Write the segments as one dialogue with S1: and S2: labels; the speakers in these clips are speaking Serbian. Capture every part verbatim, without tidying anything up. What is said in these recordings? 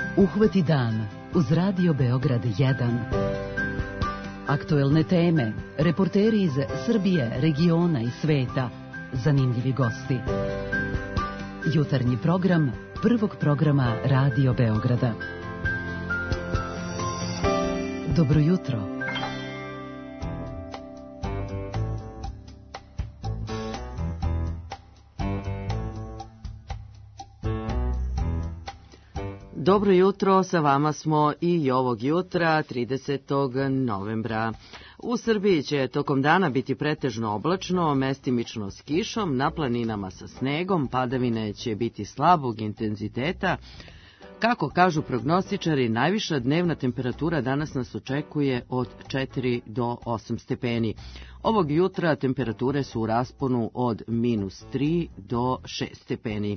S1: Uhvati dan uz Radio Beograd jedan. Aktuelne teme, reporteri iz Srbije, regiona i sveta, zanimljivi gosti. Jutarnji program prvog programa Radio Beograda. Dobro jutro.
S2: Dobro jutro, sa vama smo i ovog jutra, tridesetog novembra. U Srbiji će tokom dana biti pretežno oblačno, mestimično s kišom, na planinama sa snegom, padavine će biti slabog intenziteta. Kako kažu prognostičari, najviša dnevna temperatura danas nas očekuje od četiri do osam stepeni. Ovog jutra temperature su u rasponu od minus tri do šest stepeni.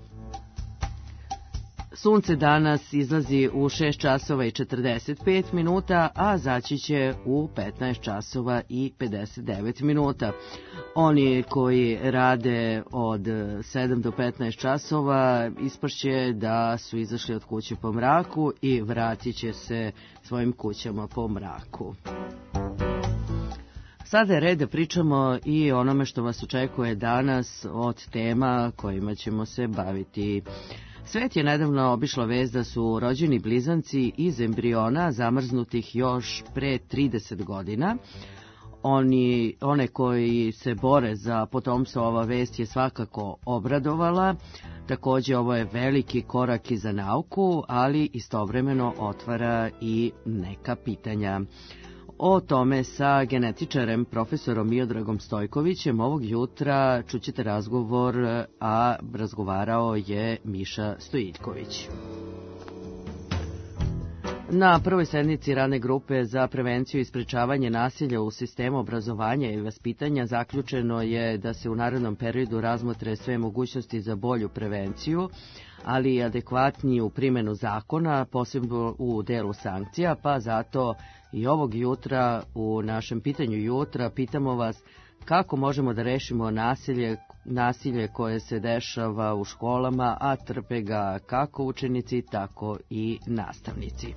S2: Sunce danas izlazi u šest časova i četrdeset pet minuta, a zaći će u petnaest časova i pedeset devet minuta. Oni koji rade od sedam do petnaest časova ispašće da su izašli od kuće po mraku i vratit će se svojim kućama po mraku. Sada je red da pričamo i onome što vas očekuje danas od tema kojima ćemo se baviti. Svet je nedavno obišla vest da su rođeni blizanci iz embriona zamrznutih još pre trideset godina. Oni, one koji se bore za potomstvo, ova vest je svakako obradovala. Takođe, ovo je veliki korak i za nauku, ali istovremeno otvara i neka pitanja. O tome sa genetičarem profesorom Miodragom Stojkovićem ovog jutra čućete razgovor, a razgovarao je Miša Stojiljković. Na prvoj sednici radne grupe za prevenciju i sprečavanje nasilja u sistemu obrazovanja i vaspitanja zaključeno je da se u narednom periodu razmotre sve mogućnosti za bolju prevenciju, ali i adekvatniju primjenu zakona, posebno u delu sankcija, pa zato i ovog jutra u našem pitanju jutra pitamo vas kako možemo da rešimo nasilje, nasilje koje se dešava u školama, a trpe ga kako učenici, tako i nastavnici.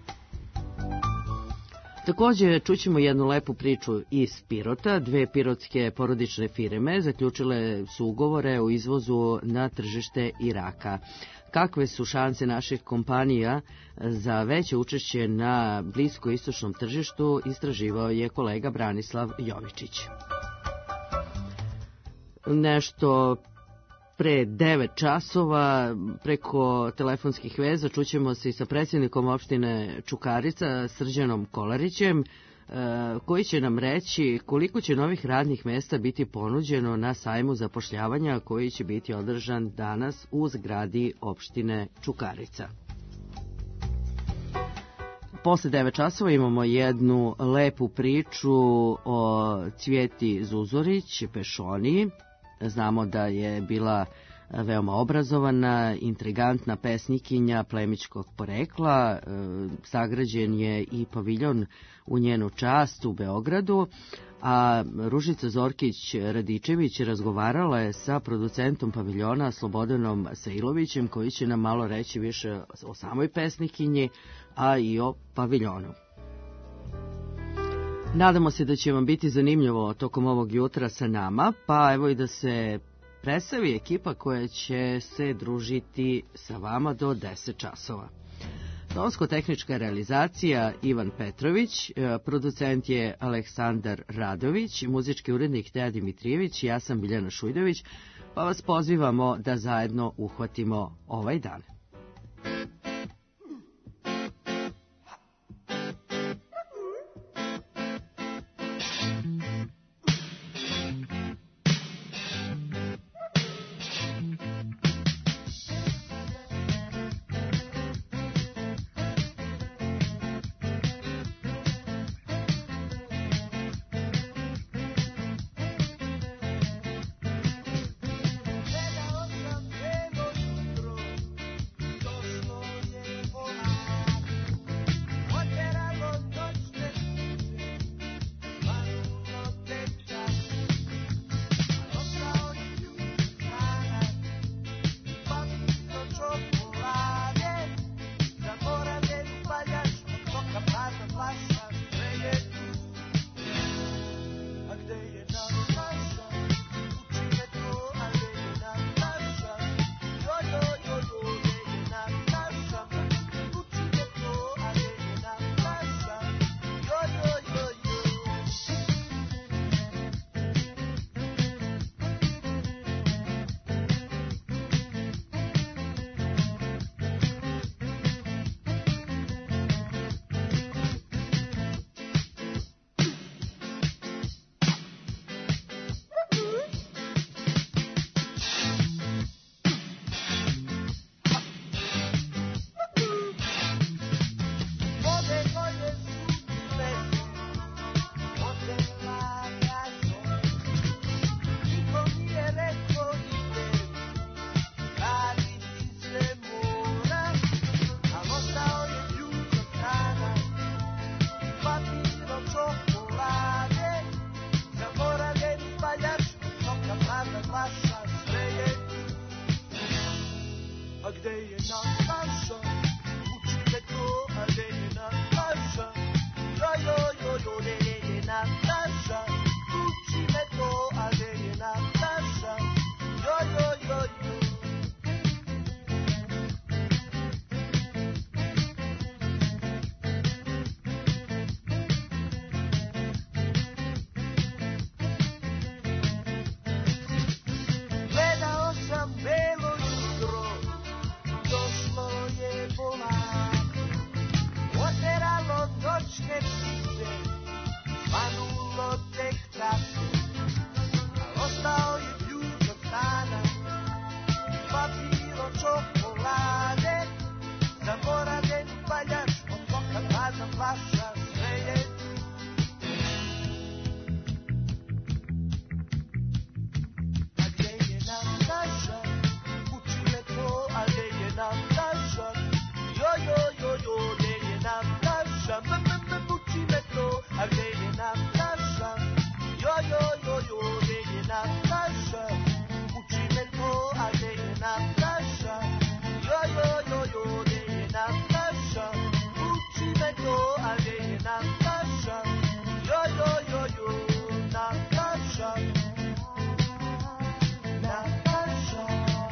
S2: Takođe, čućemo jednu lepu priču iz Pirota. Dve pirotske porodične firme zaključile su ugovore o izvozu na tržište Iraka. Kakve su šanse naših kompanija za veće učešće na bliskoistočnom tržištu, istraživao je kolega Branislav Jovičić. Nešto pre devet časova preko telefonskih veza čućemo se i sa predsjednikom opštine Čukarica, Srđanom Kolarićem, koji će nam reći koliko će novih radnih mesta biti ponuđeno na sajmu zapošljavanja koji će biti održan danas u zgradi opštine Čukarica. Posle devet časova imamo jednu lepu priču o Cvjeti Zuzorić, Pešoniji. Znamo da je bila veoma obrazovana, intrigantna pesnikinja plemićkog porekla. Sagrađen je i paviljon u njenu čast u Beogradu, a Ružica Zorkić-Radičević razgovarala je sa producentom paviljona Slobodanom Sailovićem, koji će nam malo reći više o samoj pesnikinji, a i o paviljonu. Nadamo se da će vam biti zanimljivo tokom ovog jutra sa nama, pa evo i da se predstavi ekipa koja će se družiti sa vama do deset časova. Tonsko-tehnička realizacija Ivan Petrović, producent je Aleksandar Radović, muzički urednik Teja Dimitrijević, ja sam Biljana Šujdović, pa vas pozivamo da zajedno uhvatimo ovaj dan.
S3: čokolade, zaboravljen paljač, od soka mlada flaša, sve je. A gdje je Nataša, uči me to, a gdje je Nataša, jo, jo, jo, jo, gdje je Nataša, m, m, m, uči me to, a gdje je Nataša, jo, jo, jo, jo, gdje je Nataša, uči me to, a gdje je Nataša, jo, jo, jo, jo, gdje je Nataša, uči me to, a gdje je Nataša, jo, jo, jo, jo, Nataša, Nataša,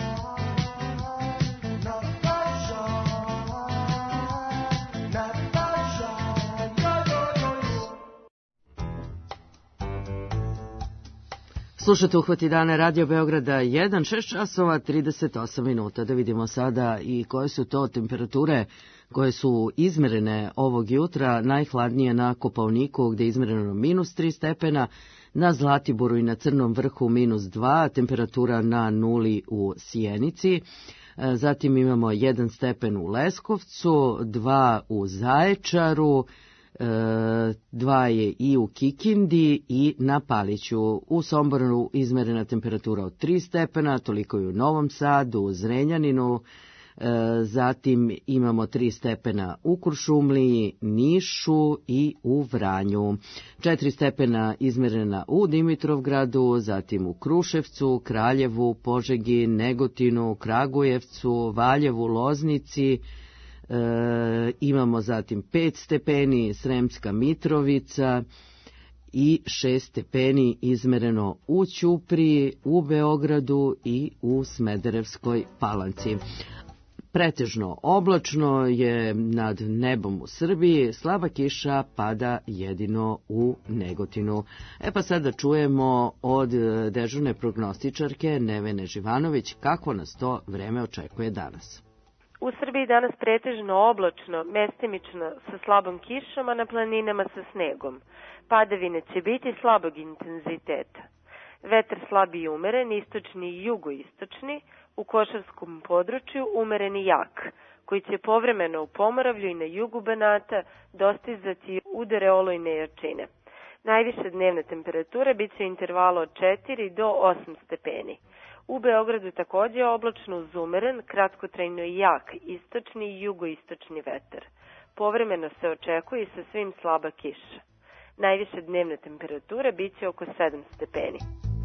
S3: Nataša, Nataša, jo, jo, jo, jo.
S2: Slušate Uhvati dane Radio Beograda jedan, šest časova trideset osam minuta. Da vidimo sada i koje su to temperature koje su izmerene ovog jutra. Najhladnije na Kopaoniku gdje je izmereno minus tri stepena, na Zlatiboru i na Crnom vrhu minus dva, temperatura na nuli u Sjenici. Zatim imamo jedan stepen u Leskovcu, dva u Zaječaru, dva je i u Kikindi i na Paliću. U Somboru izmerena temperatura od tri stepena, toliko je u Novom Sadu, u Zrenjaninu, zatim imamo tri stepena u Kuršumliji, Nišu i u Vranju. četiri stepena izmerena u Dimitrovgradu, zatim u Kruševcu, Kraljevu, Požegi, Negotinu, Kragujevcu, Valjevu, Loznici. E, imamo zatim pet stepeni Sremska Mitrovica i šest stepeni izmereno u Ćupriji, u Beogradu i u Smederevskoj Palanci. Pretežno oblačno je nad nebom u Srbiji, slaba kiša pada jedino u Negotinu. E pa sada čujemo od dežurne prognostičarke Nevene Živanović kako nas to vreme očekuje danas.
S4: U Srbiji danas pretežno oblačno, mestimično sa slabom kišom, a na planinama sa snegom. Padavine će biti slabog intenziteta. Vetar slabi i umeren, istočni i jugoistočni, u Košarskom području umeren i jak, koji će povremeno u Pomoravlju i na jugu Banata dostizati udare olujne jačine. Najviše dnevne temperature bit će intervalo od četiri do osam stepeni. U Beogradu takođe oblačno uz umeren, kratkotrajno i jak, istočni i jugoistočni vetar. Povremeno se očekuje sa svim slaba kiša. Najviše dnevne temperature bit će oko sedam stepeni.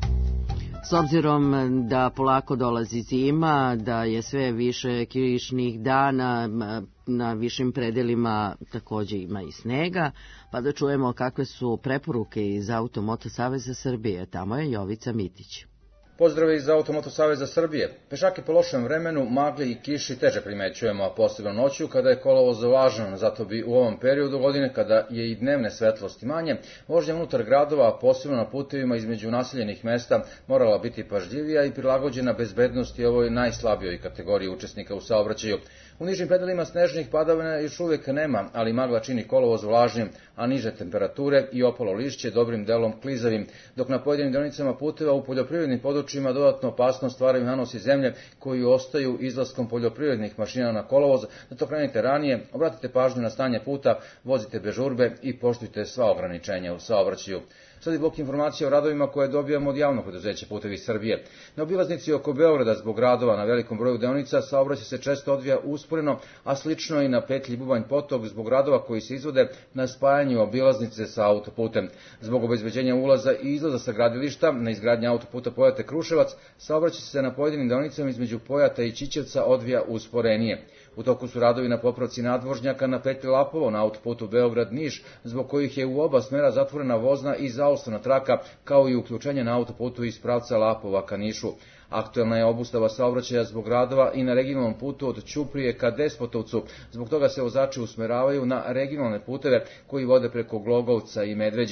S2: S obzirom da polako dolazi zima, da je sve više kišnih dana, na višim predelima takođe ima i snega, pa da čujemo kakve su preporuke iz Automoto Saveza Srbije. Tamo je Jovica Mitić.
S5: Pozdrave iz Automoto Saveza Srbije. Pešake po lošem vremenu, magli i kiši teže primećujemo, a posebno noću kada je kolovoz važan, zato bi u ovom periodu godine, kada je i dnevne svetlosti manje, vožnja unutar gradova, a posebno na putevima između naseljenih mesta, morala biti pažljivija i prilagođena bezbednosti ovoj najslabijoj kategoriji učesnika u saobraćaju. U nižim predelima snežnih padavina još uvijek nema, ali magla čini kolovoz vlažnim, a niže temperature i opalo lišće dobrim delom klizavim, dok na pojedinim deonicama puteva u poljoprivrednim područjima dodatno opasnost stvaraju nanosi zemlje koji ostaju izlaskom poljoprivrednih mašina na kolovoz. Da to krenete ranije, obratite pažnju na stanje puta, vozite bez žurbe i poštujte sva ograničenja u saobraćaju. Sad je blok informacija o radovima koje dobijamo od javnog preduzeća Putevi Srbije. Na obilaznici oko Beograda zbog radova na velikom broju deonica saobraćaj se često odvija usporeno, a slično i na petlji Bubanj Potok zbog radova koji se izvode na spajanju obilaznice sa autoputem. Zbog obezbeđenja ulaza i izlaza sa gradilišta na izgradnji autoputa Pojate-Kruševac, saobraćaj se na pojedinim deonicama između Pojata i Ćićevca odvija usporenije. U toku su radovi na popravci nadvožnjaka na petlji Lapovo na autoputu Beograd-Niš, zbog kojih je u oba smera zatvorena vozna i zaostrana traka, kao i uključenje na autoputu iz pravca Lapova ka Nišu. Aktuelna je obustava saobraćaja zbog radova i na regionalnom putu od Ćuprije ka Despotovcu. Zbog toga se vozači usmeravaju na regionalne puteve koji vode preko Glogovca i Medveđe.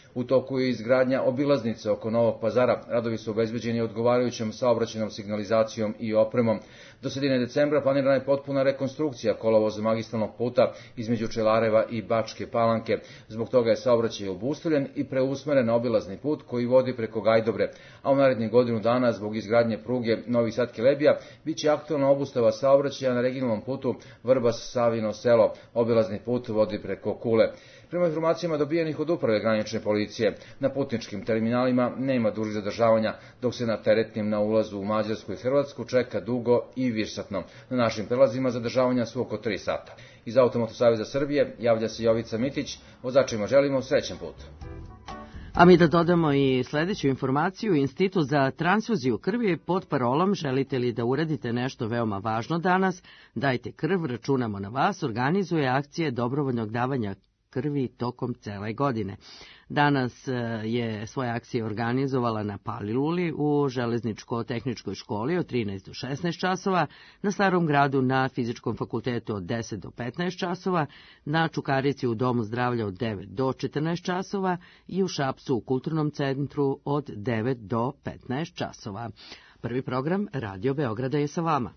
S5: U toku je izgradnja obilaznice oko Novog Pazara. Radovi su obezbeđeni odgovarajućom saobraćajnom signalizacijom i opremom. Do sredine decembra planirana je potpuna rekonstrukcija kolovoza magistralnog puta između Čelareva i Bačke Palanke. Zbog toga je saobraćaj obustavljen i preusmeren na obilazni put koji vodi preko Gajdobre, a u narednih godinu dana zbog izgradnje pruge Novi Sad-Kelebija biće aktualna obustava saobraćaja na regionalnom putu Vrbas-Savino selo. Obilazni put vodi preko Kule. Prema informacijama dobijenih od uprave granične policije, na putničkim terminalima nema dužih zadržavanja, dok se na teretnim na ulazu u Mađarsku i Hrvatsku čeka dugo i višsatno. Na našim prelazima zadržavanja su oko tri sata. Iz Automoto saveza Srbije javlja se Jovica Mitić, vozačima želimo srećan put.
S2: A mi da dodamo i sledeću informaciju. Institut za transfuziju krvi pod parolom želite li da uradite nešto veoma važno danas, dajte krv, računamo na vas, organizuje akcije dobrovoljnog davanja krvi tokom cele godine. Danas je svoje akcije organizovala na Paliluli u Železničko-tehničkoj školi od trinaest do šesnaest časova, na Starom gradu na Fizičkom fakultetu od deset do petnaest časova, na Čukarici u Domu zdravlja od devet do četrnaest časova i u Šapcu u Kulturnom centru od devet do petnaest časova. Prvi program Radio Beograda je sa vama.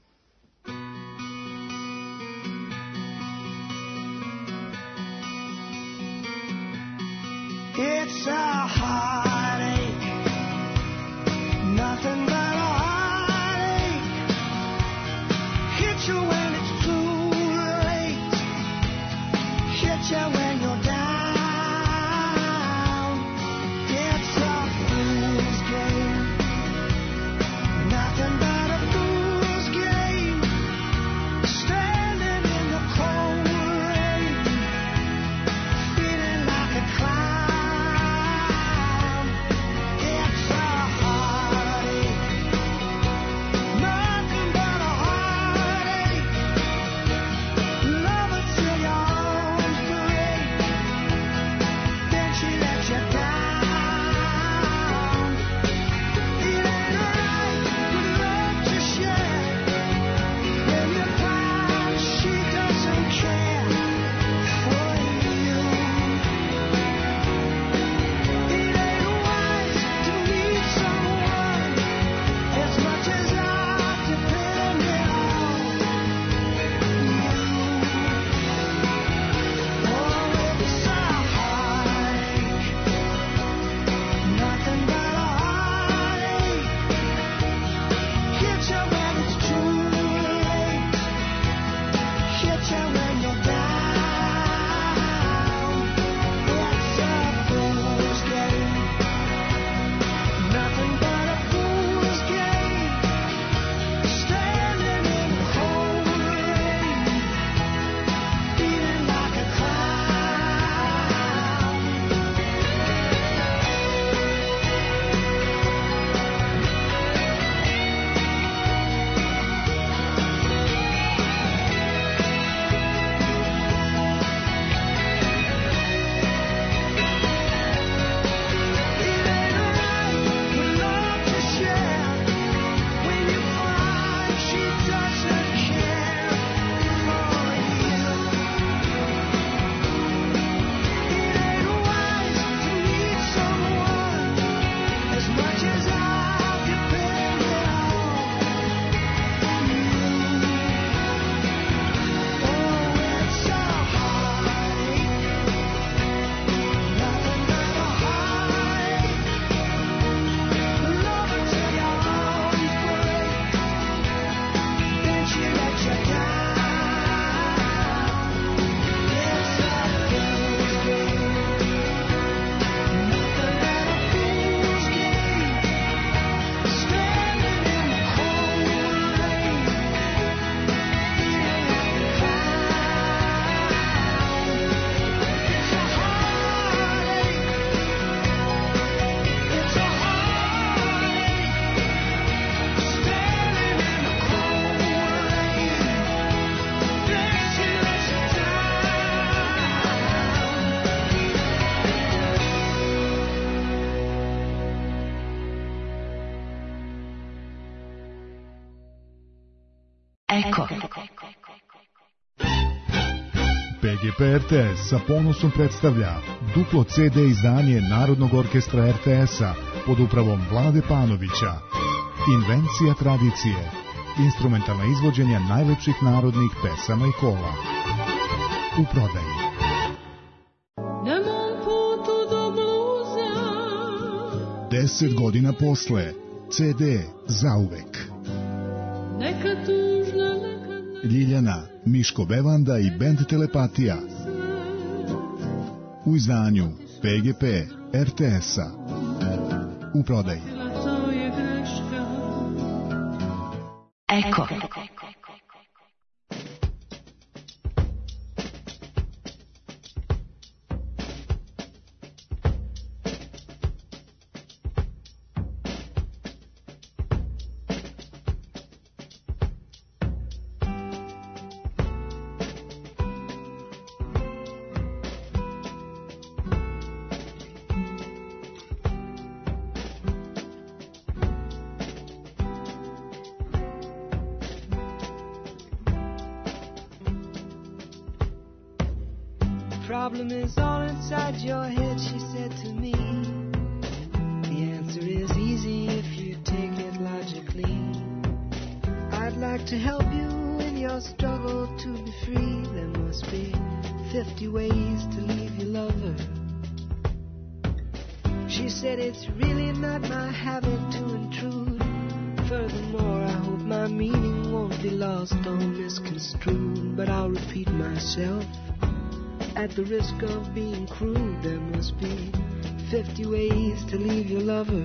S3: It's a heartache, nothing but a heartache. Hit you when it's too late, hit you when you're down. It's a fool's game, nothing but a fool's game. Standing in the cold rain, feeling like a clown.
S1: Eko.
S6: P G P R T S sa ponosom predstavlja duplo C D izdanje Narodnog orkestra R T S-a pod upravom Vlade Panovića. Invencija tradicije. Instrumentalna izvođenja najlepših narodnih pesama i kola. U prodaji.
S7: Na mom putu do bluza
S6: Deset godina posle. C D zauvek.
S7: neka tužna, neka
S6: Ljiljana, Miško Bevanda i bend Telepatija. U izdanju P G P R T S-a. U prodaji.
S7: to je greška.
S1: Eko.
S8: Problem is all inside your head, she said to me. The answer is easy if you take it logically. I'd like to help you in your struggle to be free. There must be fifty ways to leave your lover. She said it's really not my habit to intrude. Furthermore, I hope my meaning won't be lost or misconstrued. But I'll repeat myself. At the risk of being crude, there must be fifty ways to leave your lover.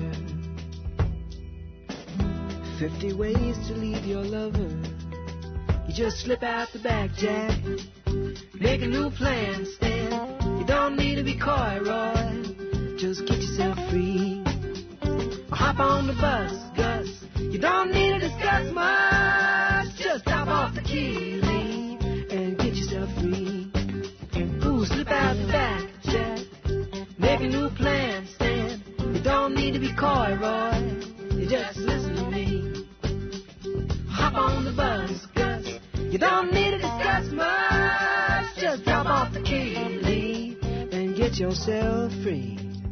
S8: Fifty ways to leave your lover. You just slip out the back, Jack. Make a new plan, Stan. You don't need to be coy, Roy. Just get yourself free. Hop on the bus, Gus. You don't need to discuss much. Just drop off the key, leave, and get yourself free. Slip out the back, Jack. Make a new plan, Stan. You don't need to be coy, Roy. You just listen to me. Hop on the bus, Gus. You don't need to discuss much. Just drop off the key, leave, and get yourself free.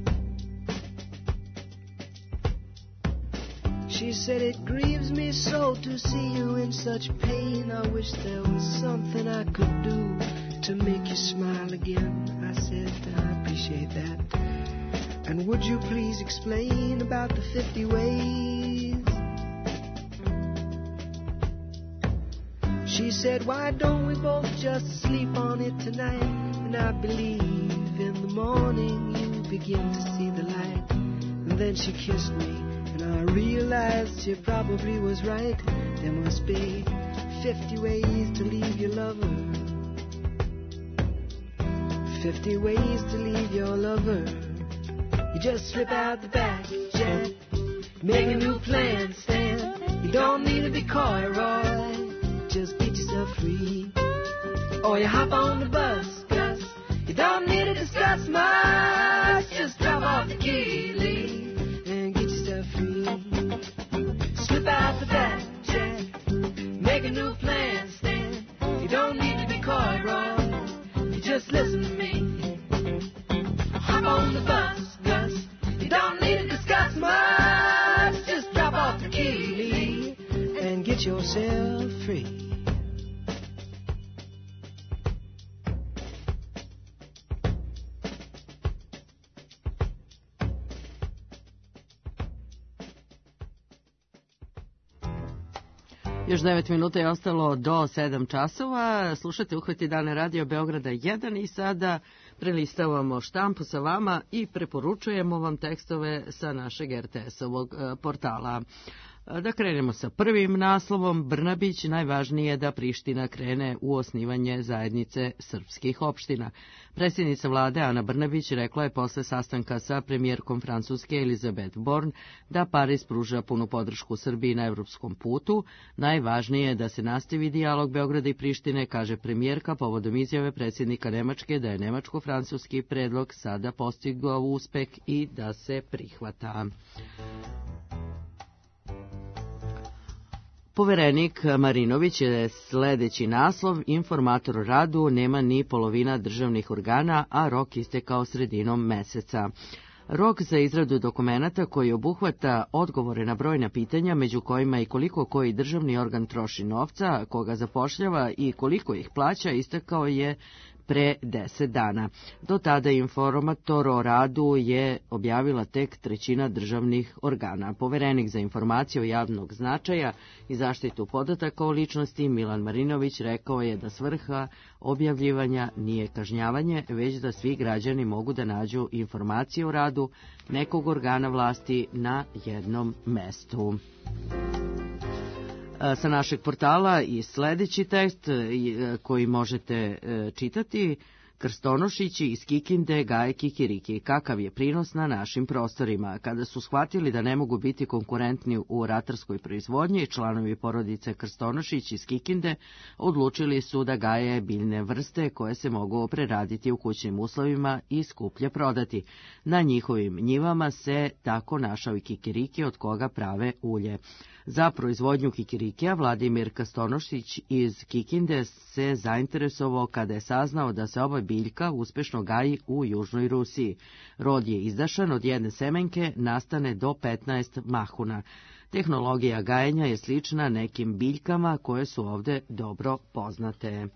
S8: She said it grieves me so to see you in such pain. I wish there was something I could do to make you smile again. I said, I appreciate that. And would you please explain about the fifty ways? She said, why don't we both just sleep on it tonight? And I believe in the morning you begin to see the light. And then she kissed me, and I realized she probably was right. There must be fifty ways to leave your lover. Fifty ways to leave your lover. You just slip out the back, Jack. Make a new plan, Stan. You don't need to be coy, Roy. Just get yourself free. Or you hop on the bus, Gus. You don't need to discuss much. Just drop off the key, leave, and get yourself free. Slip out the back, Jack. Make a new plan, Stan. You don't need to be coy, Roy. You just listen to me. Hop on the bus, Gus. You don't need to discuss much. Just drop off the key and get yourself free.
S2: Još devet minuta je ostalo do sedam časova. Slušate Uhvati dane Radio Beograda jedan i sada prelistavamo štampu sa vama i preporučujemo vam tekstove sa našeg R T S-ovog portala. Da krenemo sa prvim naslovom. Brnabić, najvažnije je da Priština krene u osnivanje zajednice srpskih opština. Predsjednica vlade Ana Brnabić rekla je posle sastanka sa premijerkom Francuske Elizabeth Born da Pariz pruža punu podršku Srbiji na evropskom putu. Najvažnije je da se nastavi dijalog Beograda i Prištine, kaže premijerka povodom izjave predsjednika Nemačke da je nemačko-francuski predlog sada postigao uspeh i da se prihvata. Poverenik Marinović je sledeći naslov: informator o radu nema ni polovina državnih organa, a rok istekao sredinom meseca. Rok za izradu dokumenata koji obuhvata odgovore na brojna pitanja, među kojima i koliko koji državni organ troši novca, koga zapošljava i koliko ih plaća, istekao je pre deset dana. Do tada informator o radu je objavila tek trećina državnih organa. Poverenik za informacije javnog značaja i zaštitu podataka o ličnosti Milan Marinović rekao je da svrha objavljivanja nije kažnjavanje, već da svi građani mogu da nađu informacije o radu nekog organa vlasti na jednom mestu. Sa našeg portala i sledeći tekst koji možete čitati: Krstonošići iz Kikinde gaje kikiriki. Kakav je prinos na našim prostorima? Kada su shvatili da ne mogu biti konkurentni u ratarskoj proizvodnji, članovi porodice Krstonošić iz Kikinde odlučili su da gaje biljne vrste koje se mogu preraditi u kućnim uslovima i skuplje prodati. Na njihovim njivama se tako našao i kikiriki od koga prave ulje. Za proizvodnju kikirikija Vladimir Krstonošić iz Kikinde se zainteresovao kada je saznao da se ova biljka uspešno gaji u Južnoj Rusiji. Rod je izdašan, od jedne semenke nastane do petnaest mahuna. Tehnologija gajenja je slična nekim biljkama koje su ovde dobro poznate.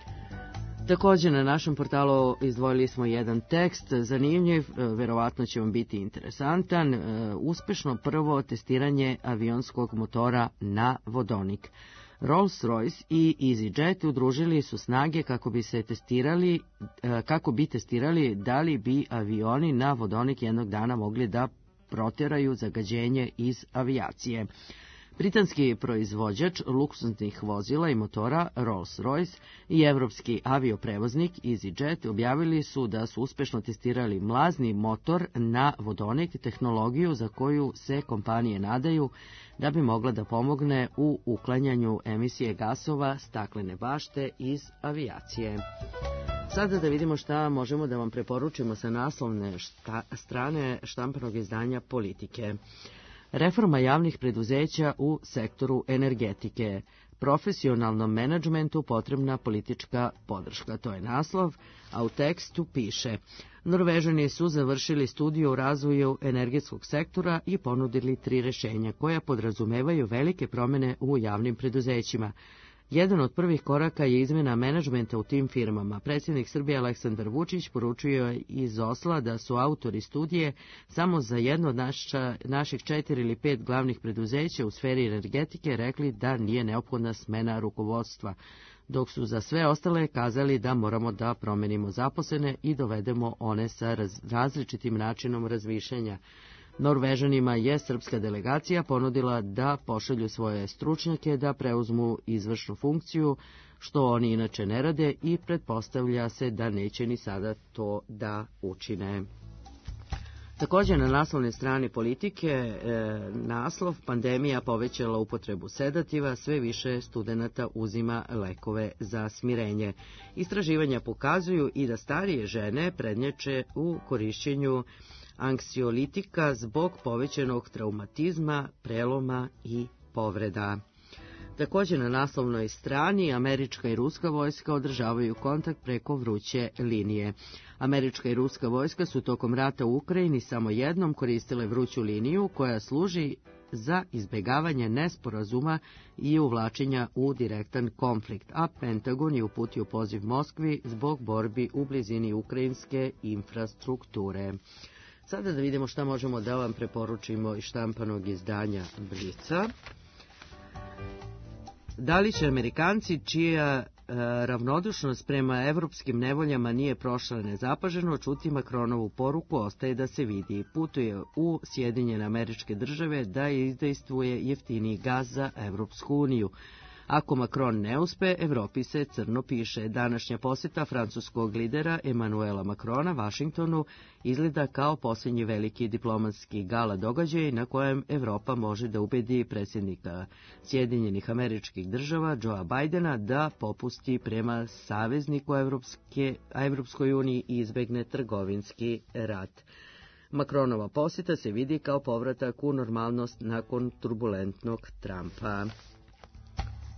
S2: Također na našem portalu izdvojili smo jedan tekst, zanimljiv, verovatno će vam biti interesantan: uspešno prvo testiranje avionskog motora na vodonik. Rolls-Royce i EasyJet udružili su snage kako bi se testirali, kako bi testirali da li bi avioni na vodonik jednog dana mogli da proteraju zagađenje iz avijacije. Britanski proizvođač luksuznih vozila i motora Rolls-Royce i evropski avioprevoznik EasyJet objavili su da su uspešno testirali mlazni motor na vodonik, tehnologiju za koju se kompanije nadaju da bi mogla da pomogne u uklanjanju emisije gasova staklene bašte iz avijacije. Sada da vidimo šta možemo da vam preporučimo sa naslovne šta, strane štampanog izdanja Politike. Reforma javnih preduzeća u sektoru energetike. Profesionalnom menadžmentu potrebna politička podrška. To je naslov, a u tekstu piše: Norvežani su završili studiju o razvoju energetskog sektora i ponudili tri rešenja koja podrazumevaju velike promene u javnim preduzećima. Jedan od prvih koraka je izmena menadžmenta u tim firmama. Predsjednik Srbije Aleksandar Vučić poručio je iz Osla da su autori studije samo za jedno od naša, naših četiri ili pet glavnih preduzeća u sferi energetike rekli da nije neophodna smena rukovodstva, dok su za sve ostale kazali da moramo da promenimo zaposlene i dovedemo one sa raz, različitim načinom razmišljanja. Norvežanima je srpska delegacija ponudila da pošalju svoje stručnjake da preuzmu izvršnu funkciju, što oni inače ne rade, i pretpostavlja se da neće ni sada to da učine. Također na naslovnoj strani Politike e, naslov: pandemija povećala upotrebu sedativa, sve više studenata uzima lekove za smirenje. Istraživanja pokazuju i da starije žene prednjače u korišćenju anksiolitika zbog povećanog traumatizma, preloma i povreda. Također na naslovnoj strani američka i ruska vojska održavaju kontakt preko vruće linije. Američka i ruska vojska su tokom rata u Ukrajini samo jednom koristile vruću liniju koja služi za izbjegavanje nesporazuma i uvlačenja u direktan konflikt, a Pentagon je uputio poziv Moskvi zbog borbi u blizini ukrajinske infrastrukture. Sada da vidimo šta možemo da vam preporučimo iz štampanog izdanja Blica. Da li će Amerikanci, čija e, ravnodušnost prema evropskim nevoljama nije prošla nezapaženo, čuti Makronovu poruku, ostaje da se vidi. Putuje u Sjedinjene Američke Države da izdejstvuje jeftiniji gaz za Evropsku uniju. Ako Macron ne uspe, Evropi se crno piše. Današnja posjeta francuskog lidera Emanuela Macrona Vašingtonu izgleda kao posljednji veliki diplomatski gala događaj na kojem Evropa može da ubedi predsjednika Sjedinjenih Američkih Država Joea Bidena da popusti prema savezniku Evropske, Evropskoj uniji i izbegne trgovinski rat. Macronova posjeta se vidi kao povratak u normalnost nakon turbulentnog Trumpa.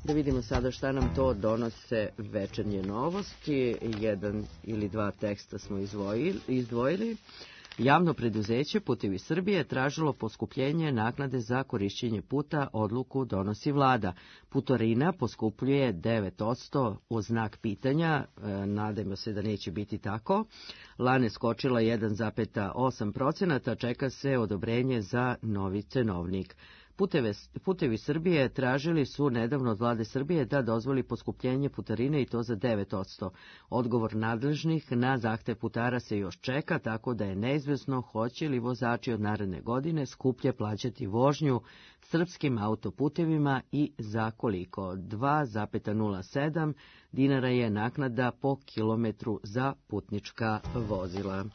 S2: Da vidimo sada šta nam to donose večernje novosti. Jedan ili dva teksta smo izdvojili. izdvojili. Javno preduzeće Putevi Srbije tražilo poskupljenje naknade za korišćenje puta, odluku donosi vlada. Putarina poskupljuje devet posto u znak pitanja, e, nadajmo se da neće biti tako. Lane skočila jedan zarez osam posto, čeka se odobrenje za novi cenovnik. Puteve, putevi Srbije tražili su nedavno od vlade Srbije da dozvoli poskupljenje putarine i to za devet posto. Odgovor nadležnih na zahtev putara se još čeka, tako da je neizvesno hoće li vozači od naredne godine skuplje plaćati vožnju srpskim autoputevima i za koliko. dva zarez nula sedam dinara je naknada po kilometru za putnička vozila.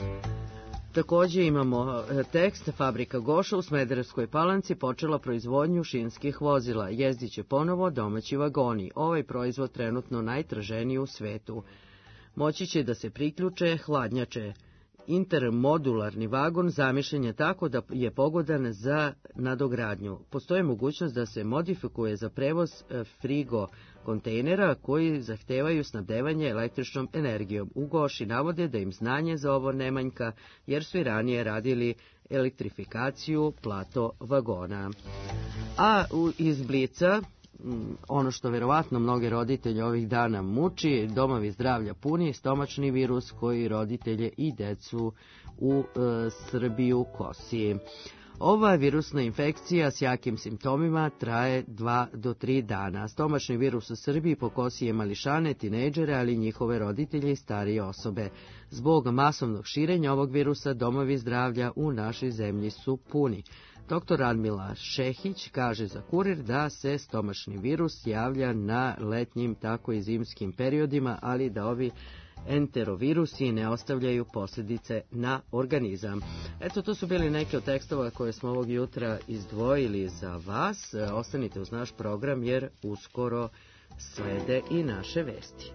S2: Također imamo tekst, fabrika Goša u Smederevskoj Palanci počela proizvodnju šinskih vozila. Jezdit će ponovo domaći vagoni. Ovaj proizvod trenutno najtraženiji u svetu. Moći će da se priključe hladnjače. Intermodularni vagon zamišljen je tako da je pogodan za nadogradnju. Postoji mogućnost da se modifikuje za prevoz frigo kontejnera koji zahtevaju snabdevanje električnom energijom. U Goši navode da im znanje za ovo ne manjka, jer su i ranije radili elektrifikaciju plato vagona. A iz Blica, ono što verovatno mnoge roditelje ovih dana muči, domovi zdravlja puni, stomačni virus koji roditelje i decu u e, Srbiju kosi. Ova virusna infekcija s jakim simptomima traje dva do tri dana. Stomačni virus u Srbiji pokosi je mališane, tinejdžere, ali i njihove roditelje i starije osobe. Zbog masovnog širenja ovog virusa domovi zdravlja u našoj zemlji su puni. Doktor Radmila Šehić kaže za Kurir da se stomačni virus javlja na letnjim tako i zimskim periodima, ali da ovi enterovirusi ne ostavljaju posljedice na organizam. Eto, to su bili neke od tekstova koje smo ovog jutra izdvojili za vas. Ostanite uz naš program jer uskoro slede i naše vesti.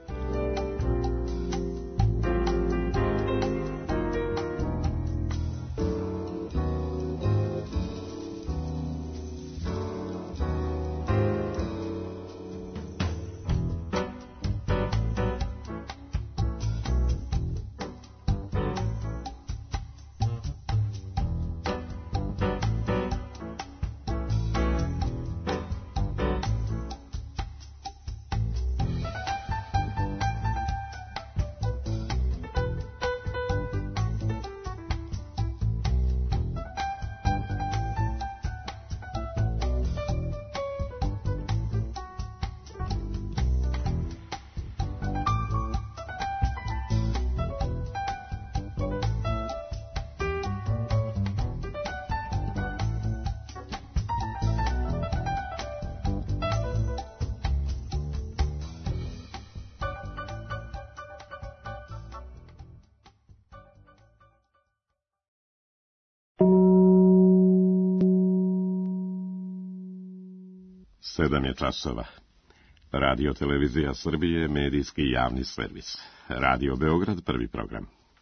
S9: Sedam je časova. Radio Televizija Srbije, medijski javni servis. Radio Beograd, prvi program.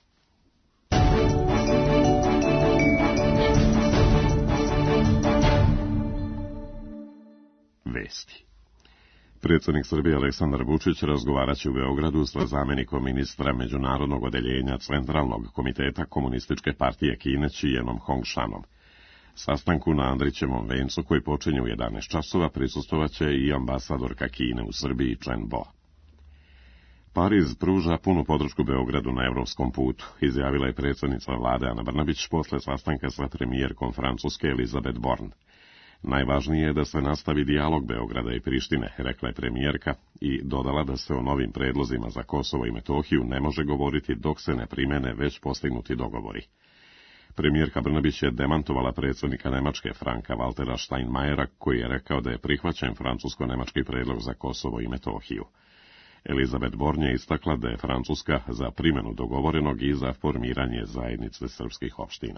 S9: Vesti. Predsjednik Srbije Aleksandar Vučić razgovarat će u Beogradu sa zamjenikom ministra Međunarodnog odeljenja Centralnog komiteta Komunističke partije Kine Čijenom Hongshanom. Sastanku na Andrićevom vencu koji počinje u jedanaest časova prisustvovaće i ambasadorka Kine u Srbiji Chen Bo. Pariz pruža punu podršku Beogradu na evropskom putu, izjavila je predsjednica vlade Ana Brnabić posle sastanka sa premijerkom Francuske Elizabeth Borne. Najvažnije je da se nastavi dijalog Beograda i Prištine, rekla je premijerka i dodala da se o novim predlozima za Kosovo i Metohiju ne može govoriti dok se ne primene već postignuti dogovori. Premijerka Brnabić je demantovala predsjednika Nemačke Franka Waltera Steinmeiera, koji je rekao da je prihvaćen francusko-nemački predlog za Kosovo i Metohiju. Elizabeth Borne je istakla da je Francuska za primjenu dogovorenog i za formiranje zajednice srpskih opština.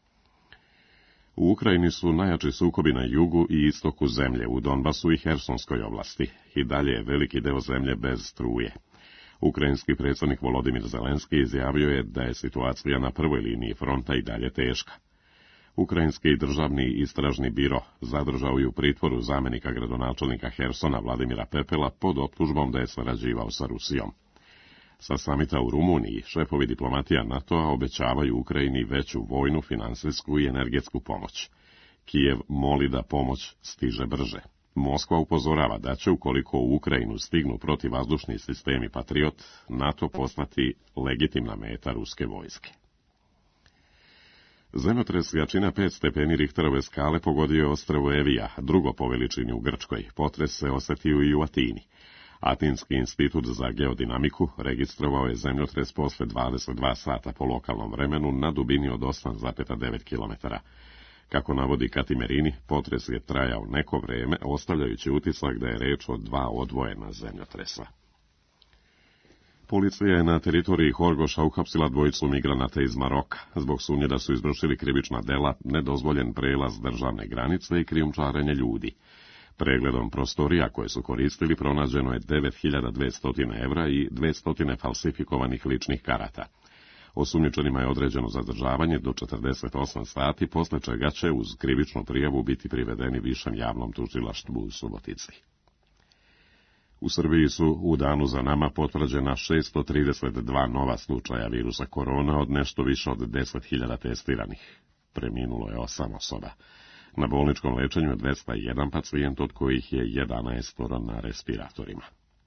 S9: U Ukrajini su najjači sukobi na jugu i istoku zemlje, u Donbasu i Hersonskoj oblasti. I dalje je veliki deo zemlje bez struje. Ukrajinski predsjednik Volodimir Zelenski izjavio je da je situacija na prvoj liniji fronta i dalje teška. Ukrajinski državni istražni biro zadržao je u pritvoru zamenika gradonačelnika Hersona Vladimira Pepela pod optužbom da je sarađivao sa Rusijom. Sa samita u Rumuniji šefovi diplomatija NATO-a obećavaju Ukrajini veću vojnu, finansijsku i energetsku pomoć. Kijev moli da pomoć stiže brže. Moskva upozorava da će, ukoliko u Ukrajinu stignu protivvazdušni sistemi Patriot, NATO postati legitimna meta ruske vojske. Zemljotres jačina pet stepeni Richterove skale pogodio je ostrvo Evija, drugo po veličini u Grčkoj. Potres se osetio i u Atini. Atinski institut za geodinamiku registrovao je zemljotres posle dvadeset dva sata po lokalnom vremenu na dubini od osam zarez devet kilometara. Kako navodi Katimerini, potres je trajao neko vreme, ostavljajući utisak da je reč o dva odvojena zemljotresa. Policija je na teritoriji Horgoša uhapsila dvojicu migranata iz Maroka, zbog sumnje da su izvršili krivična dela, nedozvoljen prelaz državne granice i krijumčarenje ljudi. Pregledom prostorija koje su koristili pronađeno je devet hiljada dvesta evra i dvesta falsifikovanih ličnih karata. Osumnjičenima je određeno zadržavanje do četrdeset osam sati, posle čega će uz krivičnu prijavu biti privedeni višem javnom tužilaštvu u Subotici. U Srbiji su u danu za nama potvrđena šesto trideset dva nova slučaja virusa korona od nešto više od deset hiljada testiranih. Preminulo je osam osoba. Na bolničkom lečenju je dvesta jedan pacijent, od kojih je jedanaest na respiratorima.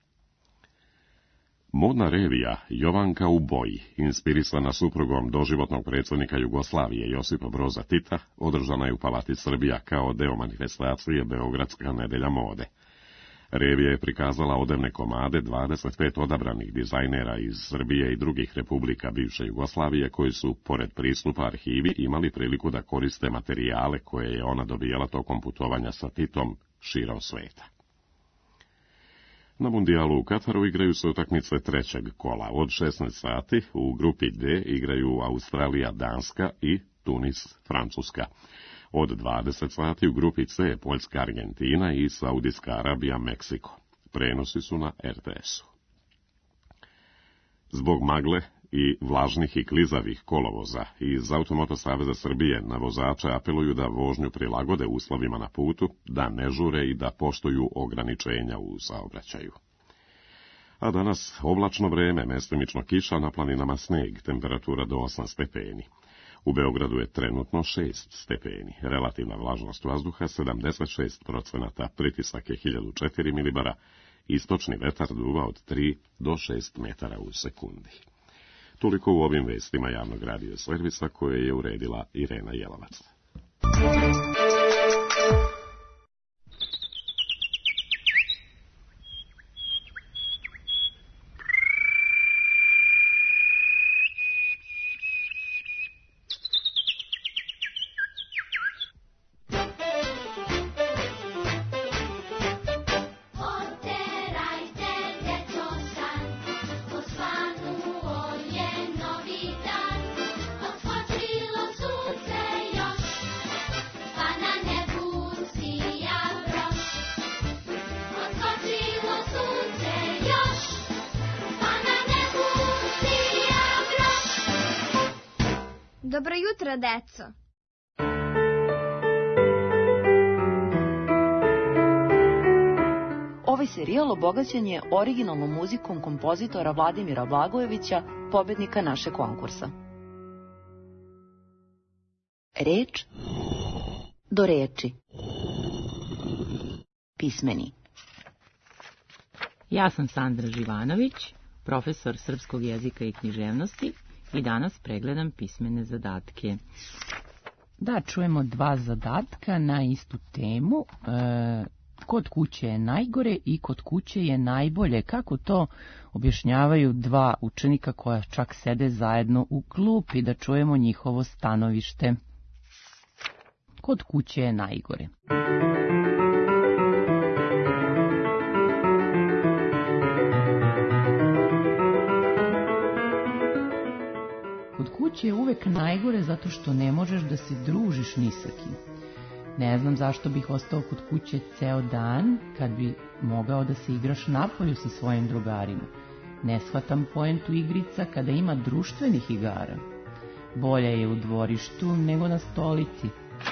S9: Modna revija Jovanka u boji, inspirisana suprugom doživotnog predsjednika Jugoslavije Josipa Broza Tita, održana je u Palati Srbija kao deo manifestacije Beogradska nedelja mode. Revija je prikazala odevne komade dvadeset pet odabranih dizajnera iz Srbije i drugih republika bivše Jugoslavije koji su, pored pristupa arhivi, imali priliku da koriste materijale koje je ona dobijala tokom putovanja sa Titom širom sveta. Na mundijalu u Kataru igraju se utakmice trećeg kola. Od šesnaest sati u grupi D igraju Australija, Danska i Tunis, Francuska. Od dvadeset sati u grupi C Poljska, Argentina i Saudijska Arabija, Meksiko. Prenosi su na er te esu. Zbog magle i vlažnih i klizavih kolovoza iz Automoto saveza Srbije na vozače apeluju da vožnju prilagode uslovima na putu, da ne žure i da poštuju ograničenja u saobraćaju. A danas oblačno vreme, mestimično kiša, na planinama sneg, temperatura do osam stepeni. U Beogradu je trenutno šest stepeni, relativna vlažnost vazduha sedamdeset šest procenata, pritisak je hiljadu četiri milibara, istočni vetar duva od tri do šest metara u sekundi. Toliko u ovim vestima javnog radio servisa koje je uredila Irena Jelovac.
S10: Dobro jutro, deco.
S1: Ovaj serijal obogaćen je originalnom muzikom kompozitora Vladimira Blagojevića, pobednika našeg konkursa. Reč do reči. Pismeni.
S11: Ja sam Sandra Živanović, profesor srpskog jezika i književnosti, i danas pregledam pismene zadatke. Da, čujemo dva zadatka na istu temu. E, kod kuće je najgore i kod kuće je najbolje. Kako to objašnjavaju dva učenika koja čak sede zajedno u klupi, da čujemo njihovo stanovište. Kod kuće je najgore. Kod kuće je uvek najgore zato što ne možeš da se družiš ni sa kim. Ne znam zašto bih ostao kod kuće ceo dan kad bi mogao da se igraš napolju sa svojim drugarima. Ne shvatam poentu igrica kada ima društvenih igara. Bolje je u dvorištu nego na stolici.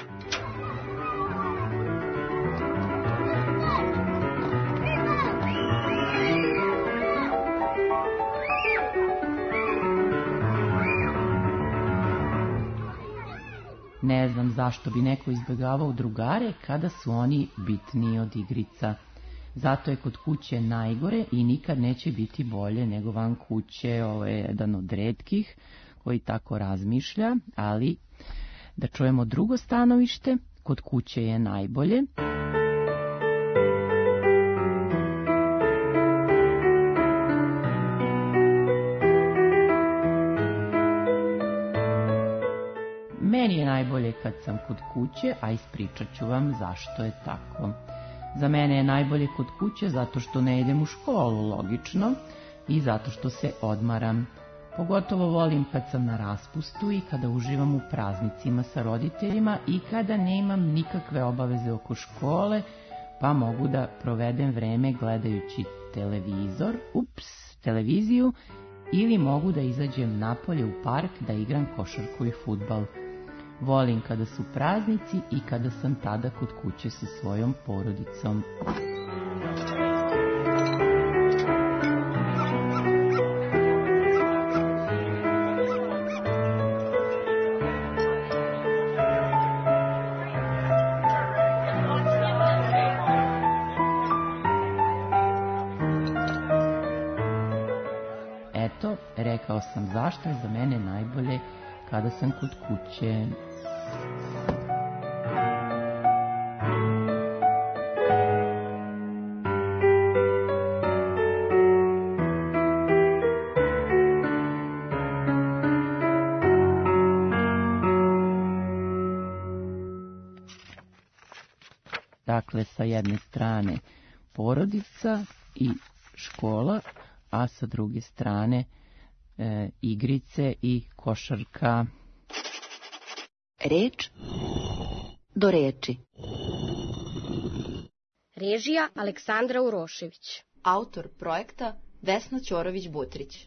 S11: Ne znam zašto bi neko izbjegavao drugare kada su oni bitniji od igrica. Zato je kod kuće najgore i nikad neće biti bolje nego van kuće. Ovo je jedan od retkih koji tako razmišlja, ali da čujemo drugo stanovište, kod kuće je najbolje. Meni je najbolje kad sam kod kuće, a ispričat ću vam zašto je tako. Za mene je najbolje kod kuće zato što ne idem u školu, logično, i zato što se odmaram. Pogotovo volim kad sam na raspustu i kada uživam u praznicima sa roditeljima i kada nemam nikakve obaveze oko škole, pa mogu da provedem vreme gledajući televizor, ups, televiziju, ili mogu da izađem napolje u park da igram košarku i fudbal. Volim kada su praznici i kada sam tada kod kuće sa svojom porodicom. Eto, rekao sam zašto je za mene najbolje kada sam kod kuće. Dakle, sa jedne strane porodica i škola, a sa druge strane e, igrice i košarka.
S12: Reč do reči.
S13: Režija Aleksandra Urošević.
S12: Autor projekta Vesna Ćorović-Butrić.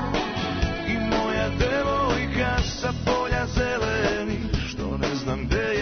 S3: Polja zelenih, što ne znam gde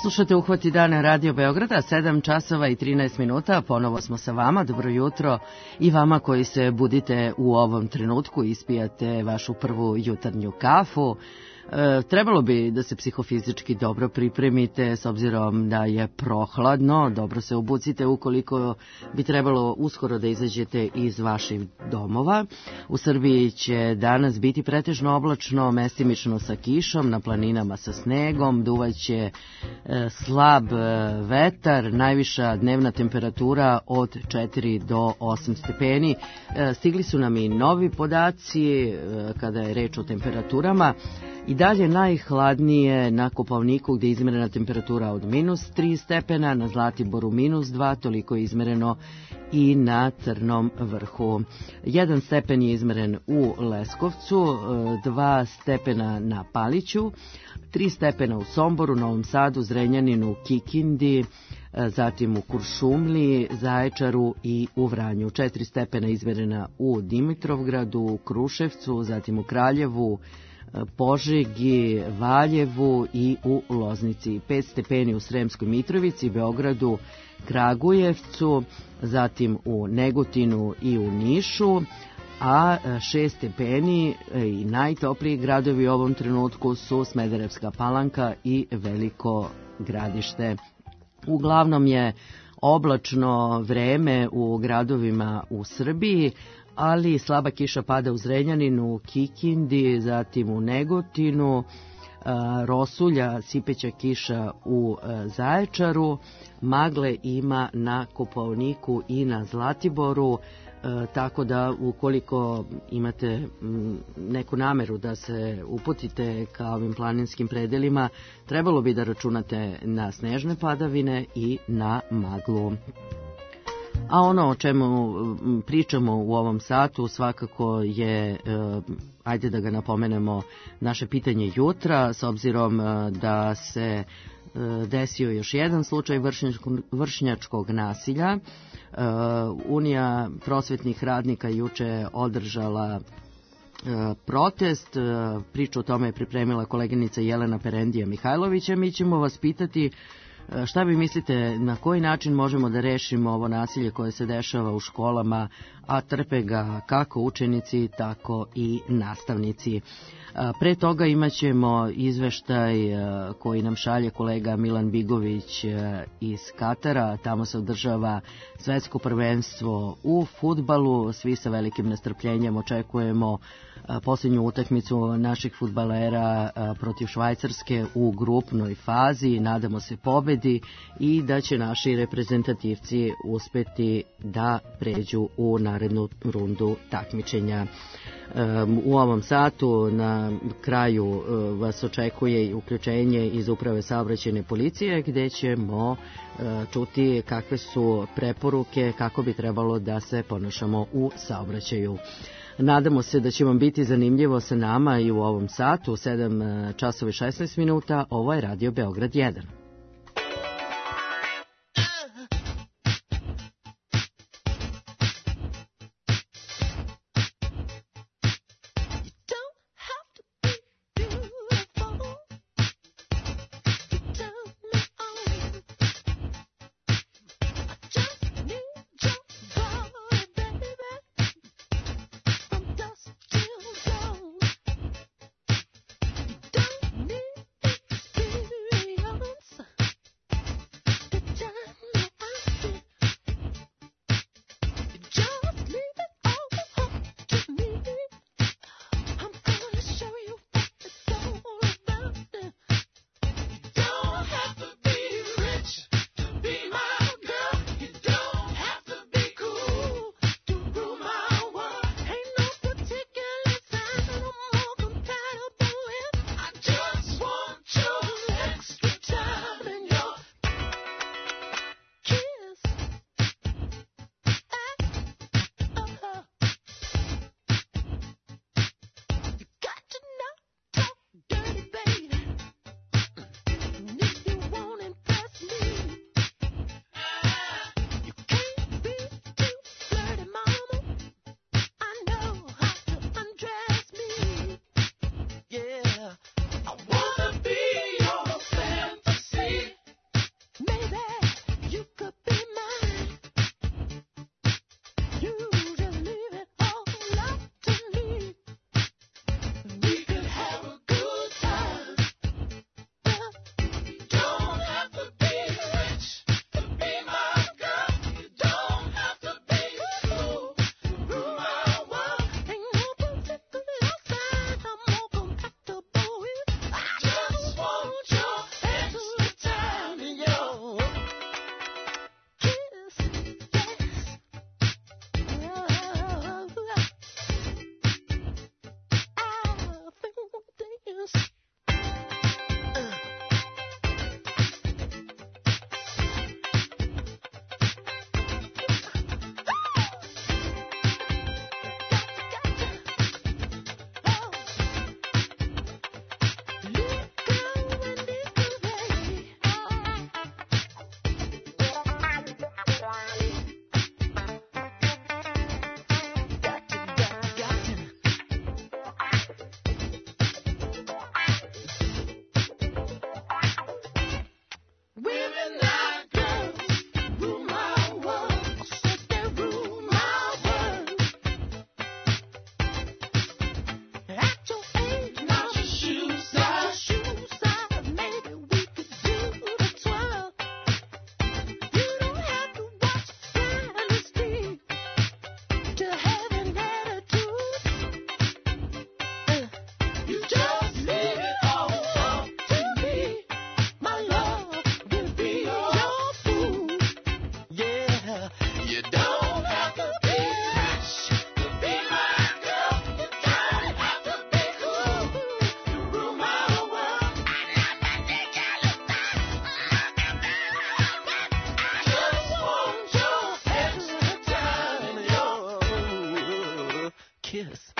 S2: Slušate Uhvati dana Radio Beograda, sedam časova i trinaest minuta, ponovo smo sa vama, dobro jutro i vama koji se budite u ovom trenutku, ispijate vašu prvu jutarnju kafu. E, trebalo bi da se psihofizički dobro pripremite s obzirom da je prohladno, dobro se obucite ukoliko bi trebalo uskoro da izađete iz vaših domova. U Srbiji će danas biti pretežno oblačno, mestimično sa kišom, na planinama sa snegom, duvaće e, slab e, vetar, najviša dnevna temperatura od četiri do osam stepeni. E, stigli su nam i novi podaci e, kada je reč o temperaturama. I dalje najhladnije na Kopaoniku gdje je izmerena temperatura od minus tri stepena, na Zlatiboru minus dva, toliko je izmereno i na Crnom vrhu. Jedan stepen je izmeren u Leskovcu, dva stepena na Paliću, tri stepena u Somboru, Novom Sadu, Zrenjaninu, Kikindi, zatim u Kuršumliji, Zaječaru i u Vranju. Četiri stepena izmerena u Dimitrovgradu, Kruševcu, zatim u Kraljevu, Požegi, Valjevu i u Loznici. Pet stepeni u Sremskoj Mitrovici, Beogradu, Kragujevcu, zatim u Negotinu i u Nišu, a šest stepeni i najtopliji gradovi u ovom trenutku su Smederevska Palanka i Veliko Gradište. Uglavnom je oblačno vreme u gradovima u Srbiji, ali slaba kiša pada u Zrenjaninu, Kikindi, zatim u Negotinu, rosulja, sipeća kiša u Zaječaru, magle ima na Kopaoniku i na Zlatiboru, tako da ukoliko imate neku nameru da se uputite ka ovim planinskim predelima, trebalo bi da računate na snežne padavine i na maglu. A ono o čemu pričamo u ovom satu svakako je, ajde da ga napomenemo, naše pitanje jutra, s obzirom da se desio još jedan slučaj vršnjačkog nasilja. Unija prosvetnih radnika juče održala protest, priču o tome je pripremila koleginica Jelena Perendija Mihajlovića. Mi ćemo vas pitati šta vi mislite, na koji način možemo da rešimo ovo nasilje koje se dešava u školama, a trpe ga kako učenici, tako i nastavnici. Pre toga imaćemo izveštaj koji nam šalje kolega Milan Bigović iz Katara. Tamo se održava svetsko prvenstvo u fudbalu. Svi sa velikim nestrpljenjem očekujemo posljednju utakmicu naših fudbalera protiv Švajcarske u grupnoj fazi. Nadamo se pobedi i da će naši reprezentativci uspeti da pređu u narednu rundu takmičenja. U ovom satu na kraju vas očekuje i uključenje iz Uprave saobraćajne policije gdje ćemo čuti kakve su preporuke kako bi trebalo da se ponašamo u saobraćaju. Nadamo se da će vam biti zanimljivo sa nama i u ovom satu, sedam časova i šesnaest minuta. Ovo je Radio Beograd jedan.
S14: kiss.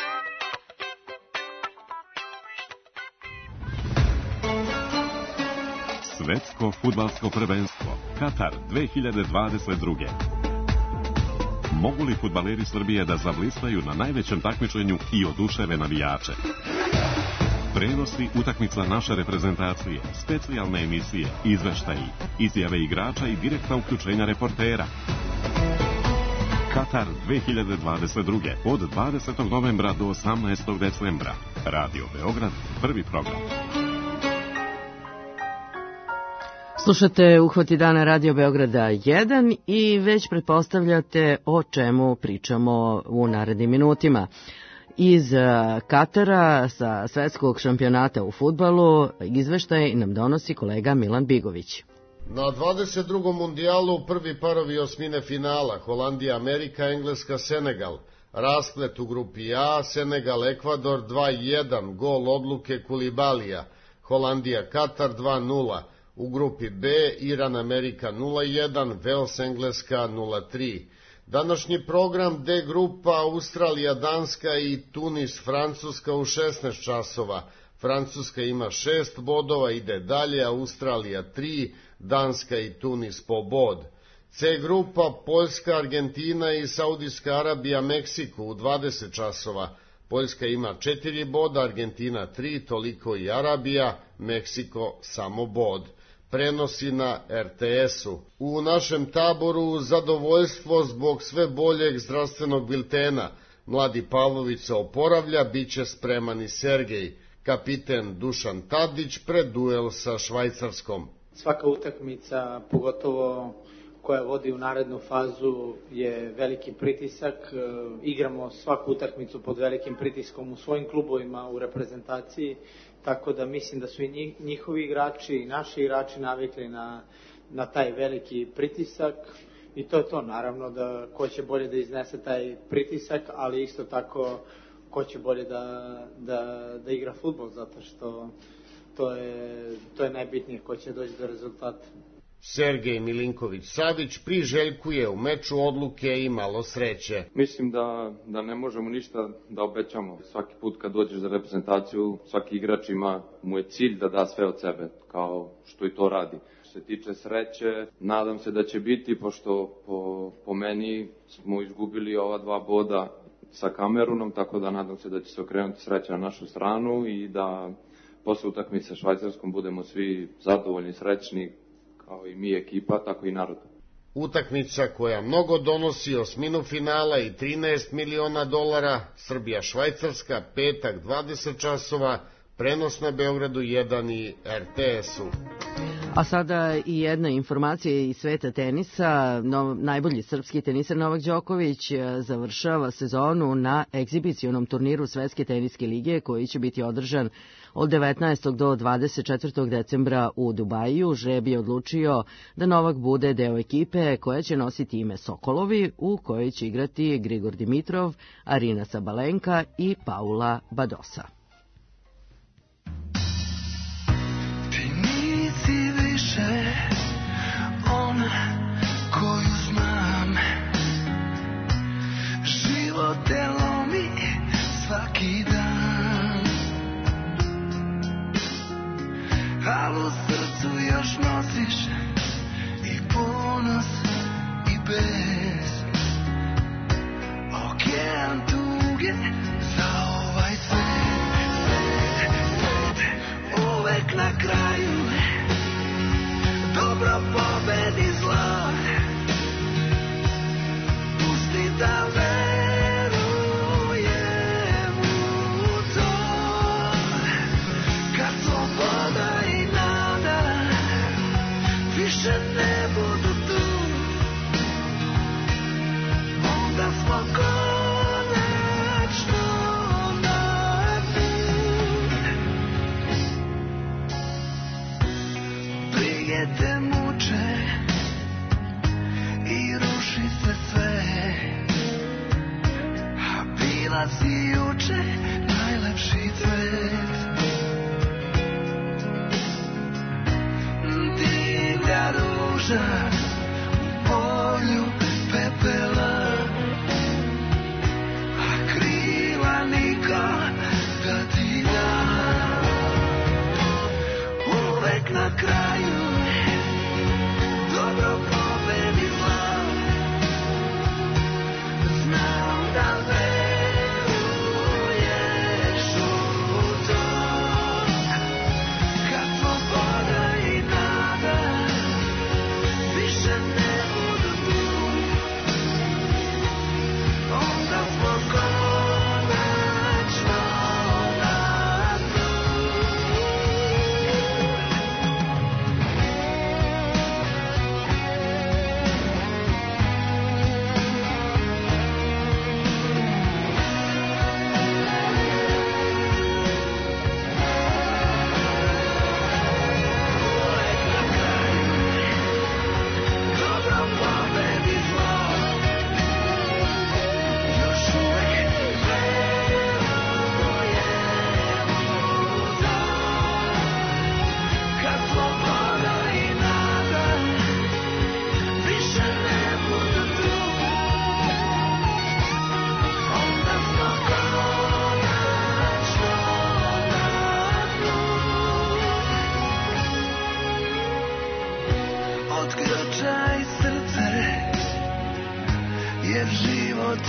S9: Svetsko fudbalsko prvenstvo Katar dve hiljade dvadeset druge. Mogu li fudbaleri Srbije da zablistaju na najvećem takmičenju i oduševe navijače? Prenosi utakmica naše reprezentacije, specijalne emisije, izveštaji, izjave igrača i direktna uključenja reportera. Katar dve hiljade dvadeset druge. Od dvadesetog novembra do osamnaestog decembra. Radio Beograd, prvi program.
S2: Slušate Uhvati dana Radio Beograda jedan i već pretpostavljate o čemu pričamo u narednim minutima. Iz Katara sa svetskog šampionata u fudbalu izveštaj nam donosi kolega Milan Bigović.
S15: Na dvadeset drugom mundijalu prvi parovi osmine finala, Holandija, Amerika, Engleska, Senegal. Rasplet u grupi A, Senegal, Ekvador dva jedan, gol odluke Kulibalija. Holandija, Katar dva nula. U grupi B, Iran, Amerika nula jedan, Vels, Engleska nula tri. Današnji program D grupa, Australija, Danska i Tunis, Francuska u šesnaest časova. Francuska ima šest bodova, ide dalje, Australija tri, Danska i Tunis po bod. C grupa, Poljska, Argentina i Saudijska Arabija, Meksiko u dvadeset časova. Poljska ima četiri boda, Argentina tri, toliko i Arabija, Meksiko samo bod. Prenosi na er te esu. U našem taboru zadovoljstvo zbog sve boljeg zdravstvenog biltena. Mladi Pavlović se oporavlja, bit će spreman i Sergej. Kapiten Dušan Tadić pred duel sa Švajcarskom.
S16: Svaka utakmica, pogotovo koja vodi u narednu fazu, je veliki pritisak. Igramo svaku utakmicu pod velikim pritiskom u svojim klubovima, u reprezentaciji, tako da mislim da su i njihovi igrači i naši igrači navikli na, na taj veliki pritisak i to je to, naravno, da ko će bolje da iznese taj pritisak, ali isto tako ko će bolje da, da, da igra fudbal, zato što to je, to je najbitnije, ko će doći do rezultata.
S15: Sergej Milinković-Savić priželjkuje u meču odluke i malo sreće.
S17: Mislim da, da ne možemo ništa da obećamo. Svaki put kad dođeš za reprezentaciju, svaki igrač ima, mu je cilj da da sve od sebe, kao što i to radi. Što se tiče sreće, nadam se da će biti, pošto po, po meni smo izgubili ova dva boda sa Kamerunom, tako da nadam se da će se okrenuti sreća na našu stranu i da posle utakmice sa Švajcarskom budemo svi zadovoljni, srećni, kao i mi ekipa, tako i narod.
S15: Utakmica koja mnogo donosi, osminu finala i trinaest miliona dolara, Srbija-Švajcarska, petak dvadeset časova, prenos na Beogradu jedan i er te esu.
S2: A sada i jedna informacija iz sveta tenisa. No, najbolji srpski teniser Novak Đoković završava sezonu na egzibicionom turniru Svetske teniske lige koji će biti održan od devetnaestog do dvadeset četvrtog decembra u Dubaju. Žreb je odlučio da Novak bude deo ekipe koja će nositi ime Sokolovi, u kojoj će igrati Grigor Dimitrov, Arina Sabalenka i Paula Badosa.
S18: Ona koju znam, život te lomi svaki dan, al u srcu još nosiš i ponos i bes, okean tuge za ovaj svet, svet, svet, uvek na kraju dobro pobedi zlo, pusti da verujem u to, kad sloboda i nada više ne budu tu, onda smo konačno na dnu. Brige te muče i ruši se sve, a bila si juče najlepši cvet. Divlja ruža u polju pepela, a krila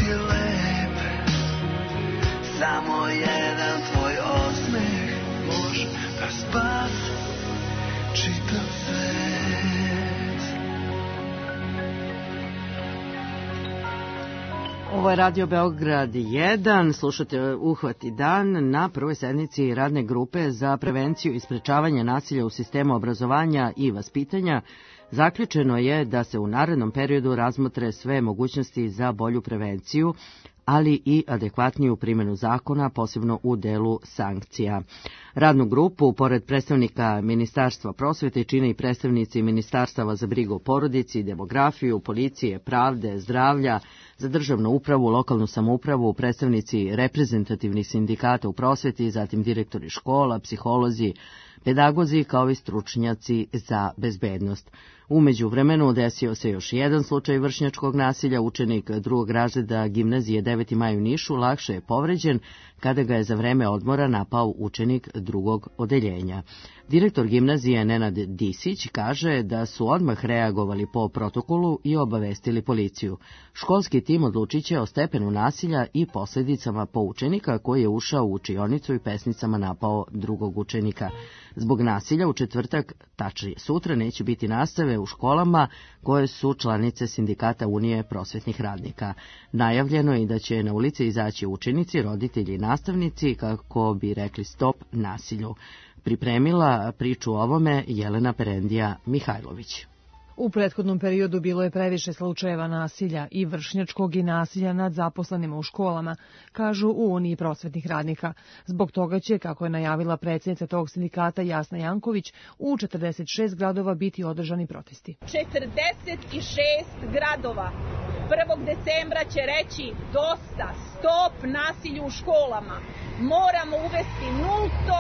S18: ti lep. Samo jedan tvoj osmeh može da spasi čitav svet.
S2: Ovo je Radio Beograd jedan, slušate Uhvati dan na prvoj sednici radne grupe za prevenciju i sprečavanje nasilja u sistemu obrazovanja i vaspitanja. Zaključeno je da se u narednom periodu razmotre sve mogućnosti za bolju prevenciju, ali i adekvatniju primjenu zakona, posebno u delu sankcija. Radnu grupu, pored predstavnika Ministarstva prosvete, čine i predstavnici Ministarstava za brigu o porodici, demografiju, policije, pravde, zdravlja, za državnu upravu, lokalnu samoupravu, predstavnici reprezentativnih sindikata u prosveti, zatim direktori škola, psiholozi, pedagozi kao i stručnjaci za bezbednost. U međuvremenu desio se još jedan slučaj vršnjačkog nasilja. Učenik drugog razreda gimnazije deveti maj u Nišu lakše je povređen kada ga je za vreme odmora napao učenik drugog odeljenja. Direktor gimnazije Nenad Disić kaže da su odmah reagovali po protokolu i obavestili policiju. Školski tim odlučit će o stepenu nasilja i posljedicama po učenika koji je ušao u učionicu i pesnicama napao drugog učenika. Zbog nasilja u četvrtak, tačnije sutra, neće biti nastave u školama koje su članice sindikata Unije prosvetnih radnika. Najavljeno je i da će na ulice izaći učenici, roditelji i nastavnici kako bi rekli stop nasilju. Pripremila priču o ovome Jelena Perendija Mihajlović.
S14: U prethodnom periodu bilo je previše slučajeva nasilja i vršnjačkog i nasilja nad zaposlenima u školama, kažu u Uniji prosvetnih radnika. Zbog toga će, kako je najavila predsjednica tog sindikata Jasna Janković, u četrdeset šest gradova biti održani protesti.
S19: četrdeset šest gradova prvog decembra će reći dosta, stop nasilju u školama. Moramo uvesti nulto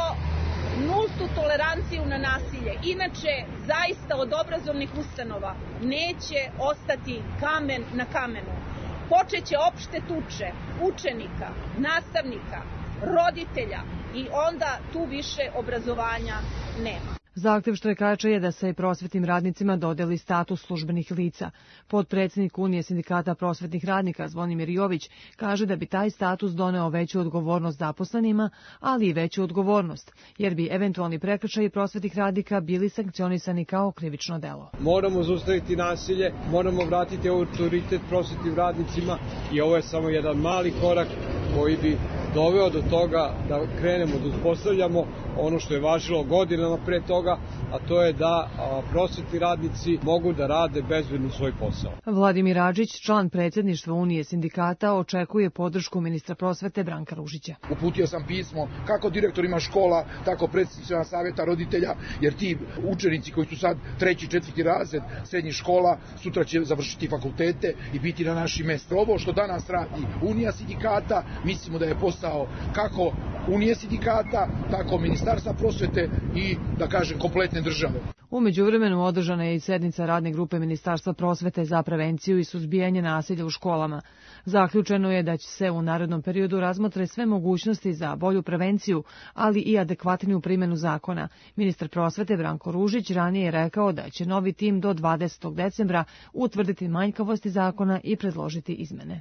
S19: nultu toleranciju na nasilje. Inače, zaista od obrazovnih ustanova neće ostati kamen na kamenu. Počeće opšte tuče učenika, nastavnika, roditelja i onda tu više obrazovanja nema.
S14: Zahtev štrajkača je da se prosvetnim radnicima dodeli status službenih lica. Potpredsjednik Unije sindikata prosvetnih radnika Zvonimir Jović kaže da bi taj status doneo veću odgovornost zaposlenima, ali i veću odgovornost, jer bi eventualni prekršaji prosvetnih radnika bili sankcionisani kao krivično delo.
S20: Moramo zaustaviti nasilje, moramo vratiti autoritet prosvetnim radnicima i ovo je samo jedan mali korak koji bi doveo do toga da krenemo da uspostavljamo ono što je važilo godinama pre toga, a to je da prosvetni radnici mogu da rade bezbedno svoj posao.
S14: Vladimir Adžić, član predsjedništva Unije sindikata, očekuje podršku ministra prosvete Branka Ružića.
S21: Uputio sam pismo kako direktorima škola, tako predsjednicima savjeta roditelja, jer ti učenici koji su sad treći, četvrti razred srednjih škola, sutra će završiti fakultete i biti na našim mjestu. Ovo što danas radi Unija sindikata, mislimo da je posao kako Unije sindikata, tako Ministarstva prosvete i, da kažem, kompletne države.
S14: U međuvremenu održana je i sednica radne grupe Ministarstva prosvete za prevenciju i suzbijanje nasilja u školama. Zaključeno je da će se u narednom periodu razmotre sve mogućnosti za bolju prevenciju, ali i adekvatniju primjenu zakona. Ministar prosvete Branko Ružić ranije je rekao da će novi tim do dvadesetog decembra utvrditi manjkavosti zakona i predložiti izmene.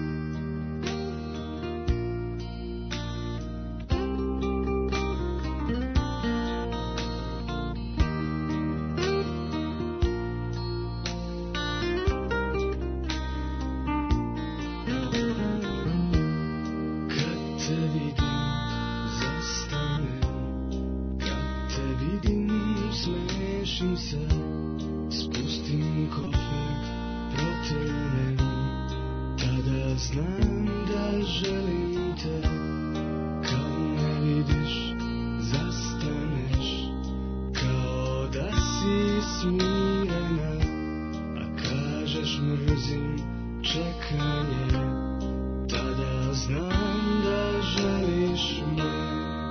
S18: Spustim kofer, protrnem, tada znam da želim te. Kao me vidiš, zastaneš, kao da si smirena, a kažeš mrzim čekanje, tada znam da želiš me.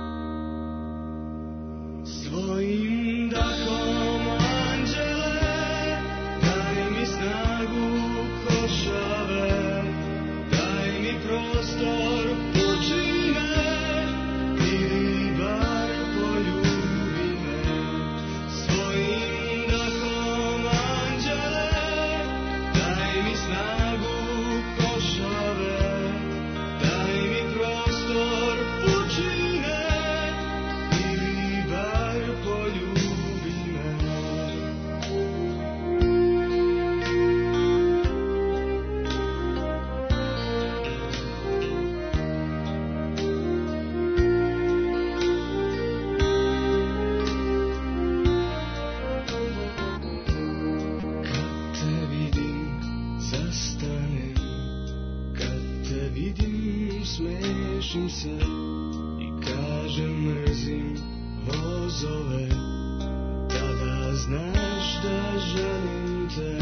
S18: Svojim dahom anđele, daj mi snagu košave, daj mi prostor, puči me, ili bar poljubi me. Svojim dahom anđele, daj mi snagu košave, nasmešim se i kažem mrzim vozove, tada znaš da želim te.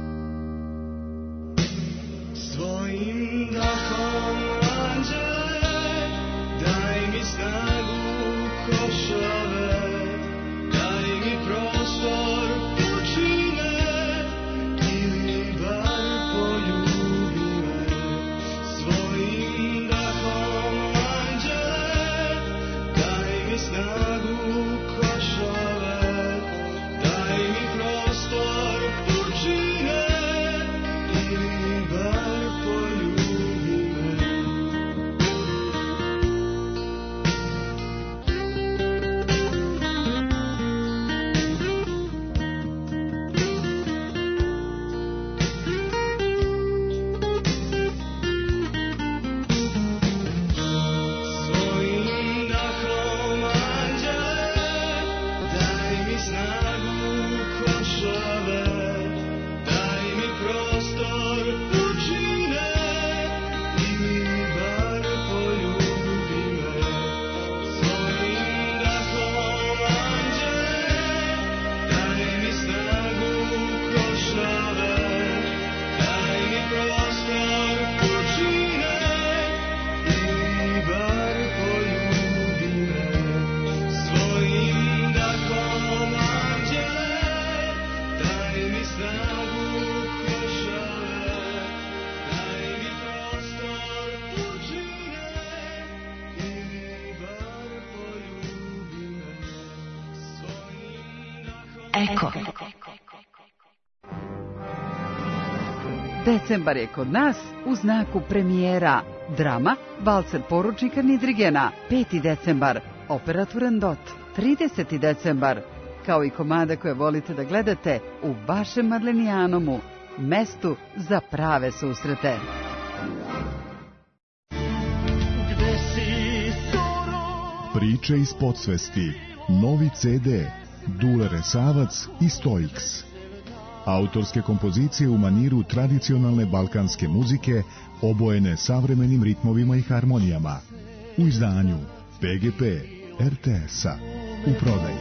S18: Svojim dahom anđele, daj mi snagu košave, daj mi prostor pučine, ili bar poljubi me. Svojim dahom anđele, daj mi snagu košave, daj mi prostor pučine, ili bar poljubi me. Svojim dahom anđele, daj mi snagu košave, daj mi prostor pučine, ili bar poljubi me. Svojim dahom anđele, daj mi snagu košave, daj mi prostor pučine, ili bar poljubi me. Svojim dahom anđele, daj mi snagu košave, daj mi prostor pučine, ili bar poljubi me. Svojim
S1: Eko. Decembar je kod nas u znaku premijera drama Valcer poručnika Nidrigena, peti decembar, opera Turandot, trideseti decembar, kao i komada koje volite da gledate u vašem Marlenijanomu, mestu za prave susrete.
S6: Priče iz podsvesti, novi ce de, Dule Resavac i Stoiks. Autorske kompozicije u maniru tradicionalne balkanske muzike, obojene savremenim ritmovima i harmonijama. U izdanju pe ge pe er te es-a. U prodaju.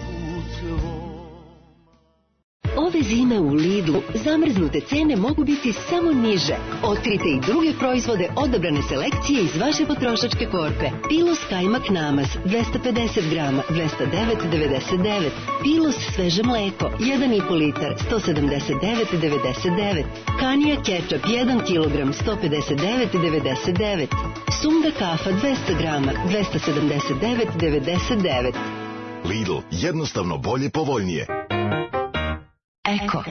S4: Ove zime u Lidlu zamrznute cene mogu biti samo niže. Otkrite i druge proizvode odabrane selekcije iz vaše potrošačke korpe. Pilos kajmak namaz dvesta pedeset grama dvesta devet devedeset devet. Pilos sveže mleko jedan i po litar sto sedamdeset devet devedeset devet. Kanija kečap jedan kilogram sto pedeset devet devedeset devet. Sunda kafa dvesta grama dvesta sedamdeset devet devedeset devet.
S22: Lidl, jednostavno bolje, povoljnije.
S1: Eko.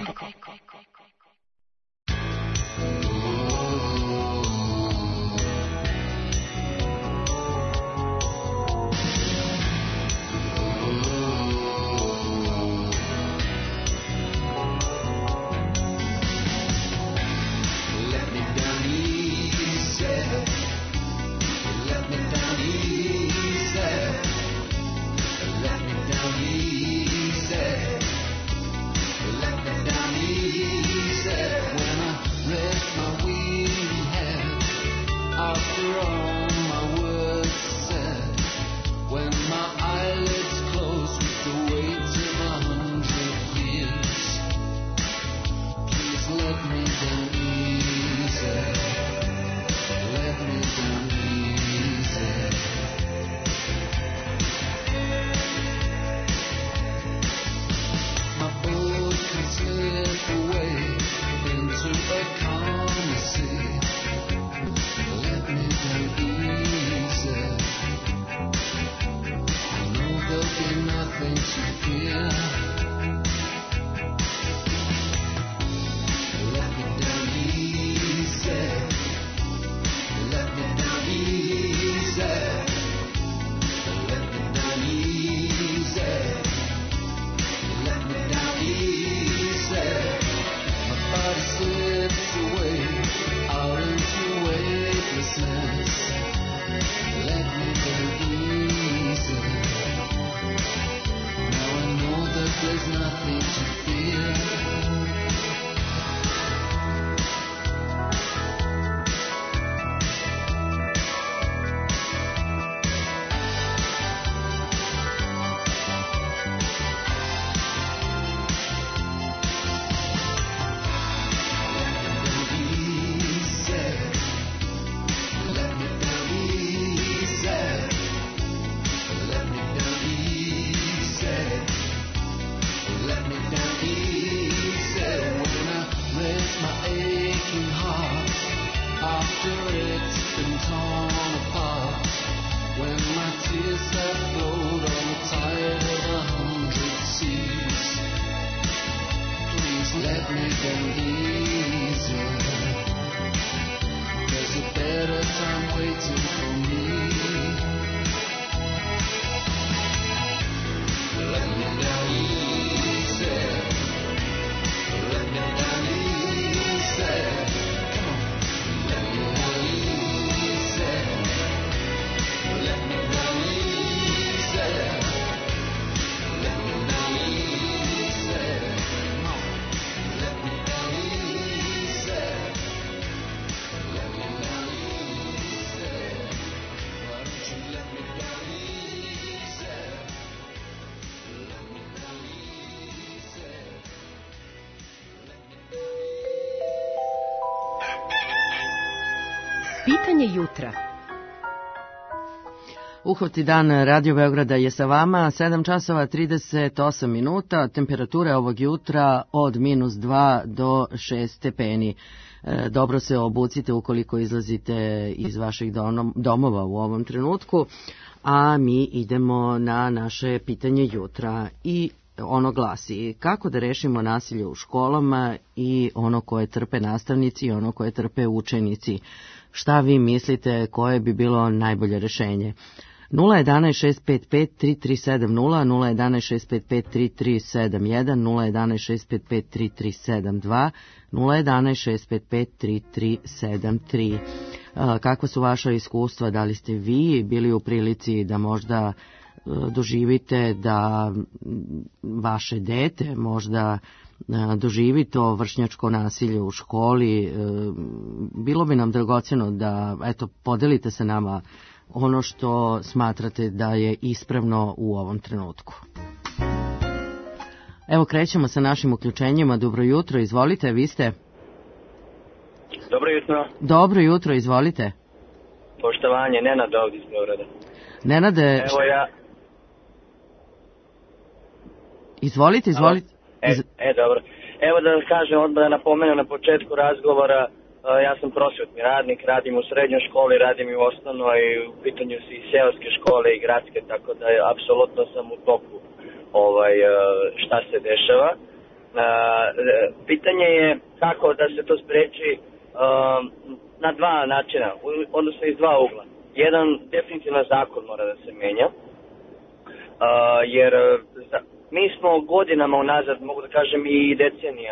S18: Let me down easy.
S4: Pitanje jutra.
S2: Uhvati dan Radio Beograda je sa vama, sedam časova trideset osam minuta, temperature ovog jutra od minus dva do šest stepeni. E, dobro se obucite ukoliko izlazite iz vaših domova u ovom trenutku, a mi idemo na naše pitanje jutra i ono glasi: kako da rešimo nasilje u školama i ono koje trpe nastavnici i ono koje trpe učenici? Šta vi mislite koje bi bilo najbolje rešenje? nula jedan šest pet pet tri tri sedam nula, nula jedan šest pet pet tri tri sedam jedan, nula jedan šest pet pet tri tri sedam dva, nula jedan šest pet pet tri tri sedam tri. Kakva su vaša iskustva? Da li ste vi bili u prilici da možda doživite da vaše dete možda doživi to vršnjačko nasilje u školi? Bilo bi nam dragocjeno da eto podelite sa nama ono što smatrate da je ispravno u ovom trenutku. Evo krećemo sa našim uključenjima. Dobro jutro, izvolite, vi ste?
S5: Dobro jutro.
S2: Dobro jutro, izvolite.
S5: Poštovanje, Nenad ovdje iz Beograda.
S2: Nenade...
S5: Evo ja...
S2: Izvolite, izvolite.
S5: E, e, dobro. Evo da kažem, odmah da napomenem na početku razgovora, ja sam prosvetni radnik, radim u srednjoj školi, radim i u osnovnoj, u pitanju su i seoske škole i gradske, tako da je, apsolutno sam u toku ovaj, šta se dešava. Pitanje je kako da se to spreči na dva načina, odnosno iz dva ugla. Jedan, definitivno zakon mora da se menja, jer mi smo godinama unazad, mogu da kažem i decenija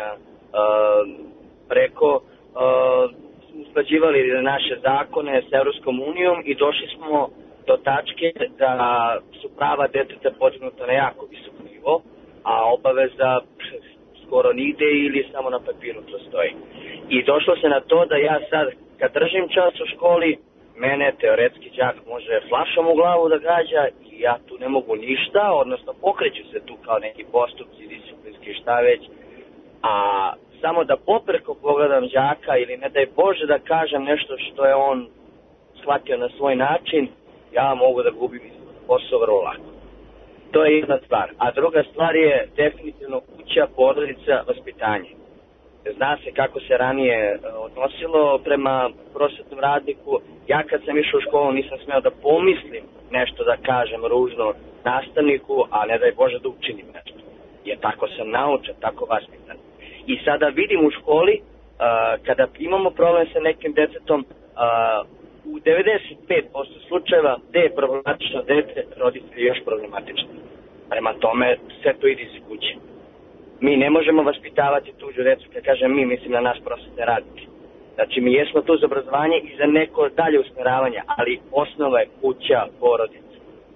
S5: preko, Uh, usklađivali naše zakone s Evropskom unijom i došli smo do tačke da su prava deteta podignuta na jako visok nivo, a obaveza skoro nigde ili samo na papiru to stoji. I došlo se na to da ja sad, kad držim čas u školi, mene teoretski đak može flašom u glavu da gađa i ja tu ne mogu ništa, odnosno pokreću se tu kao neki postupci disciplinski šta već, a samo da popreko pogledam đaka ili ne daj Bože da kažem nešto što je on shvatio na svoj način, ja mogu da gubim posao vrlo lako. To je jedna stvar. A druga stvar je definitivno kuća, porodica, vaspitanje. Zna se kako se ranije odnosilo prema prosvetnom radniku. Ja kad sam išao u školu nisam smeo da pomislim nešto da kažem ružno nastavniku, a ne daj Bože da učinim nešto. Jer tako sam naučen, tako vaspitan. I sada vidim u školi, uh, kada imamo problem sa nekim detetom, uh, u devedeset pet posto slučajeva gde je problematično dete, roditelj je još problematično. Prema tome, sve to ide iz kuće. Mi ne možemo vaspitavati tuđu decu, kad kažem mi, mislim na nas prosvetne radnike. Znači, mi jesmo tu za obrazovanje i za neko dalje usmeravanje, ali osnova je kuća, porodica.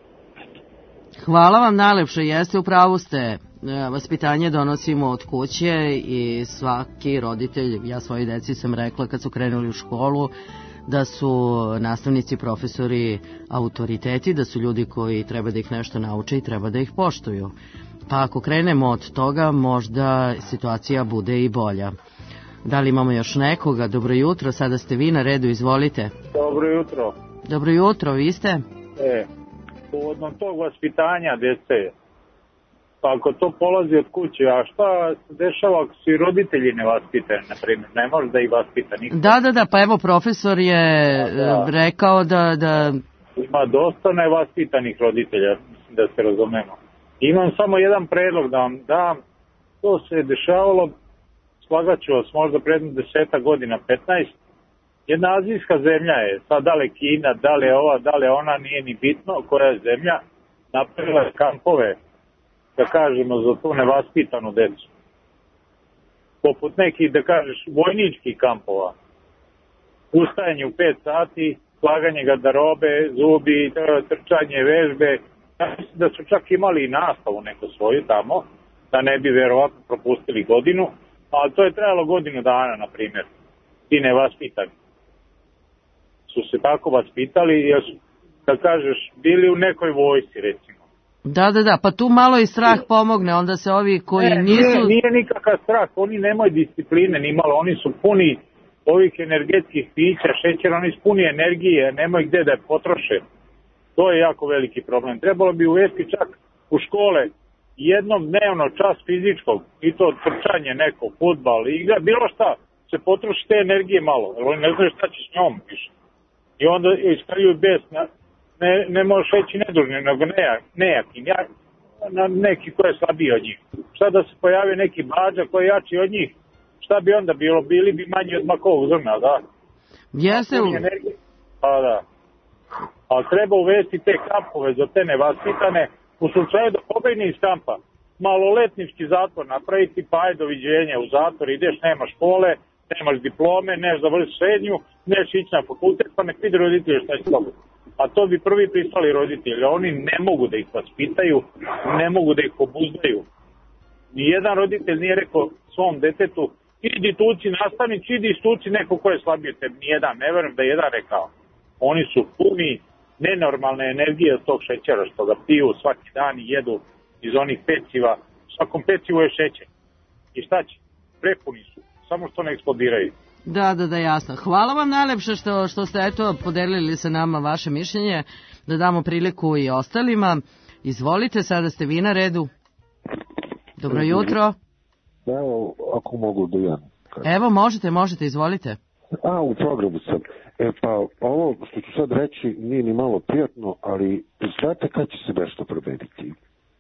S2: Hvala vam najlepše, jeste, u pravu ste. Vaspitanje donosimo od kuće i svaki roditelj, ja svojoj deci sam rekla kad su krenuli u školu, da su nastavnici, profesori autoriteti, da su ljudi koji treba da ih nešto nauče i treba da ih poštuju. Pa ako krenemo od toga, možda situacija bude i bolja. Da li imamo još nekoga? Dobro jutro, sada ste vi na redu, izvolite.
S7: Dobro jutro.
S2: Dobro jutro, vi ste?
S7: E, povodno tog vaspitanja dece, pa ako to polazi od kuće, a šta se dešava ako su i roditelji nevaspitani, na primjer, ne može da ih vaspita niko?
S2: Da, da, da, pa evo profesor je da. rekao da, da...
S7: Ima dosta nevaspitanih roditelja, mislim da se razumemo. Imam samo jedan predlog da vam dam, to se je dešavalo, slagaću vas, možda predno deseta godina, petnaest, jedna azijska zemlja je, sad da li Kina, da li je ova, da li je ona, nije ni bitno koja je zemlja, napravila kampove, da kažemo, za tu nevaspitanu decu. Poput nekih, da kažeš, vojničkih kampova. Ustajanje u pet sati, slaganje garderobe, zubi, trčanje, vežbe. Ja mislim da su čak imali i nastavu neku svoju tamo, da ne bi verovatno propustili godinu, ali to je trajalo godinu dana, na primjer. Ti nevaspitani su se tako vaspitali, jer su, da kažeš, bili u nekoj vojsci, recimo.
S2: Da, da, da, pa tu malo i strah pomogne, onda se ovi koji
S7: ne,
S2: nisu...
S7: Nije, nije nikakav strah, oni nemaju discipline ni malo, oni su puni ovih energetskih pića, šećera, oni ispuni energije, nemaju gde da je potroše. To je jako veliki problem. Trebalo bi uvesti čak u škole jednom dnevno čas fizičkog, i to trčanje neko, fudbal, igra, bilo šta, se potroši te energije malo, jer oni ne znaju šta će s njom više. I onda iskriju bes, na, ne, ne možeš reći nedužni, nego nejakim, ja, na neki ko je slabiji od njih. Šta da se pojavi neki bađa koji je jači od njih, šta bi onda bilo? Bili bi manji od makovog zrna, da?
S2: Jeste u...
S7: Pa da. Ali treba uvesti te kampove za te nevaspitane, u slučaju da pobegne iz kampa, maloletnički zatvor napraviti, pa je doviđenje u zatvor, ideš, nema škole, nemaš diplome, neš završi srednju, neš ići na fakultet, pa nek vidi roditelji šta će slobodno. A to bi prvi pristali roditelji, oni ne mogu da ih vaspitaju, ne mogu da ih obuzdaju. Nijedan roditelj nije rekao svom detetu, idi tuci nastavnici, idi istuci neko ko je slabiji od tebi, nijedan, ne verujem da je jedan rekao. Oni su puni nenormalne energije od tog šećera, što ga piju svaki dan i jedu iz onih peciva. U svakom pecivu je šećer. I šta će? Prepuni su, samo što ne eksplodiraju.
S2: Da, da, da, jasno. Hvala vam najlepše što, što ste eto podelili sa nama vaše mišljenje, da damo priliku i ostalima. Izvolite, sada ste vi na redu. Dobro jutro.
S8: Evo, ako mogu da ja.
S2: Evo, možete, možete, izvolite.
S8: A, u programu sam. E pa, ovo što ću sad reći nije ni malo prijatno, ali znate kad će se nešto promeniti?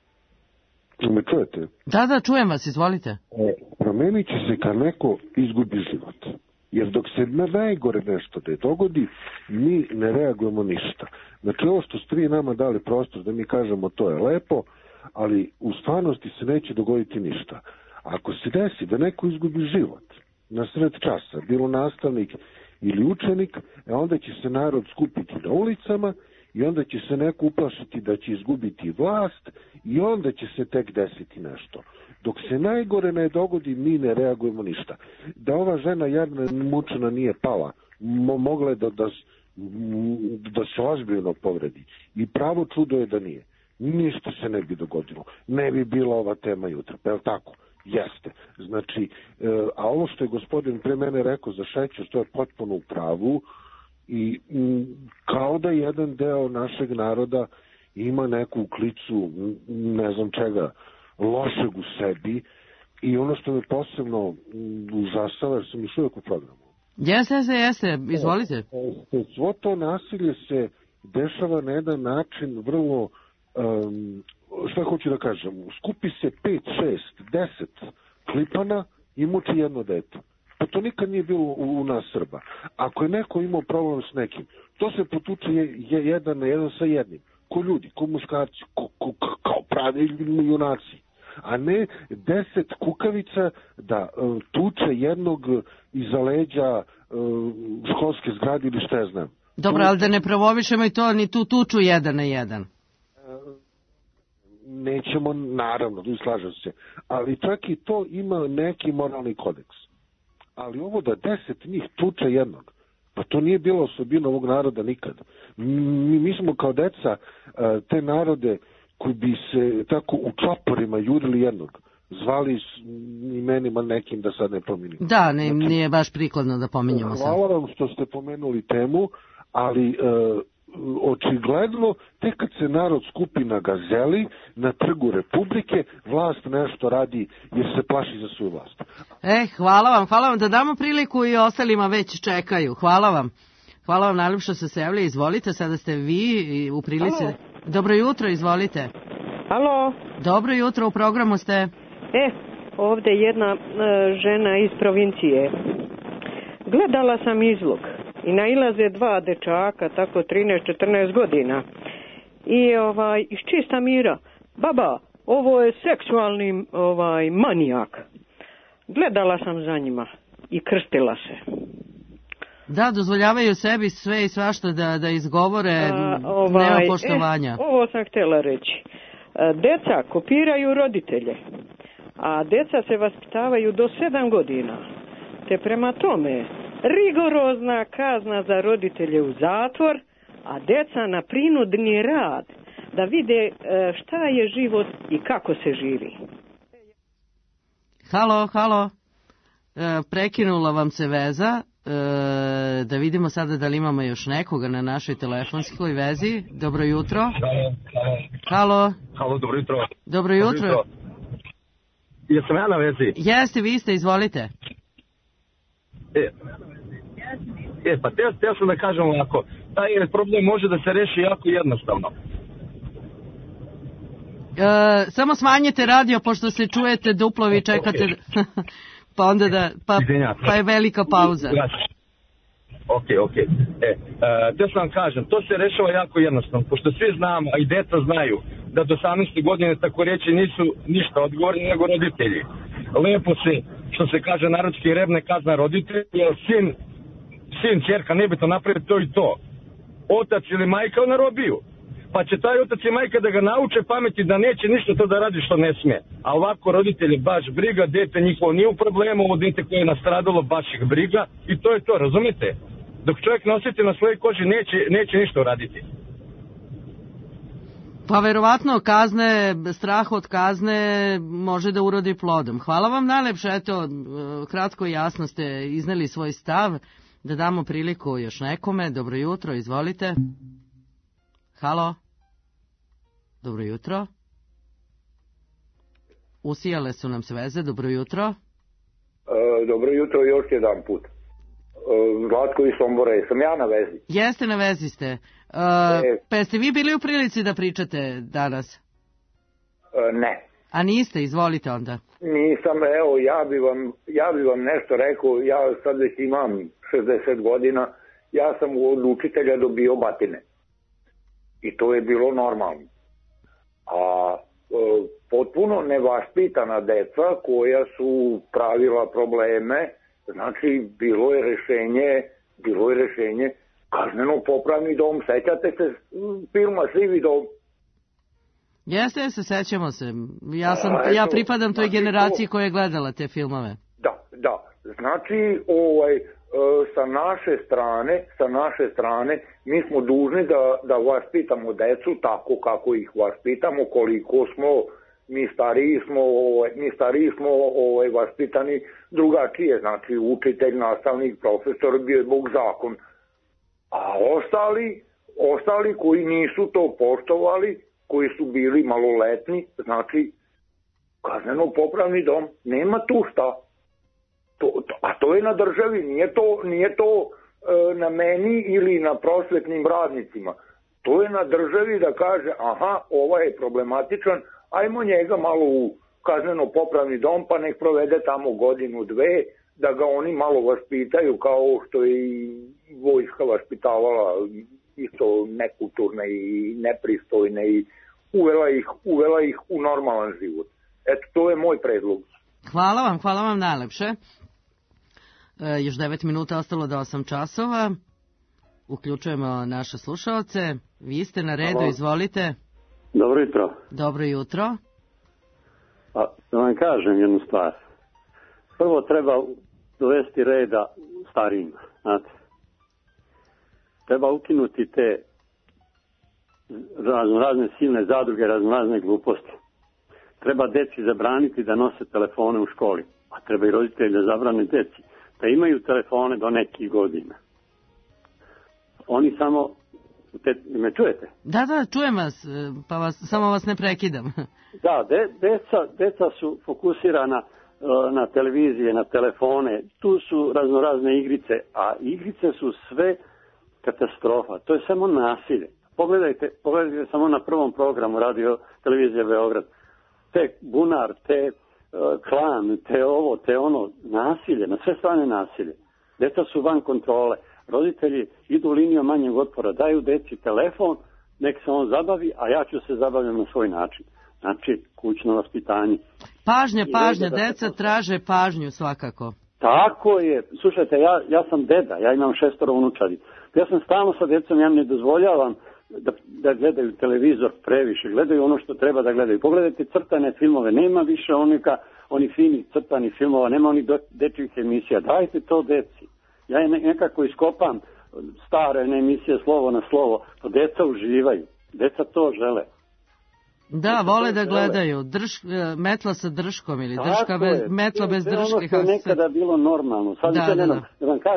S8: Me čujete?
S2: Da, da, čujem vas, izvolite.
S8: E, promenit će se kad neko izgubi život. Jer dok se na najgore nešto ne dogodi, mi ne reagujemo ništa. Znači, ovo što ste vi nama dali prostor da mi kažemo to je lepo, ali u stvarnosti se neće dogoditi ništa. Ako se desi da neko izgubi život na sred časa, bilo nastavnik ili učenik, e onda će se narod skupiti na ulicama i onda će se neko uplašiti da će izgubiti vlast i onda će se tek desiti nešto. Dok se najgore ne dogodi, mi ne reagujemo ništa. Da ova žena jadna mučena nije pala, mo mogla je da, da, da se ozbiljno povredi. I pravo čudo je da nije. Ništa se ne bi dogodilo. Ne bi bila ova tema jutra. Pa je li tako? Jeste. Znači, e, a ovo što je gospodin pre mene rekao za šećer, to je potpuno u pravu i m, kao da jedan deo našeg naroda ima neku klicu, ne znam čega, lošeg u sebi i ono što me posebno užasava, jer sam još uvijek u programu.
S2: Jeste, jeste, jeste, izvolite.
S8: E, svo to nasilje se dešava na jedan način vrlo... Um, šta hoću da kažem, skupi se pet, šest, deset klipana i muči jedno dete. Pa to nikad nije bilo u, u nas Srba. Ako je neko imao problem s nekim, to se potuče je, je jedan na jedan sa jednim. Ko ljudi, ko muškarci, ko, ko, kao pravi junaci. A ne deset kukavica da uh, tuče jednog iza leđa uh, školske zgrade ili šta ja znam.
S2: Dobro, ali da ne provovišemo i to ni tu tuču jedan na jedan.
S8: Nećemo, naravno, tu slažem se, ali čak i to ima neki moralni kodeks. Ali ovo da deset njih tuče jednog, pa to nije bilo osobina ovog naroda nikad. Mi, mi smo kao deca te narode koji bi se tako u čaporima jurili jednog, zvali imenima nekim da sad ne pominjem.
S2: Da, ne, znači, nije baš prikladno da pominjemo se.
S8: Hvala vam što ste pomenuli temu, ali... Uh, očigledno, tek kad se narod skupi na Gazeli, na Trgu Republike, vlast nešto radi jer se plaši za svoju vlast.
S2: E, hvala vam, hvala vam da damo priliku i ostalima već čekaju. Hvala vam. Hvala vam najljepše što se javili. Izvolite, sada ste vi u prilici. Halo. Dobro jutro, izvolite.
S10: Halo.
S2: Dobro jutro, u programu ste.
S10: E, ovde jedna e, žena iz provincije. Gledala sam izlog. I nailaze dva dečaka, tako trinaest četrnaest godina. I ovaj iz čista mira, baba, ovo je seksualni ovaj manijak. Gledala sam za njima i krstila se.
S2: Da, dozvoljavaju sebi sve i svašta da, da izgovore, A, ovaj, nema poštovanja.
S10: E, ovo sam htjela reći. Deca kopiraju roditelje, a deca se vaspitavaju do sedam godina. Te prema tome... rigorozna kazna za roditelje u zatvor, a deca na prinudni rad, da vide šta je život i kako se živi.
S2: Halo, halo, e, prekinula vam se veza, E, da vidimo sada da li imamo još nekoga na našoj telefonskoj vezi. Dobro jutro. Halo.
S11: Halo, dobro jutro.
S2: Dobro jutro.
S11: Dobro jutro. Jesam ja na vezi?
S2: Jeste, vi ste, izvolite.
S11: E, e pa te, te sam da kažem ovako, taj problem može da se reši jako jednostavno.
S2: E, samo smanjite radio, pošto se čujete duplo, vi čekate, okay. pa onda da, pa, pa je velika pauza.
S11: Ok, ok. E, e, te sam vam kažem, to se rešava jako jednostavno, pošto svi znamo, a i deca znaju, da do osamnaeste godine, tako reći, nisu ništa odgovorni nego roditelji. Lepo se, što se kaže narodski, rebne kazna roditelji, jer sin, sin, ćerka, nebitno napravi to i to. Otac ili majka na robiju. Pa će taj otac i majka da ga nauče pameti da neće ništa to da radi što ne sme. A ovako roditelji baš briga, dete njihovo nije u problemu, ovo dete koje je nastradalo baš ih briga i to je to, razumite? Dok čovjek nositi na svojoj koži neće, neće ništa uraditi.
S2: Pa verovatno kazne, strah od kazne može da urodi plodom. Hvala vam najlepše, eto, kratko i jasno ste izneli svoj stav, da damo priliku još nekome. Dobro jutro, izvolite. Halo. Dobro jutro. Usijale su nam se veze, dobro jutro.
S13: E, dobro jutro još jedan put. Zlatko iz Sombora, jesam ja na vezi?
S2: Jeste, na vezi ste. E, e, pa jeste vi bili u prilici da pričate danas?
S13: E, ne.
S2: A niste, izvolite onda.
S13: Nisam, evo, ja bi vam, ja bi vam nešto rekao, ja sad već imam šezdeset godina, ja sam od učitelja dobio batine. I to je bilo normalno. A e, potpuno nevaspitana deca koja su pravila probleme, znači bilo je rešenje, bilo je rešenje kazneno popravni dom. Sećate se filma Sivi dom?
S2: Jeste, se sećamo se. Ja, sam, A, eto, ja pripadam toj znači generaciji to, koja je gledala te filmove.
S13: Da, da. Znači, ovaj, sa naše strane, sa naše strane, mi smo dužni da, da vaspitamo decu tako kako ih vaspitamo, koliko smo, mi stariji smo, ovaj, mi stariji smo ovaj, vaspitani drugačije, znači učitelj, nastavnik, profesor, bio je Bog zakon. A ostali, ostali koji nisu to poštovali, koji su bili maloletni, znači kazneno popravni dom, nema tu šta. To, to, a to je na državi, nije to, nije to e, na meni ili na prosvetnim radnicima. To je na državi da kaže, aha, ovaj je problematičan, ajmo njega malo u kazneno popravni dom, pa nek provede tamo godinu, dve, da ga oni malo vaspitaju kao što je i vojska vaspitavala, isto nekulturne i nepristojne i uvela ih, uvela ih u normalan život. Eto, to je moj predlog.
S2: Hvala vam, hvala vam najlepše. E, još devet minuta ostalo do osam časova. Uključujemo naše slušaoce. Vi ste na redu, Halo. Izvolite.
S23: Dobro jutro.
S2: Dobro jutro.
S23: Pa, da vam kažem jednu stvar. Prvo treba dovesti reda starijima, znate. Treba ukinuti te razno razne silne zadruge, razno razne gluposti. Treba deci zabraniti da nose telefone u školi, a treba i roditelji da zabrane deci da imaju telefone do nekih godina. Oni samo, te, me čujete?
S2: Da, da, čujem vas, pa vas, samo vas ne prekidam.
S23: Da, de, deca, deca su fokusirana na televizije, na telefone, tu su raznorazne igrice, a igrice su sve katastrofa, to je samo nasilje. Pogledajte, pogledajte samo na prvom programu radio televizije Beograd, te bunar, te uh, klan, te ovo, te ono, nasilje, na sve strane nasilje. Deca su van kontrole, roditelji idu linijom manjeg otpora, daju deci telefon, nek se on zabavi, a ja ću se zabavljati na svoj način. Znači, kućno vaspitanje.
S2: Pažnja, pažnja, da deca se... traže pažnju svakako.
S23: Tako je. Slušajte, ja, ja sam deda, ja imam šestoro unučadi. Ja sam stalno sa decom, ja ne dozvoljavam da, da gledaju televizor previše, gledaju ono što treba da gledaju. Pogledajte crtane filmove, nema više onika, onih finih crtanih filmova, nema onih dečjih emisija. Dajte to deci. Ja je nekako iskopam stare emisije slovo na slovo, to deca uživaju. Deca to žele.
S2: Da, vole da gledaju. Drž, metla sa drškom ili drška bez, metla bez drške.
S23: Ono što je nekada bilo normalno. Sad da, da, da. da vam kažem,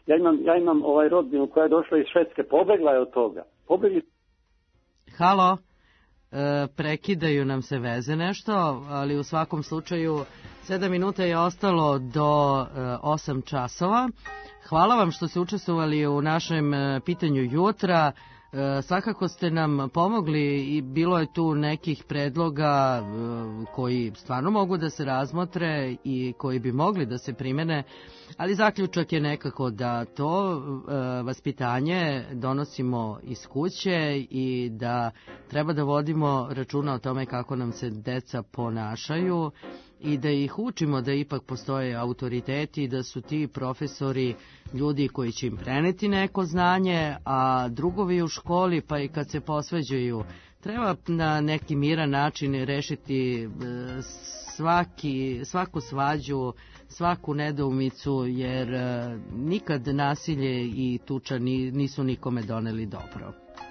S23: Ja imam, ja imam ovaj rodbinu koja je došla iz Švedske, pobegla je od toga. Pobegli...
S2: Halo, e, prekidaju nam se veze nešto, ali u svakom slučaju sedam minuta je ostalo do e, osam časova. Hvala vam što ste učestvovali u našem e, pitanju jutra. E, svakako ste nam pomogli i bilo je tu nekih predloga e, koji stvarno mogu da se razmotre i koji bi mogli da se primene, ali zaključak je nekako da to e, vaspitanje donosimo iz kuće i da treba da vodimo računa o tome kako nam se deca ponašaju i da ih učimo da ipak postoje autoriteti, da su ti profesori ljudi koji će im preneti neko znanje, a drugovi u školi, pa i kad se posveđuju, treba na neki miran način rešiti svaki, svaku svađu, svaku nedoumicu, jer nikad nasilje i tuča nisu nikome doneli dobro.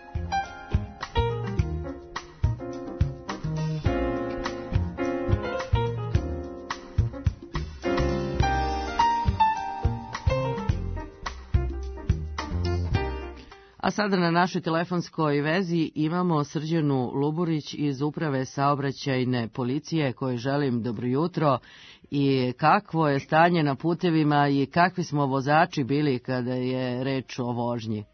S2: A sada na našoj telefonskoj vezi imamo Srđanu Luburić iz Uprave saobraćajne policije, kojoj želim dobro jutro. I kakvo je stanje na putevima i kakvi smo vozači bili kada je reč o vožnji?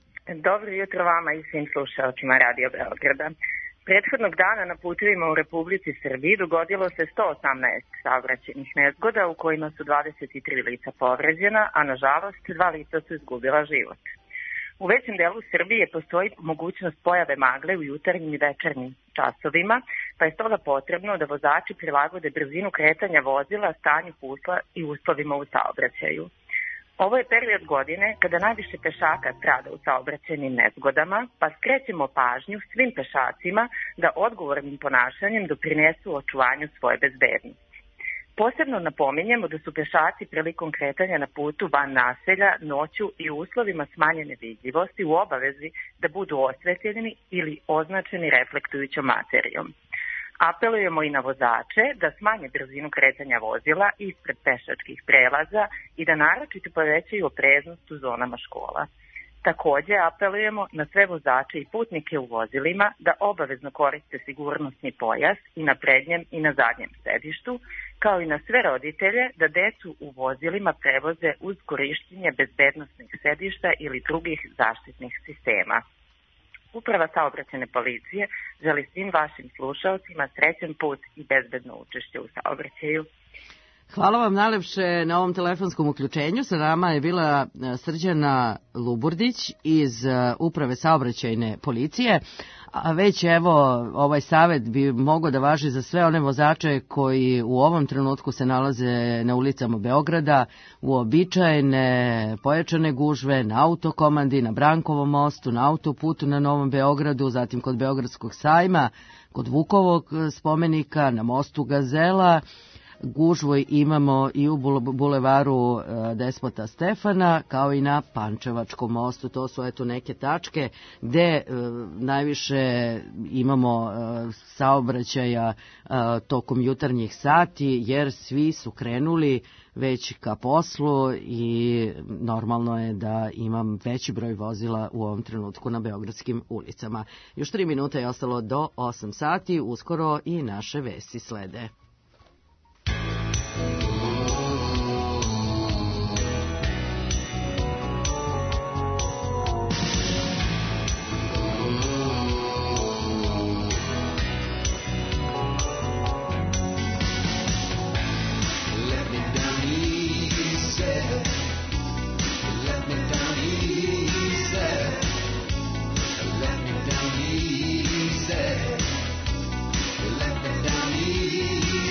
S3: Dobro jutro vama i svim slušalcima Radio Beograda. Prethodnog dana na putevima u Republici Srbiji dogodilo se sto osamnaest saobraćajnih nezgoda u kojima su dvadeset tri lica povređena, a nažalost dva lica su izgubila život. U većem delu Srbije postoji mogućnost pojave magle u jutarnjim i večernjim časovima, pa je stoga potrebno da vozači prilagode brzinu kretanja vozila, stanju putla i uslovima u saobraćaju. Ovo je period godine kada najviše pešaka strada u saobraćajnim nezgodama, pa skrećemo pažnju svim pešacima da odgovornim ponašanjem doprinesu očuvanju svoje bezbednosti. Posebno napominjemo da su pešaci prilikom kretanja na putu van naselja, noću i u uslovima smanjene vidljivosti u obavezi da budu osvetljeni ili označeni reflektujućom materijom. Apelujemo i na vozače da smanje brzinu kretanja vozila ispred pešačkih prelaza i da naročito povećaju opreznost u zonama škola. Takođe apelujemo na sve vozače i putnike u vozilima da obavezno koriste sigurnosni pojas i na prednjem i na zadnjem sedištu, kao i na sve roditelje da decu u vozilima prevoze uz korišćenje bezbednosnih sedišta ili drugih zaštitnih sistema. Uprava saobraćajne policije želi svim vašim slušalcima srećan put i bezbedno učešće u saobraćaju.
S2: Hvala vam najlepše na ovom telefonskom uključenju. Sa nama je bila Srđana Luburdić iz Uprave saobraćajne policije. A već evo ovaj savjet bi mogao da važi za sve one vozače koji u ovom trenutku se nalaze na ulicama Beograda, uobičajene pojačane gužve, na autokomandi, na Brankovom mostu, na autoputu na Novom Beogradu, zatim kod Beogradskog sajma, kod Vukovog spomenika, na mostu Gazela. Gužvu imamo i u bulevaru Despota Stefana, kao i na Pančevačkom mostu. To su eto neke tačke gde e, najviše imamo e, saobraćaja e, tokom jutarnjih sati, jer svi su krenuli već ka poslu i normalno je da imam veći broj vozila u ovom trenutku na beogradskim ulicama. Još tri minuta je ostalo do osam sati, uskoro i naše vesti slede.
S18: Let me down easy.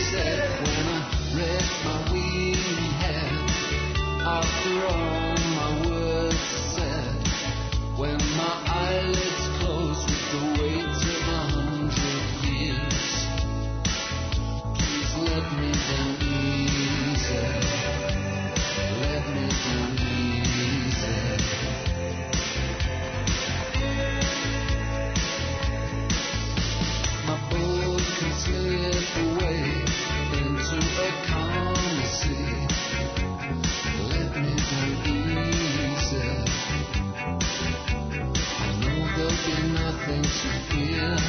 S18: you feel.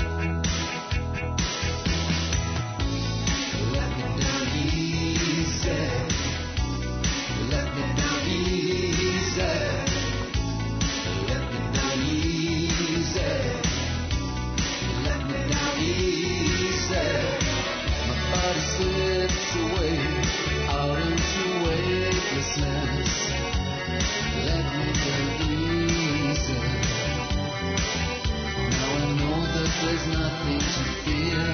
S18: Let me down easy. Let me down easy. Let me down easy. Let me down easy. My body slips away out into weightlessness. Let me down easy. Now I know that there's nothing to fear.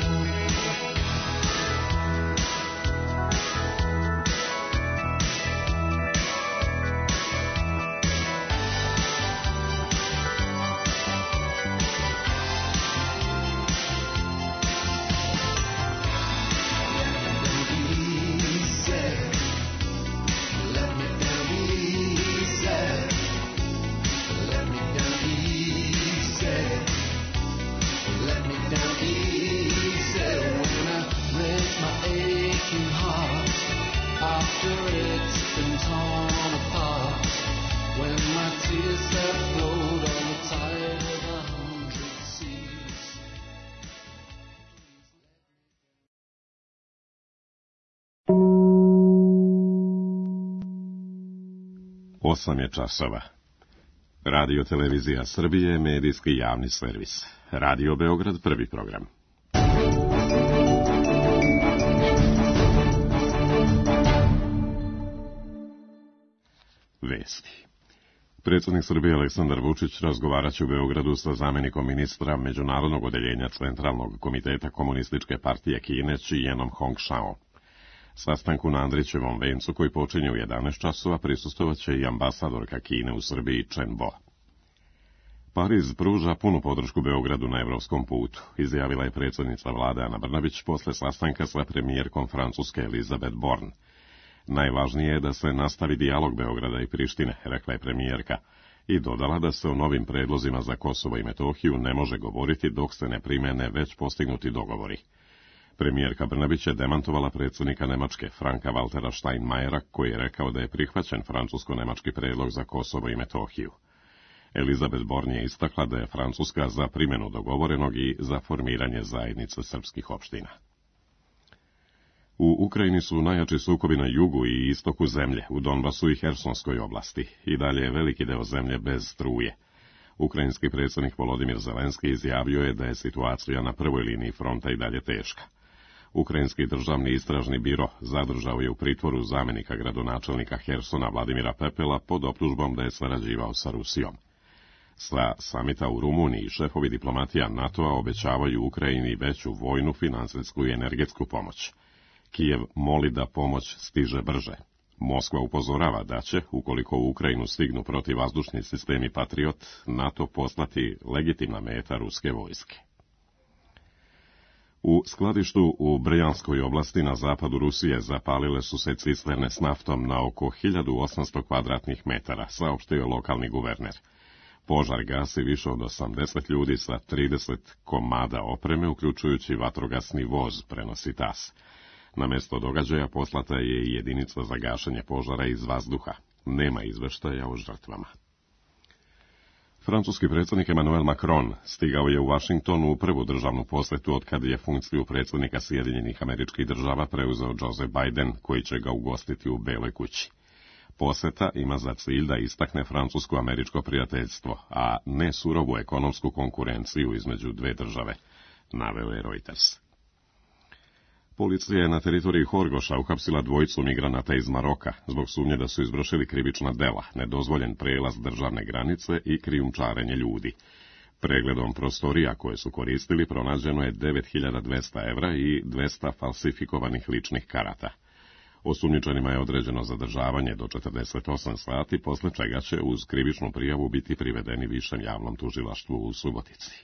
S9: Osam je časova. Radio Televizija Srbije, medijski javni servis. Radio Beograd, prvi program. Vesti. Predsjednik Srbije Aleksandar Vučić razgovarat će u Beogradu sa zamjenikom ministra Međunarodnog odeljenja Centralnog komiteta Komunističke partije Kine Čijenom Hongshao. Sastanku na Andrićevom vencu, koji počinje u jedanaest časova, prisustovat će i ambasadorka Kine u Srbiji Chen Bo. Pariz pruža punu podršku Beogradu na evropskom putu, izjavila je predsjednica vlade Ana Brnabić posle sastanka sa premijerkom Francuske Elizabeth Borne. Najvažnije je da se nastavi dijalog Beograda i Prištine, rekla je premijerka, i dodala da se o novim predlozima za Kosovo i Metohiju ne može govoriti dok se ne primene već postignuti dogovori. Premijerka Brnabić je demantovala predsjednika Nemačke Franka Waltera Steinmeiera, koji je rekao da je prihvaćen francusko-nemački predlog za Kosovo i Metohiju. Elizabeth Borne je istakla da je Francuska za primjenu dogovorenog i za formiranje zajednice srpskih opština. U Ukrajini su najjači sukobi na jugu i istoku zemlje, u Donbasu i Hersonskoj oblasti, i dalje je veliki deo zemlje bez struje. Ukrajinski predsjednik Volodimir Zelenski izjavio je da je situacija na prvoj liniji fronta i dalje teška. Ukrajinski državni istražni biro zadržao je u pritvoru zamjenika gradonačelnika Hersona Vladimira Pepela pod optužbom da je sarađivao sa Rusijom. Sa samita u Rumuniji šefovi diplomatija NATO-a obećavaju Ukrajini veću vojnu, finansijsku i energetsku pomoć. Kijev moli da pomoć stiže brže. Moskva upozorava da će, ukoliko u Ukrajinu stignu protivvazdušni sistemi Patriot, NATO poslati legitimna meta ruske vojske. U skladištu u Brjanskoj oblasti na zapadu Rusije zapalile su se cisterne s naftom na oko hiljadu osamsto kvadratnih metara, saopštio lokalni guverner. Požar gasi više od osamdeset ljudi sa trideset komada opreme, uključujući vatrogasni voz, prenosi T A S. Na mjesto događaja poslata je i jedinica za gašenje požara iz vazduha. Nema izveštaja o žrtvama. Francuski predsjednik Emmanuel Macron stigao je u Washingtonu u prvu državnu posjetu otkad je funkciju predsjednika Sjedinjenih Američkih Država preuzeo Joseph Biden, koji će ga ugostiti u Beloj kući. Posjeta ima za cilj da istakne francusko-američko prijateljstvo, a ne surovu ekonomsku konkurenciju između dve države, naveo je Reuters. Policija je na teritoriji Horgoša uhapsila dvojicu migranata iz Maroka zbog sumnje da su izvršili krivična dela, nedozvoljen prelaz državne granice i krijumčarenje ljudi. Pregledom prostorija koje su koristili pronađeno je devet hiljada dvesta evra i dvesta falsifikovanih ličnih karata. Osumnjičenima je određeno zadržavanje do četrdeset osam sati, posle čega će uz krivičnu prijavu biti privedeni višem javnom tužilaštvu u Subotici.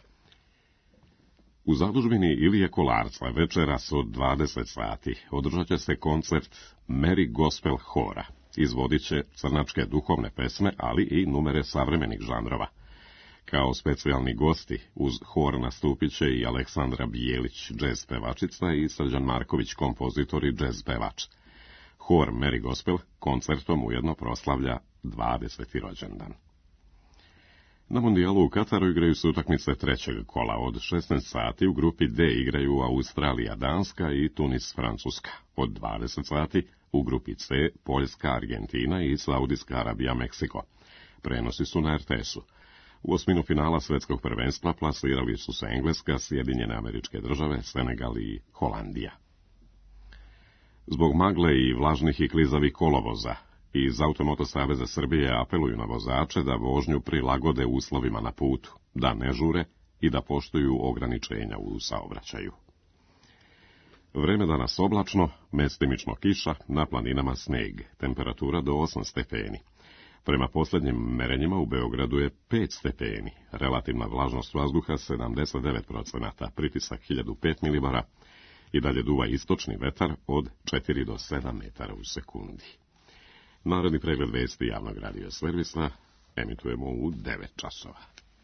S9: U zadužbini Ilije Kolarca večeras od dvadeset sati održat će se koncert Mary Gospel Hora. Izvodit će crnačke duhovne pesme, ali i numere savremenih žanrova. Kao specijalni gosti uz hor nastupit će i Aleksandra Bijelić, džez pevačica, i Srđan Marković, kompozitor i džez pevač. Hor Mary Gospel koncertom ujedno proslavlja dvadeseti rođendan. Na mundijalu u Kataru igraju se utakmice trećeg kola. Od šesnaest sati u grupi D igraju Australija, Danska i Tunis, Francuska. Od dvadeset sati u grupi C Poljska, Argentina i Saudijska Arabija, Meksiko. Prenosi su na R T S-u. U osminu finala svetskog prvenstva plasirali su se Engleska, Sjedinjene Američke Države, Senegal i Holandija. Zbog magle i vlažnih i klizavih kolovoza, iz Automoto saveza Srbije apeluju na vozače da vožnju prilagode uslovima na putu, da ne žure i da poštuju ograničenja u saobraćaju. Vreme danas oblačno, mestimično kiša, na planinama sneg, temperatura do osam stepeni. Prema posljednjim merenjima u Beogradu je pet stepeni, relativna vlažnost vazduha sedamdeset devet procenata, pritisak hiljadu pet milibara i dalje duva istočni vetar od četiri do sedam metara u sekundi. Narodni pregled vesti javnog radio servisa emitujemo u devet časova.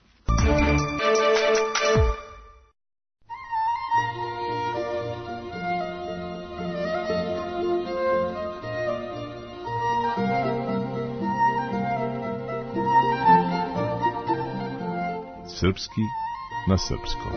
S12: Srpski na srpskom.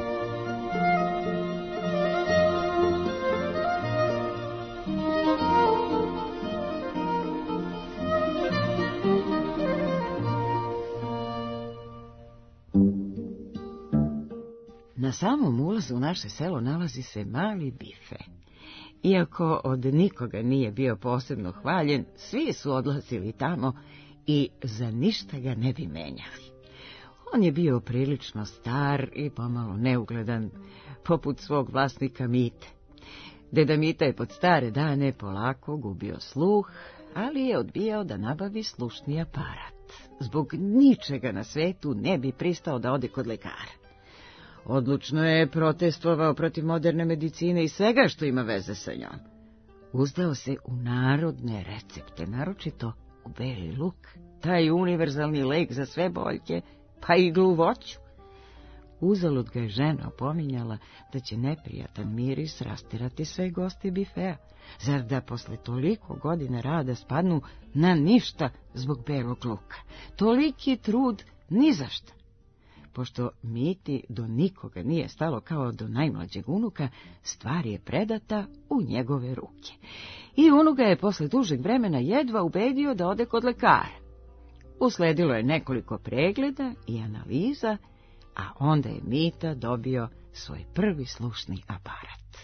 S2: Na samom ulazu u naše selo nalazi se mali bife. Iako od nikoga nije bio posebno hvaljen, svi su odlazili tamo i za ništa ga ne bi menjali. On je bio prilično star i pomalo neugledan, poput svog vlasnika Mite. Deda Mita je pod stare dane polako gubio sluh, ali je odbijao da nabavi slušni aparat. Zbog ničega na svetu ne bi pristao da ode kod lekara. Odlučno je protestovao protiv moderne medicine i svega što ima veze sa njom. Uzdao se u narodne recepte, naročito u beli luk, taj univerzalni lek za sve boljke, pa i gluvoću. Uzalud ga je žena opominjala da će neprijatan miris rastirati sve goste bifea, zar da posle toliko godina rada spadnu na ništa zbog belog luka. Toliki trud ni za šta. Pošto Miti do nikoga nije stalo kao do najmlađeg unuka, stvar je predata u njegove ruke. I unuka je posle dužeg vremena jedva ubedio da ode kod lekara. Usledilo je nekoliko pregleda i analiza, a onda je Mita dobio svoj prvi slušni aparat.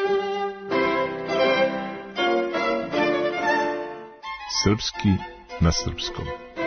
S12: Srpski na srpskom.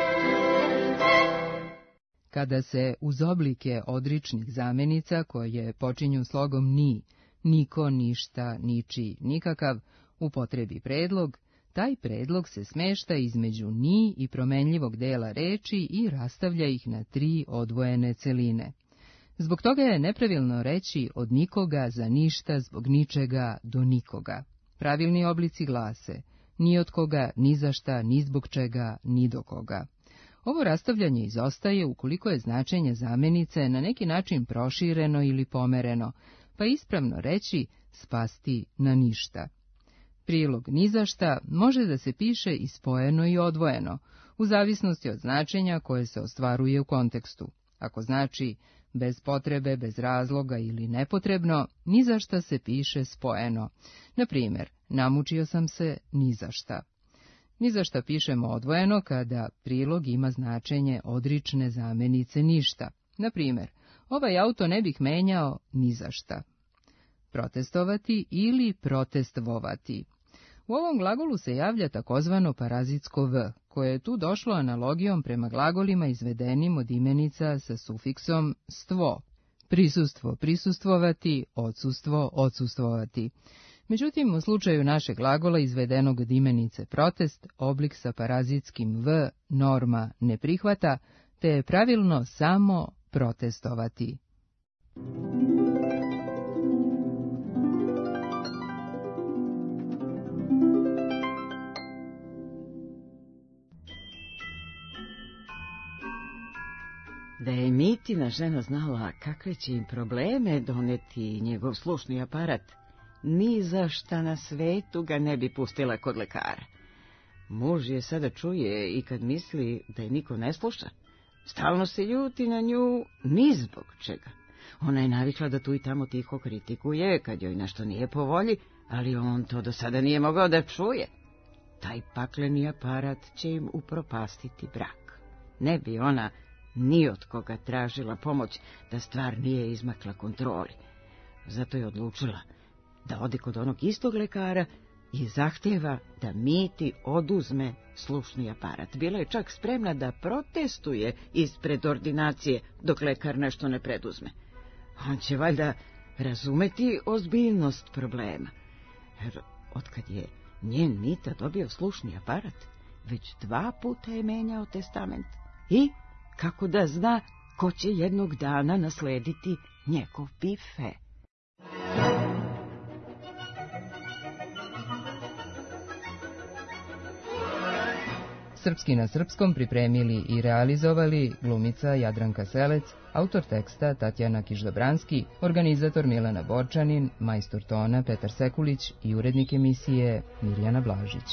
S16: Kada se uz oblike odričnih zamenica koje počinju slogom ni, niko, ništa, niči, nikakav, upotrebi predlog, taj predlog se smešta između ni i promenljivog dela reči i rastavlja ih na tri odvojene celine. Zbog toga je nepravilno reći od nikoga za ništa zbog ničega do nikoga. Pravilni oblici glase ni od koga, ni za šta, ni zbog čega, ni do koga. Ovo rastavljanje izostaje ukoliko je značenje zamenice na neki način prošireno ili pomereno, pa ispravno reći spasti na ništa. Prilog ni za šta može da se piše i spojeno i odvojeno, u zavisnosti od značenja koje se ostvaruje u kontekstu. Ako znači bez potrebe, bez razloga ili nepotrebno, ni za šta se piše spojeno. Na primjer, namučio sam se ni za šta. Ni za šta pišemo odvojeno kada prilog ima značenje odrične zamenice ništa. Na primjer, ovaj auto ne bih menjao ni za šta. Protestovati ili protestvovati. U ovom glagolu se javlja takozvano parazitsko v, koje je tu došlo analogijom prema glagolima izvedenim od imenica sa sufiksom stvo. Prisustvo, prisustvovati, odsustvo, odsustvovati. Međutim, u slučaju našeg glagola izvedenog od imenice protest, oblik sa parazitskim v norma ne prihvata, te je pravilno samo protestovati.
S2: Da je Mitina žena znala kakve će im probleme doneti njegov slušni aparat, ni za šta na svetu ga ne bi pustila kod lekara. Muž je sada čuje i kad misli da je niko ne sluša,
S15: Stalno se ljuti na nju ni zbog čega. Ona je navikla da tu i tamo tiho kritikuje kad joj nešto nije po volji, ali on to do sada nije mogao da čuje. Taj pakleni aparat će im upropastiti brak. Ne bi ona ni od koga tražila pomoć da stvar nije izmakla kontroli. Zato je odlučila da ode kod onog istog lekara i zahtjeva da Miti oduzme slušni aparat. Bila je čak spremna da protestuje ispred ordinacije dok lekar nešto ne preduzme. On će valjda razumeti ozbiljnost problema. Jer otkad je njen Mita dobio slušni aparat, već dva puta je menjao testament. I kako da zna ko će jednog dana naslediti njegov bife.
S16: Srpski na srpskom pripremili i realizovali glumica Jadranka Selec, autor teksta Tatjana Kiš-Dobranski, organizator Milana Borčanin, majstor tona Petar Sekulić i urednik emisije Mirjana Blažić.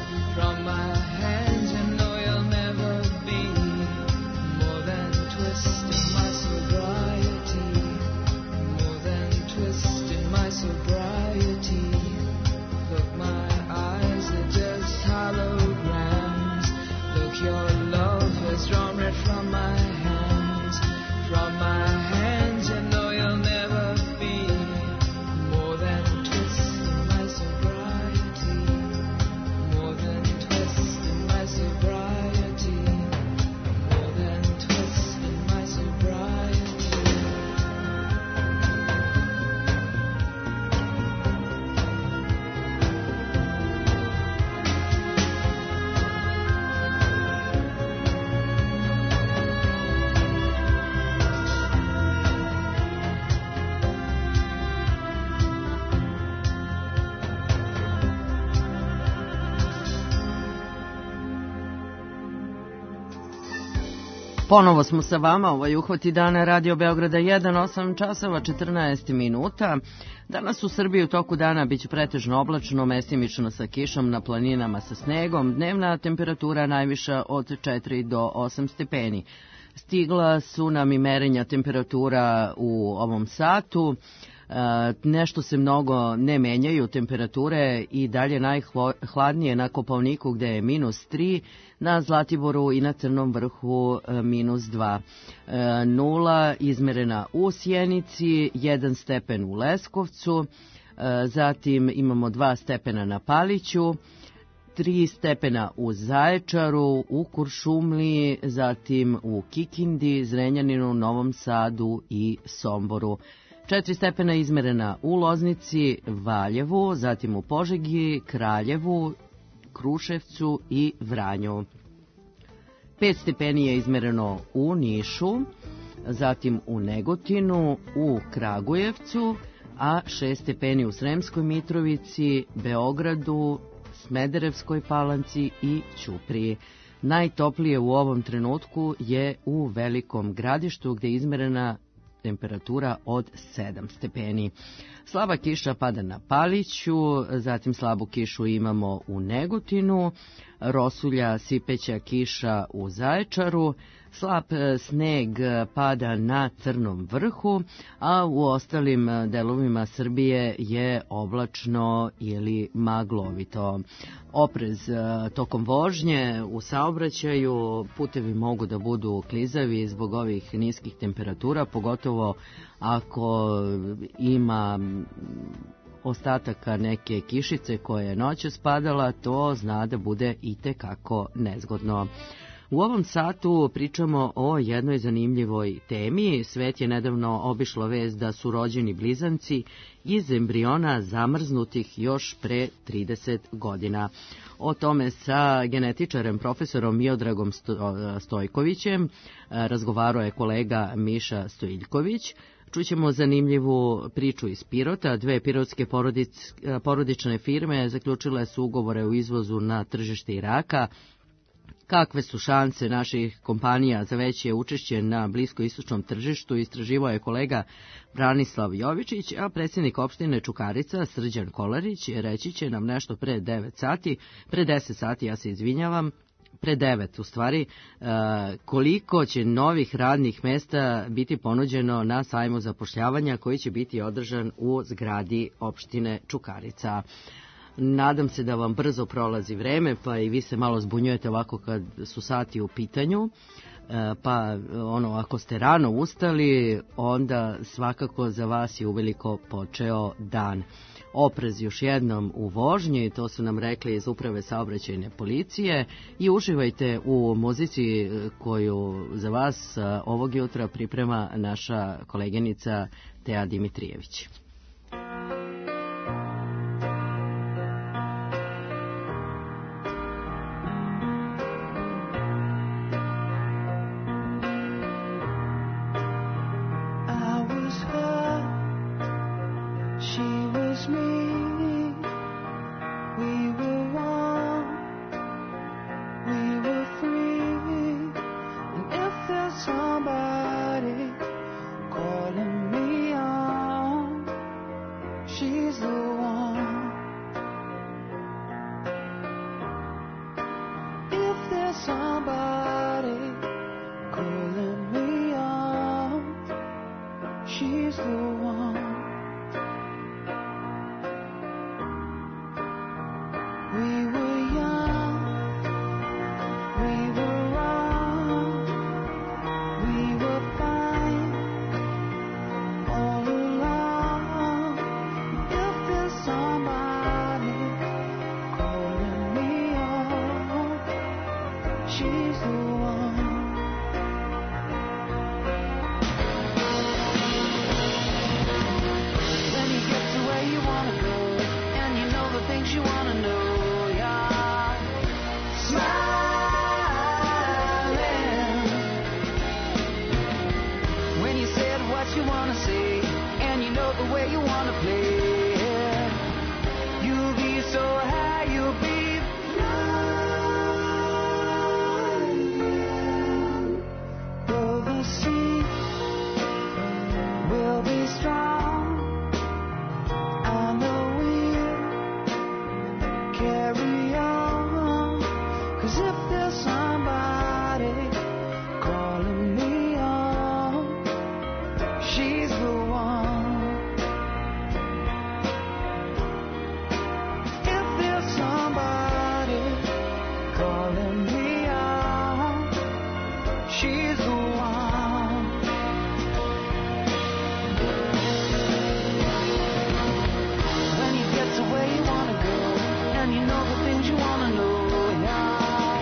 S18: From my hands, you know you'll never be more than twist.
S2: Ponovo smo sa vama, ovo je Uhvati dana Radio Beograda jedan, osam časova četrnaest minuta. Danas u Srbiji u toku dana biće pretežno oblačno, mestimično sa kišom, na planinama sa snegom, dnevna temperatura najviša od četiri do osam stepeni. Stigla su nam i merenja temperatura u ovom satu. Nešto se mnogo ne menjaju temperature i dalje najhladnije na Kopaoniku gde je minus tri, na Zlatiboru i na Crnom vrhu minus dva. Nula izmerena u Sjenici, jedan stepen u Leskovcu, zatim imamo dva stepena na Paliću, tri stepena u Zaječaru, u Kuršumliji, zatim u Kikindi, Zrenjaninu, Novom Sadu i Somboru. Četiri stepena izmerena u Loznici, Valjevu, zatim u Požegi, Kraljevu, Kruševcu i Vranju. Pet stepeni je izmereno u Nišu, zatim u Negotinu, u Kragujevcu, a šest stepeni u Sremskoj Mitrovici, Beogradu, Smederevskoj Palanci i Ćupriji. Najtoplije u ovom trenutku je u Velikom Gradištu gde je izmerena temperatura od sedam stepeni. Slaba kiša pada na Paliću, zatim slabu kišu imamo u Negotinu, rosulja sipeća kiša u Zaječaru, slab sneg pada na Crnom vrhu, a u ostalim delovima Srbije je oblačno ili maglovito. Oprez tokom vožnje u saobraćaju, putevi mogu da budu klizavi zbog ovih niskih temperatura, pogotovo ako ima ostataka neke kišice koja je noćas padala, to zna da bude itekako nezgodno. U ovom satu pričamo o jednoj zanimljivoj temi. Svet je nedavno obišlo vest da su rođeni blizanci iz embriona zamrznutih još pre trideset godina. O tome sa genetičarem profesorom Miodragom Stojkovićem razgovarao je kolega Miša Stojiljković. Čućemo zanimljivu priču iz Pirota. Dve pirotske porodic, porodične firme zaključile su ugovore o izvozu na tržište Iraka. Kakve su šanse naših kompanija za veće učešće na bliskoistočnom tržištu, istraživao je kolega Branislav Jovičić, a predsjednik opštine Čukarica Srđan Kolarić reći će nam nešto pre devet sati, pre deset sati, ja se izvinjavam, pre devet u stvari, koliko će novih radnih mesta biti ponuđeno na sajmu zapošljavanja koji će biti održan u zgradi opštine Čukarica. Nadam se da vam brzo prolazi vreme, pa i vi se malo zbunjujete ovako kad su sati u pitanju, pa ono, ako ste rano ustali, onda svakako za vas je uveliko počeo dan. Oprez još jednom u vožnji, to su nam rekli iz Uprave saobraćajne policije, i uživajte u muzici koju za vas ovog jutra priprema naša koleginica Teja Dimitrijević.
S18: the one. If there's somebody calling me out, she's the one. When you get to where you wanna go, and you know the things you wanna know, yeah.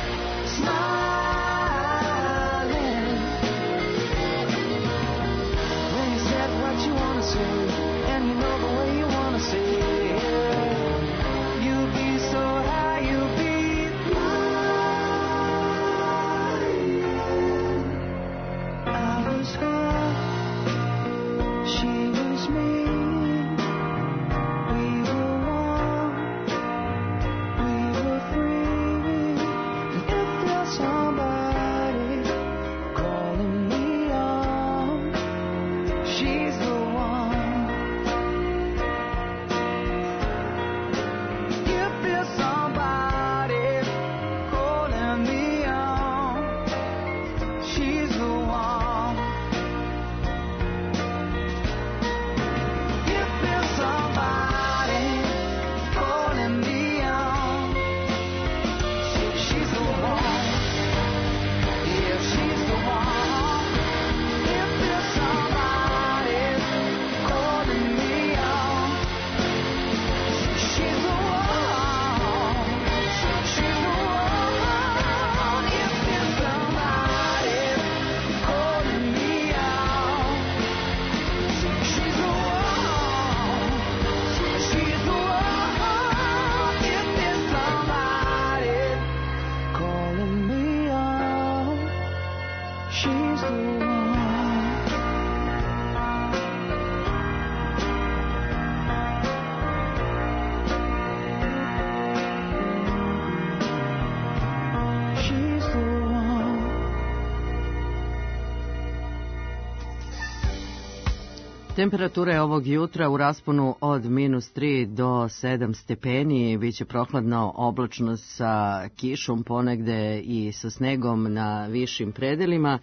S18: Smiling. When you said what you wanna say, and you know the way you wanna say it, you'll be so high, you'll be flying. I was her, she was me. We were one, we were free. And if there's somebody calling me out, she's the one. If there's somebody calling me out, she's the one. If there's somebody calling me out, she's the one. Yeah, she's the one. If there's somebody calling me out, she's the one. She's the one. If there's somebody calling me out, she's the one. She's the one. If there's somebody calling me out, she's the one. She's the one.
S2: Temperatura je ovog jutra u rasponu od minus tri do sedam stepeni, biće prohladno, oblačno sa kišom ponegde i sa snegom na višim predelima.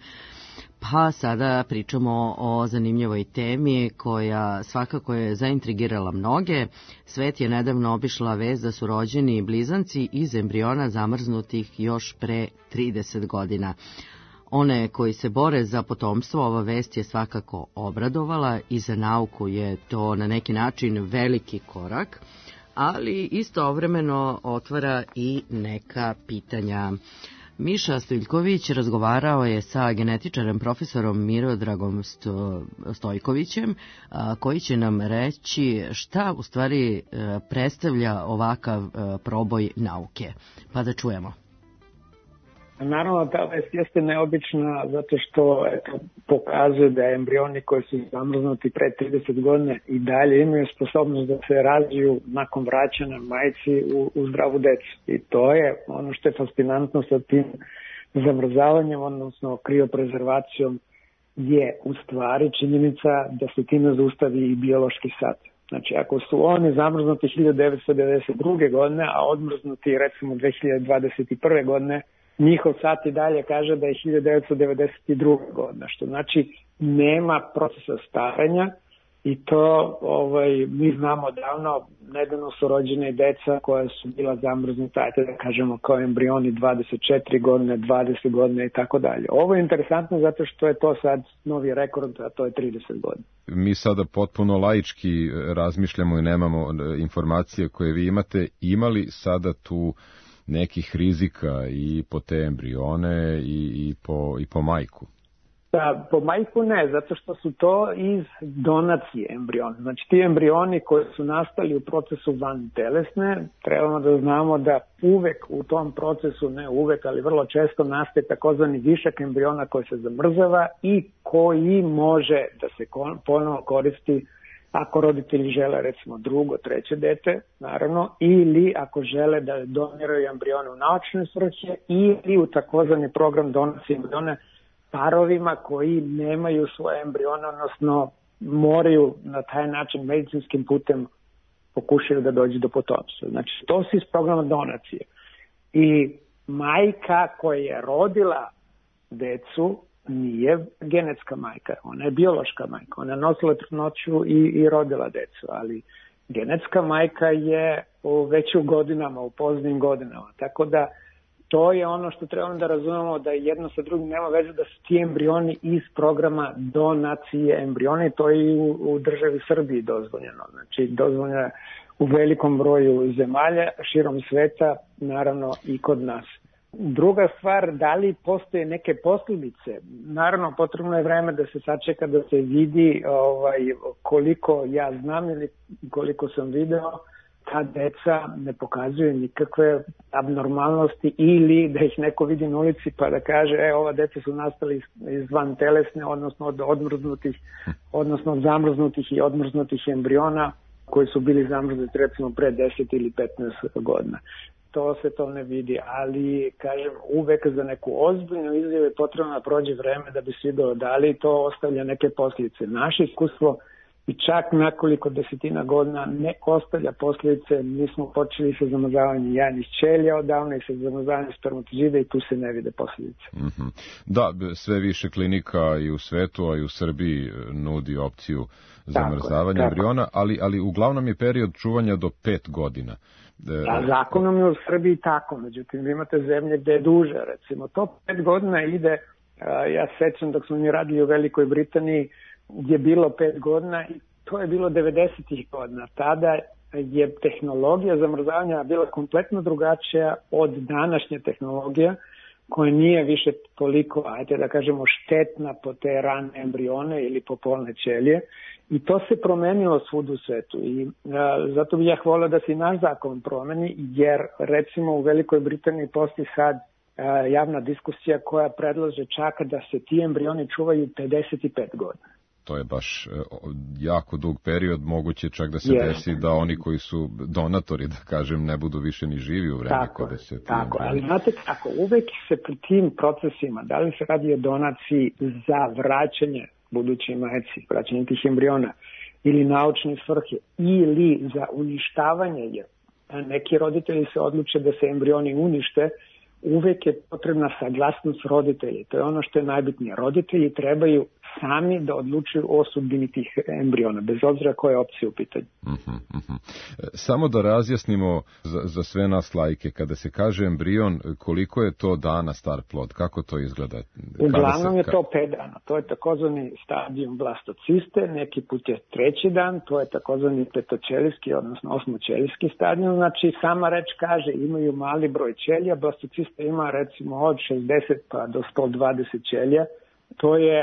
S2: Pa sada pričamo o zanimljivoj temi koja svakako je zaintrigirala mnoge. Svet je nedavno obišla vest da su rođeni blizanci iz embriona zamrznutih još pre trideset godina. One koji se bore za potomstvo, ova vest je svakako obradovala i za nauku je to na neki način veliki korak, ali istovremeno otvara i neka pitanja. Miša Stojiljković razgovarao je sa genetičarem profesorom Miodragom Stojkovićem, koji će nam reći šta u stvari predstavlja ovakav proboj nauke. Pa da čujemo.
S17: Naravno, ta vest jeste neobična zato što eto, pokazuje da embrioni koji su zamrznuti pre trideset godina i dalje imaju sposobnost da se razviju nakon vraćanja majci u, u zdravu decu. I to je ono što je fascinantno sa tim zamrzavanjem, odnosno krioprezervacijom, je u stvari činjenica da se time zaustavi i biološki sat. Znači, ako su oni zamrznuti hiljadu devetsto devedeset druge godine, a odmrznuti recimo dve hiljade dvadeset prve godine, njihov sat i dalje kaže da je hiljadu devetsto devedeset druge godine, što znači nema procesa starenja i to ovaj, mi znamo davno, nedavno su rođene deca koja su bila zamrznuta, ajte da kažemo kao embrioni dvadeset četiri godine, dvadeset godine i tako dalje. Ovo je interesantno zato što je to sad novi rekord, a to je trideset godina.
S19: Mi sada potpuno laički razmišljamo i nemamo informacije koje vi imate. Imali sada tu nekih rizika i po te embrione i, i, po, i po majku?
S17: Da, po majku ne, zato što su to iz donacije embriona. Znači ti embrioni koji su nastali u procesu vantelesne, trebamo da znamo da uvek u tom procesu, ne uvek, ali vrlo često nastaje takozvani višak embriona koji se zamrzava i koji može da se ponovo koristi ako roditelji žele recimo drugo, treće dete, naravno, ili ako žele da doniraju embrione u naučne svrhe ili u takozvani program donacije embriona parovima koji nemaju svoje embrione, odnosno moraju na taj način medicinskim putem pokušaju da dođu do potomstva. Znači, to su iz programa donacije. I majka koja je rodila decu nije genetska majka, ona je biološka majka, ona je nosila trudnoću i, i rodila decu, ali genetska majka je u već u godinama, u poznim godinama, tako da to je ono što trebamo da razumemo, da jedno sa drugim nema veze, da su ti embrioni iz programa donacije embriona i to je i u, u državi Srbiji dozvoljeno. Znači, dozvoljeno u velikom broju zemalja širom sveta, naravno i kod nas. Druga stvar, da li postoje neke posljedice? Naravno, potrebno je vreme da se sačeka, da se vidi ovaj, koliko ja znam ili koliko sam video, ta deca ne pokazuju nikakve abnormalnosti ili da ih neko vidi na ulici pa da kaže e, ova deca su nastali iz van telesne, odnosno od odmrznutih, odnosno od zamrznutih i odmrznutih embriona koji su bili zamrznuti recimo pre deset ili petnaest godina. To se to ne vidi, ali kažem uvek za neku ozbiljnu izjavu je potrebno da prođe vreme da bi se videlo da li to ostavlja neke posljedice. Naše iskustvo i čak nekoliko desetina godina ne ostavlja posljedice. Mi smo počeli sa zamrzavanjem jajnih ćelija odavno i sa zamrzavanjem spermatozida i tu se ne vide posljedice.
S19: Mm-hmm. Da, sve više klinika i u svetu, a i u Srbiji nudi opciju zamrzavanja embriona, ali, ali uglavnom je period čuvanja do pet godina.
S17: Da, zakonom je u Srbiji tako, međutim vi imate zemlje gde je duže, recimo to pet godina ide, ja sećam dok smo mi radili u Velikoj Britaniji je bilo pet godina i to je bilo devedesetih godina, tada je tehnologija zamrzavanja bila kompletno drugačija od današnje tehnologije koja nije više toliko, ajde da kažemo, štetna po te rane embrione ili po polne ćelije. I to se promenilo svud u svetu i a, zato bih ja hvalio da se i naš zakon promeni, jer recimo u Velikoj Britaniji postoji sad a, javna diskusija koja predlaže čak da se ti embrioni čuvaju pedeset pet godina.
S19: To je baš jako dug period, moguće čak da se yes. desi da oni koji su donatori, da kažem, ne budu više ni živi u vreme
S17: tako,
S19: kada se...
S17: Tako, ali znate kako, uvek se pri tim procesima, da li se radi o donaciji za vraćanje budućoj majci, vraćanje tih embriona, ili naučne svrhe, ili za uništavanje, jer neki roditelji se odluče da se embrioni unište, uvek je potrebna saglasnost roditelji. To je ono što je najbitnije. Roditelji trebaju sami da odlučuju o sudbini tih embriona, bez obzira koje opcije u pitanju.
S19: Uh-huh, uh-huh. Samo da razjasnimo za, za sve nas lajke, kada se kaže embrion, koliko je to dana star plod? Kako to izgleda?
S17: Uglavnom
S19: se...
S17: je to pet dana. To je takozvani stadijum blastociste, neki put je treći dan, to je takozvani petoćelijski, odnosno osmoćelijski stadijum. Znači, sama reč kaže, imaju mali broj ćelija, blastocista ima recimo od šezdeset pa do sto dvadeset ćelija. To je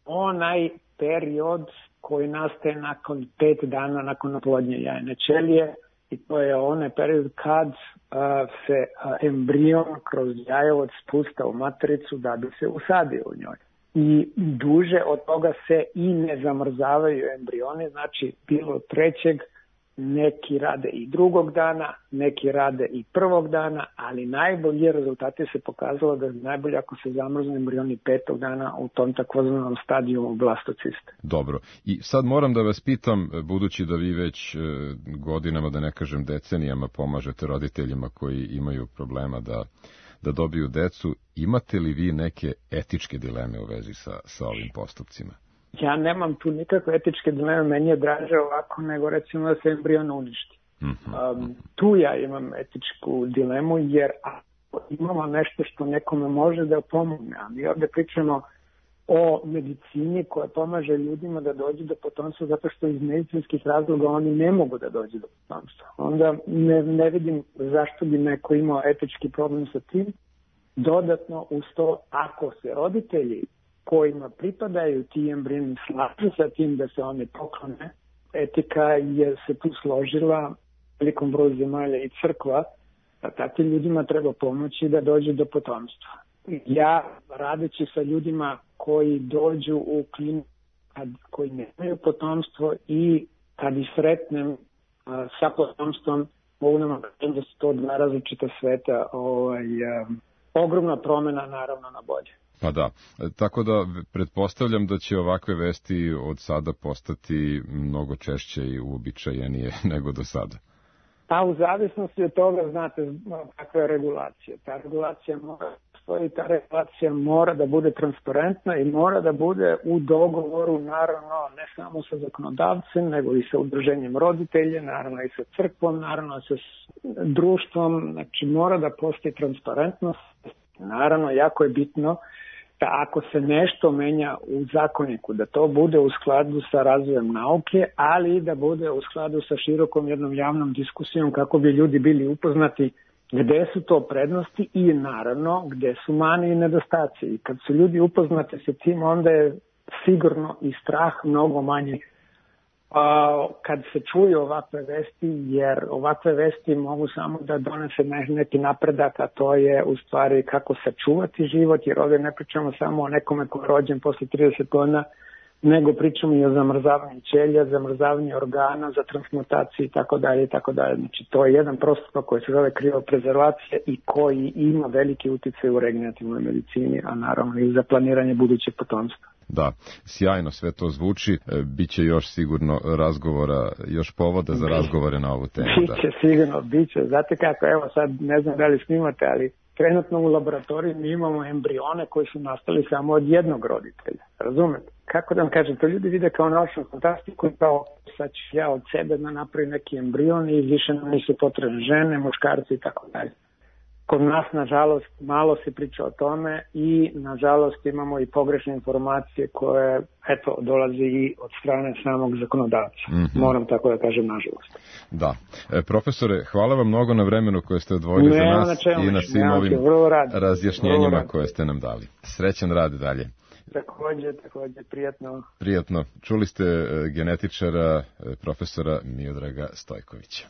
S17: onaj period koji nastaje nakon pet dana nakon oplodnje jajne ćelije i to je onaj period kad uh, se uh, embrion kroz jajovod spusta u matericu da bi se usadio u njoj. I duže od toga se i ne zamrzavaju embrioni, znači bilo trećeg, neki rade i drugog dana, neki rade i prvog dana, ali najbolji rezultati se pokazalo da je najbolje ako se zamrznu embrioni petog dana u tom takozvanom stadiju blastociste.
S19: Dobro. I sad moram da vas pitam, budući da vi već godinama, da ne kažem decenijama, pomažete roditeljima koji imaju problema da, da dobiju decu, imate li vi neke etičke dileme u vezi sa, sa ovim postupcima?
S17: Ja nemam tu nikakve etičke dileme, meni je draže ovako nego recimo da se embrion uništi. Um, tu ja imam etičku dilemu jer ako imamo nešto što nekome može da pomogne, a mi ovdje pričamo o medicini koja pomaže ljudima da dođu do potomstva zato što iz medicinskih razloga oni ne mogu da dođu do potomstva. Onda ne, ne vidim zašto bi neko imao etički problem sa tim. Dodatno uz to, ako se roditelji kojima pripadaju ti embrioni slažu sa tim da se one poklone, etika je se tu složila velikom broju zemalja i crkva, da takvim ljudima treba pomoći da dođu do potomstva. Ja, radeći sa ljudima koji dođu u kliniku, koji nemaju potomstvo i kad ih sretnem a, sa potomstvom, mogu nam reći da su to dva različita sveta, ovaj, a, ogromna promjena naravno na bolje.
S19: Pa da, tako da pretpostavljam da će ovakve vesti od sada postati mnogo češće i uobičajenije nego do sada.
S17: Pa u zavisnosti od toga, znate, kakva je regulacija. Ta regulacija mora postoji, ta relacija mora da bude transparentna i mora da bude u dogovoru, naravno, ne samo sa zakonodavcem, nego i sa udruženjem roditelja, naravno i sa crkvom, naravno i sa društvom, znači mora da postoji transparentnost. Naravno, jako je bitno da ako se nešto menja u zakoniku, da to bude u skladu sa razvojem nauke, ali i da bude u skladu sa širokom jednom javnom diskusijom kako bi ljudi bili upoznati gde su to prednosti i naravno gde su mane i nedostaci. I kad su ljudi upoznati sa tim, onda je sigurno i strah mnogo manji a, kad se čuju ovakve vesti, jer ovakve vesti mogu samo da donese neki napredak, a to je u stvari kako sačuvati život, jer ovdje ne pričamo samo o nekome ko je rođen posle trideset godina, nego pričamo i o zamrzavanju ćelija, zamrzavanju organa, za transmutaciju i tako dalje i tako dalje. Znači to je jedan postupak koji se zove krioprezervacija i koji ima veliki uticaj u regenerativnoj medicini, a naravno i za planiranje budućeg potomstva.
S19: Da, sjajno sve to zvuči, biće još sigurno razgovora, još povoda za razgovore na ovu temu.
S17: Biće da. Sigurno, biće. Znate kako, evo sad ne znam da li snimate, ali trenutno u laboratoriji mi imamo embrione koji su nastali samo od jednog roditelja, razumete? Kako da vam kažem, to ljudi vide kao naučnu fantastiku i kao sad ću ja od sebe da napravim neki embrion i više nam nisu potrebne žene, muškarci i tako dalje. Kod nas, nažalost, malo se priča o tome i, nažalost, imamo i pogrešne informacije koje, eto, dolazi i od strane samog zakonodavca. Mm-hmm. Moram tako da kažem, nažalost.
S19: Da. E, profesore, hvala vam mnogo na vremenu koje ste odvojili ne, za nas načelno, i na svim ovim razjašnjenjima koje ste nam dali. Srećan rad dalje.
S17: Takođe, takođe, prijatno.
S19: Prijatno. Čuli ste genetičara, profesora Miodraga Stojkovića.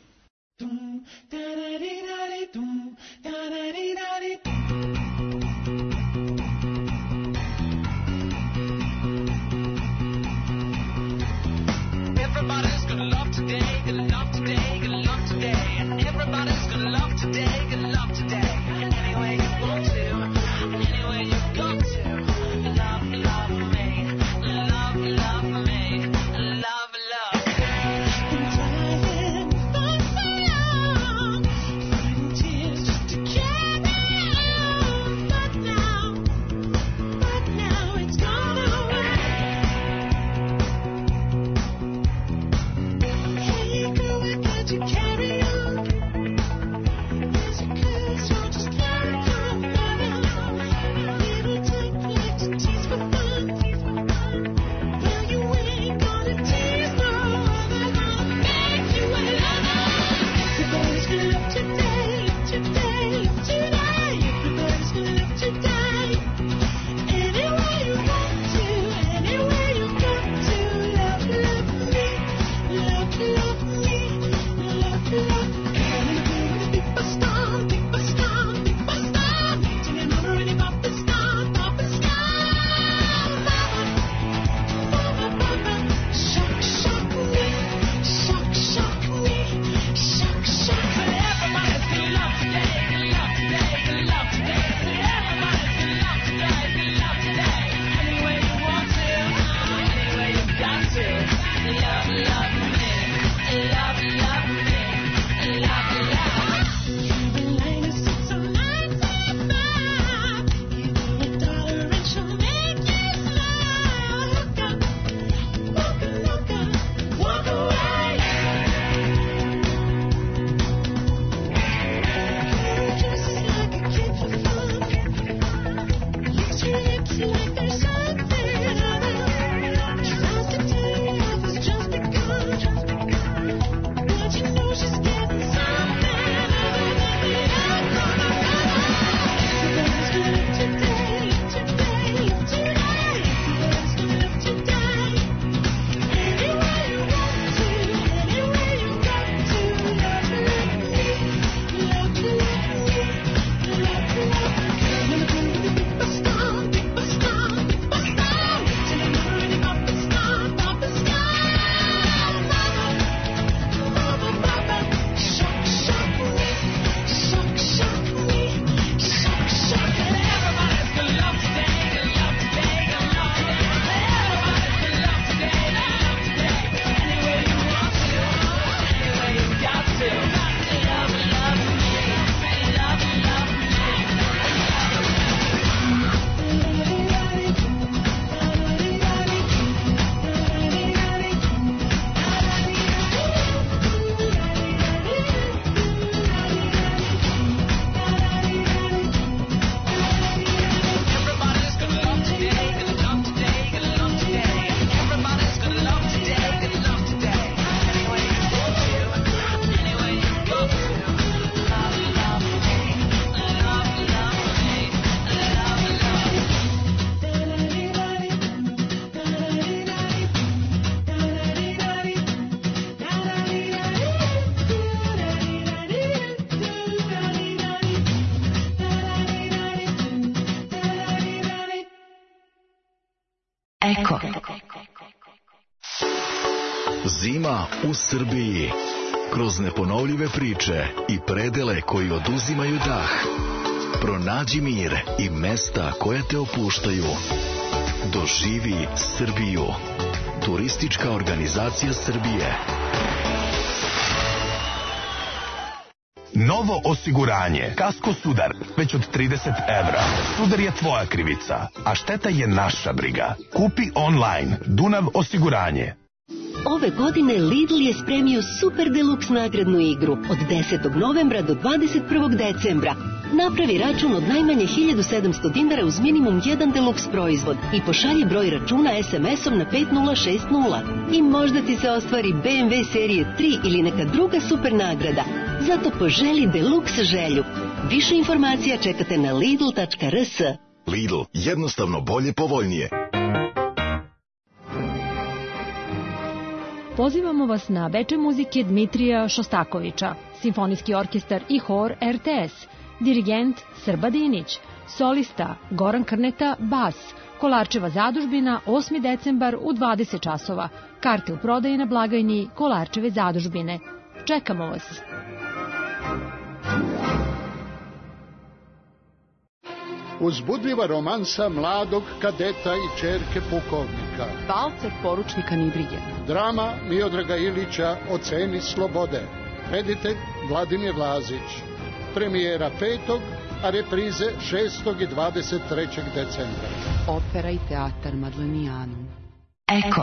S18: Everybody's gonna love today, gonna love today, gonna love today. Everybody's gonna love today, gonna love today. Any way you want to, any way you got to. Love, love me, love, love me, love, love me. Been trying for so long
S4: Eko.
S22: Zima u Srbiji. Kroz neponovljive priče i predele koji oduzimaju dah. Pronađi mir i mesta koja te opuštaju. Doživi Srbiju. Turistička organizacija Srbije.
S14: Novo osiguranje. Kasko Sudar. Već od trideset evra. Sudar je tvoja krivica, a šteta je naša briga. Kupi online. Dunav osiguranje.
S4: Ove godine Lidl je spremio Super Deluxe nagradnu igru od desetog novembra do dvadeset prvog decembra. Napravi račun od najmanje hiljadu sedamsto dinara uz minimum jedan Deluxe proizvod i pošalji broj računa es em esom na pet nula šest nula. I možda ti se ostvari be em ve serije tri ili neka druga super nagrada. Zato poželi Deluxe želju. Više informacija čekate na lidl tačka er es.
S22: Lidl, jednostavno bolje, povoljnije.
S20: Pozivamo vas na veče muzike Dmitrija Šostakovića, simfonijski orkestar i hor er te es, dirigent Srba Dinić, solista Goran Krneta, bas, Kolarčeva zadužbina, osmi decembar u dvadeset časova. Karte u prodaji na blagajni Kolarčeve zadužbine. Čekamo vas!
S21: Uzbudljiva romansa mladog kadeta i čerke pukovnika.
S24: Valcer poručnika Nidrigena.
S21: Drama Miodraga Ilića O ceni slobode. Reditelj Vladimir Lazić. Premijera petog, a reprize šestog i dvadeset trećeg decembra.
S24: Opera i teatar Madlenijanum.
S4: Eko.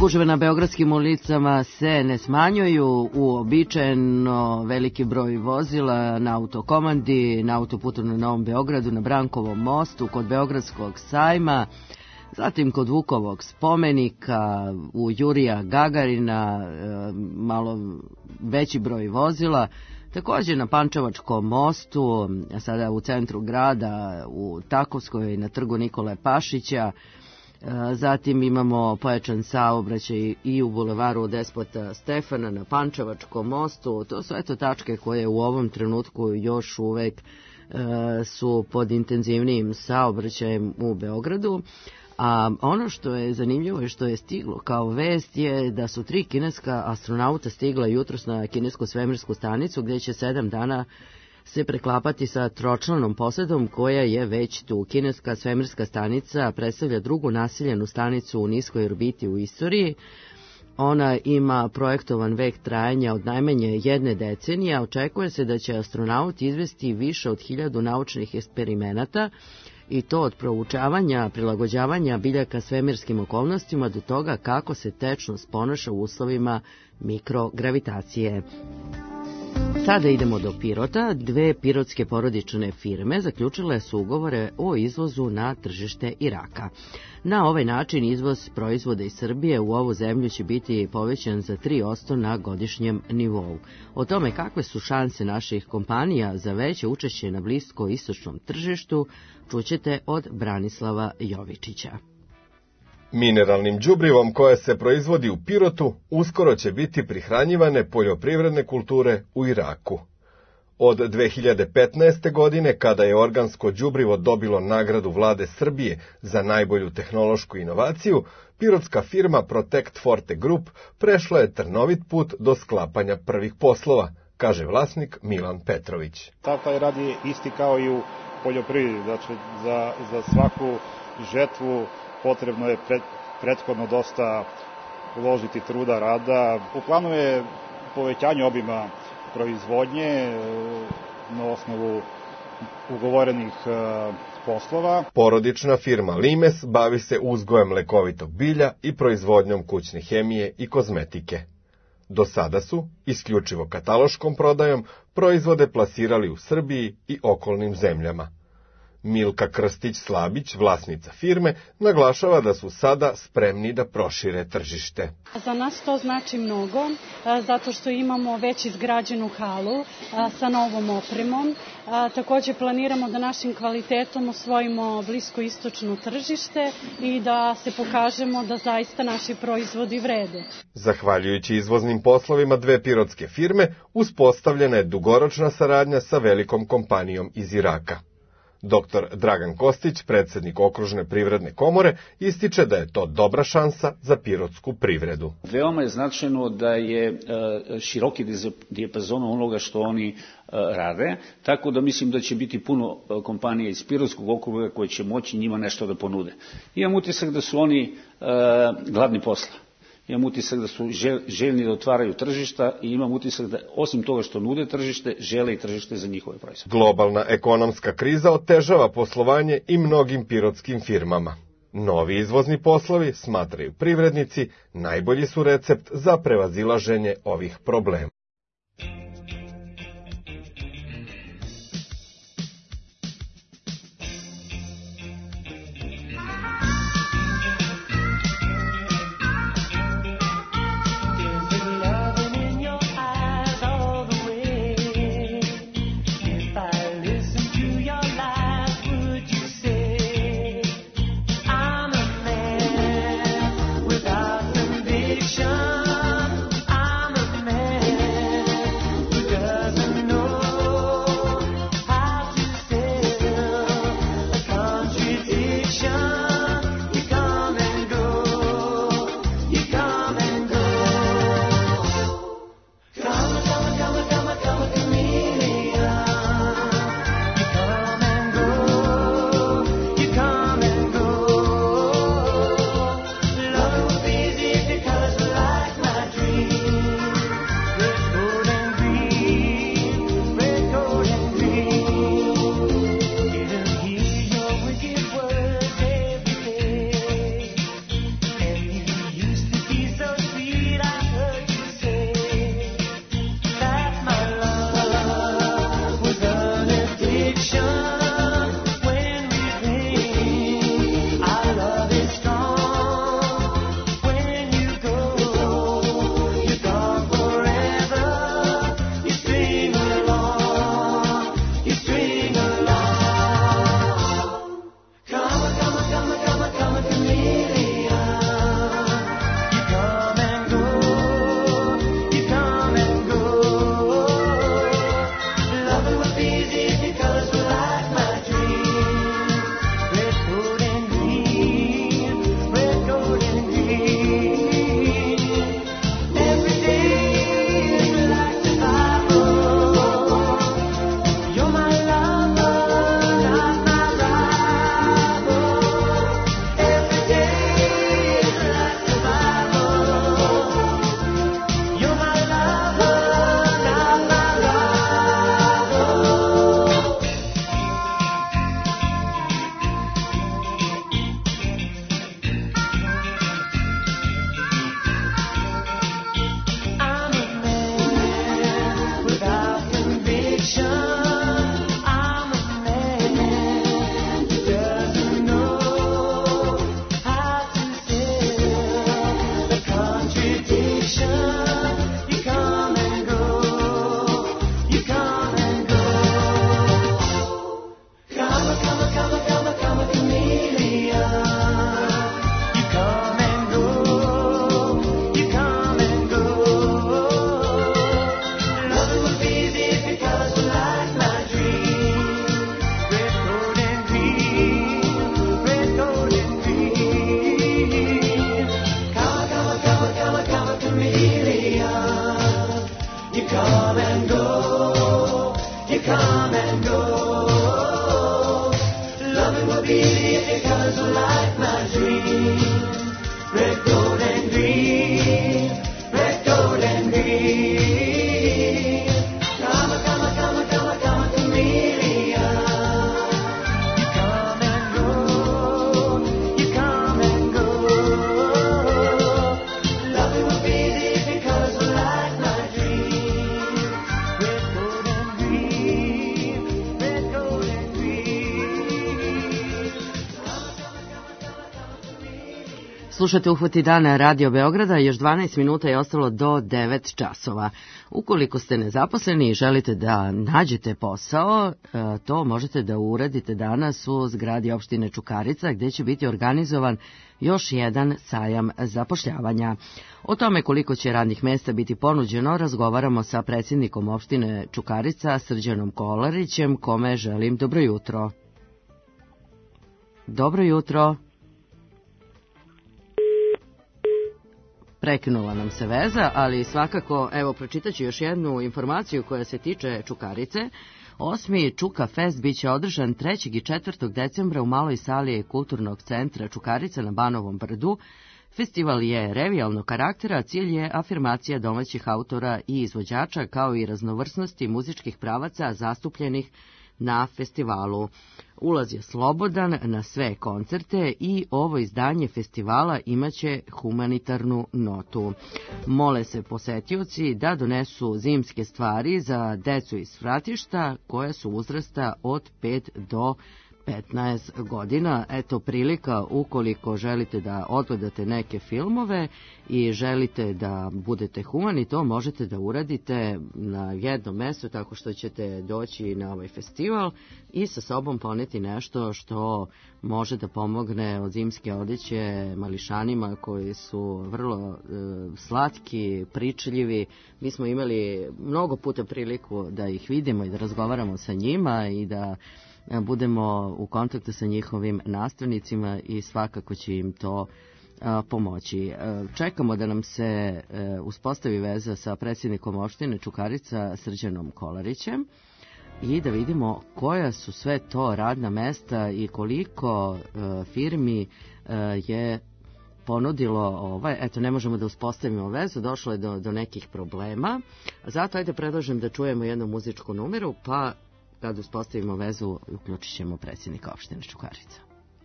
S2: Gužve na beogradskim ulicama se ne smanjuju, uobičajeno veliki broj vozila na autokomandi, na autoputu na Novom Beogradu, na Brankovom mostu, kod Beogradskog sajma, zatim kod Vukovog spomenika, u Jurija Gagarina, malo veći broj vozila, također na Pančevačkom mostu, sada u centru grada, u Takovskoj, na trgu Nikole Pašića. Zatim imamo pojačan saobraćaj i u bulevaru Despota Stefana, na Pančevačkom mostu. To su eto tačke koje u ovom trenutku još uvek su pod intenzivnijim saobraćajem u Beogradu. A ono što je zanimljivo i što je stiglo kao vest je da su tri kineska astronauta stigla jutros na kinesku svemirsku stanicu, gdje će sedam dana se preklapati sa tročlanom posadom koja je već tu. Kineska svemirska stanica predstavlja drugu naseljenu stanicu u niskoj orbiti u istoriji. Ona ima projektovan vek trajanja od najmanje jedne decenije, a očekuje se da će astronauti izvesti više od hiljadu naučnih eksperimenata, i to od proučavanja, prilagođavanja biljaka svemirskim okolnostima do toga kako se tečnost ponaša u uslovima mikrogravitacije. Sada idemo do Pirota. Dve pirotske porodične firme zaključile su ugovore o izvozu na tržište Iraka. Na ovaj način izvoz proizvoda iz Srbije u ovu zemlju će biti povećan za tri posto na godišnjem nivou. O tome kakve su šanse naših kompanija za veće učešće na blisko-istočnom tržištu čućete od Branislava Jovičića.
S1: Mineralnim đubrivom koje se proizvodi u Pirotu uskoro će biti prihranjivane poljoprivredne kulture u Iraku. Od dve hiljade petnaeste. godine, kada je organsko đubrivo dobilo nagradu vlade Srbije za najbolju tehnološku inovaciju, pirotska firma Protect Forte Group prešla je trnovit put do sklapanja prvih poslova, kaže vlasnik Milan Petrović.
S5: Taj rad je isti kao i u poljoprivredi, znači za, za svaku žetvu potrebno je pred, prethodno dosta uložiti truda, rada. U planu je povećanje obima proizvodnje na osnovu ugovorenih poslova.
S1: Porodična firma Limes bavi se uzgojem lekovitog bilja i proizvodnjom kućne hemije i kozmetike. Do sada su, isključivo kataloškom prodajom, proizvode plasirali u Srbiji i okolnim zemljama. Milka Krstić-Slabić, vlasnica firme, naglašava da su sada spremni da prošire tržište.
S6: Za nas to znači mnogo, zato što imamo već izgrađenu halu sa novom opremom. Također planiramo da našim kvalitetom osvojimo bliskoistočno tržište i da se pokažemo da zaista naši proizvodi vrede.
S1: Zahvaljujući izvoznim poslovima dve pirotske firme, uspostavljena je dugoročna saradnja sa velikom kompanijom iz Iraka. Doktor Dragan Kostić, predsjednik Okružne privredne komore, ističe da je to dobra šansa za pirotsku privredu.
S7: Veoma je značajno da je široki dijapazon onoga što oni rade, tako da mislim da će biti puno kompanija iz pirotskog okruga koje će moći njima nešto da ponude. Imam utisak da su oni gladni posla. Imam utisak da su željni da otvaraju tržišta i imam utisak da osim toga što nude tržište, žele i tržište za njihove proizvode.
S1: Globalna ekonomska kriza otežava poslovanje i mnogim pirotskim firmama. Novi izvozni poslovi, smatraju privrednici, najbolji su recept za prevazilaženje ovih problema.
S18: I'm a man
S2: Slušate Uhvati dana Radio Beograda, još dvanaest minuta je ostalo do devet časova. Ukoliko ste nezaposleni i želite da nađete posao, to možete da uradite danas u zgradi opštine Čukarica, gde će biti organizovan još jedan sajam zapošljavanja. O tome koliko će radnih mesta biti ponuđeno razgovaramo sa predsjednikom opštine Čukarica, Srđanom Kolarićem, kome želim dobro jutro. Dobro jutro. Prekinula nam se veza, ali svakako, evo, pročitaću još jednu informaciju koja se tiče Čukarice. Osmi Čuka Fest biće održan trećeg i četvrtog decembra u maloj sali Kulturnog centra Čukarica na Banovom brdu. Festival je revijalnog karaktera, cilj je afirmacija domaćih autora i izvođača, kao i raznovrsnosti muzičkih pravaca zastupljenih na festivalu. Ulaz je slobodan na sve koncerte i ovo izdanje festivala imaće humanitarnu notu. Mole se posetioci da donesu zimske stvari za decu iz Fratišta koja su uzrasta od pet do petnaest godina. Eto prilika ukoliko želite da odgledate neke filmove i želite da budete humani, to možete da uradite na jednom mjestu tako što ćete doći na ovaj festival i sa sobom poneti nešto što može da pomogne od zimske odeće mališanima koji su vrlo e, slatki, pričljivi. Mi smo imali mnogo puta priliku da ih vidimo i da razgovaramo sa njima i da budemo u kontaktu sa njihovim nastavnicima i svakako će im to a, pomoći. A, čekamo da nam se a, uspostavi veza sa predsjednikom opštine Čukarica Srđanom Kolarićem i da vidimo koja su sve to radna mesta i koliko a, firmi a, je ponudilo ovaj, eto ne možemo da uspostavimo vezu, došlo je do, do nekih problema. Zato ajde predlažem da čujemo jednu muzičku numeru, pa kad uspostavimo vezu, uključit ćemo predsjednika opštine Čukarica.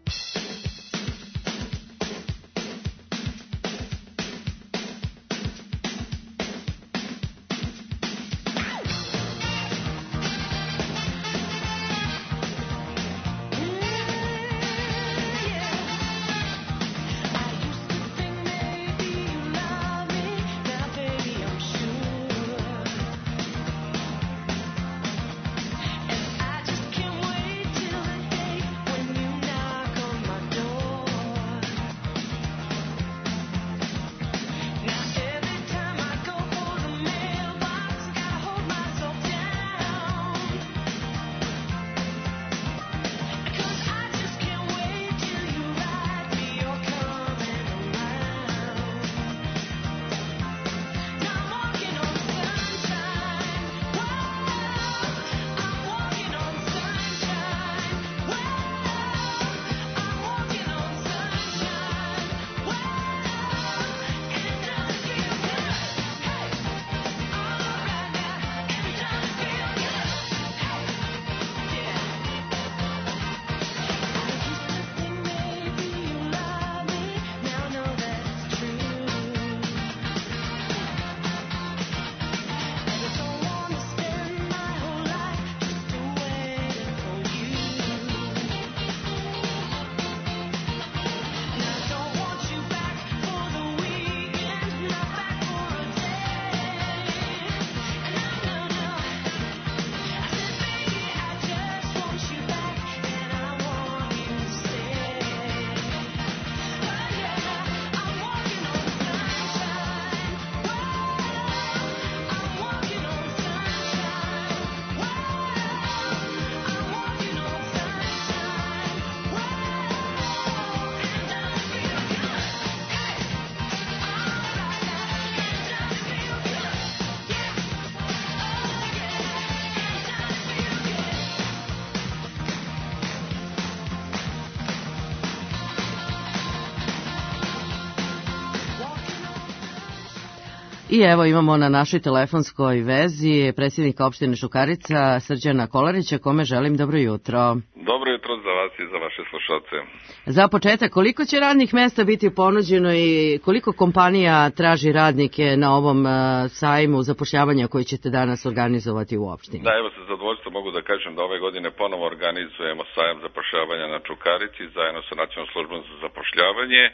S2: I evo imamo na našoj telefonskoj vezi predsjednika opštine Čukarica Srđana Kolarića, kome želim dobro jutro.
S8: Dobro jutro za vas i za vaše slušalce.
S2: Za početak, koliko će radnih mesta biti ponuđeno i koliko kompanija traži radnike na ovom uh, sajmu zapošljavanja koji ćete danas organizovati u opštini?
S8: Da, evo sa zadovoljstvom mogu da kažem da ove godine ponovo organizujemo sajam zapošljavanja na Čukarici zajedno sa Nacionalnom službom za zapošljavanje.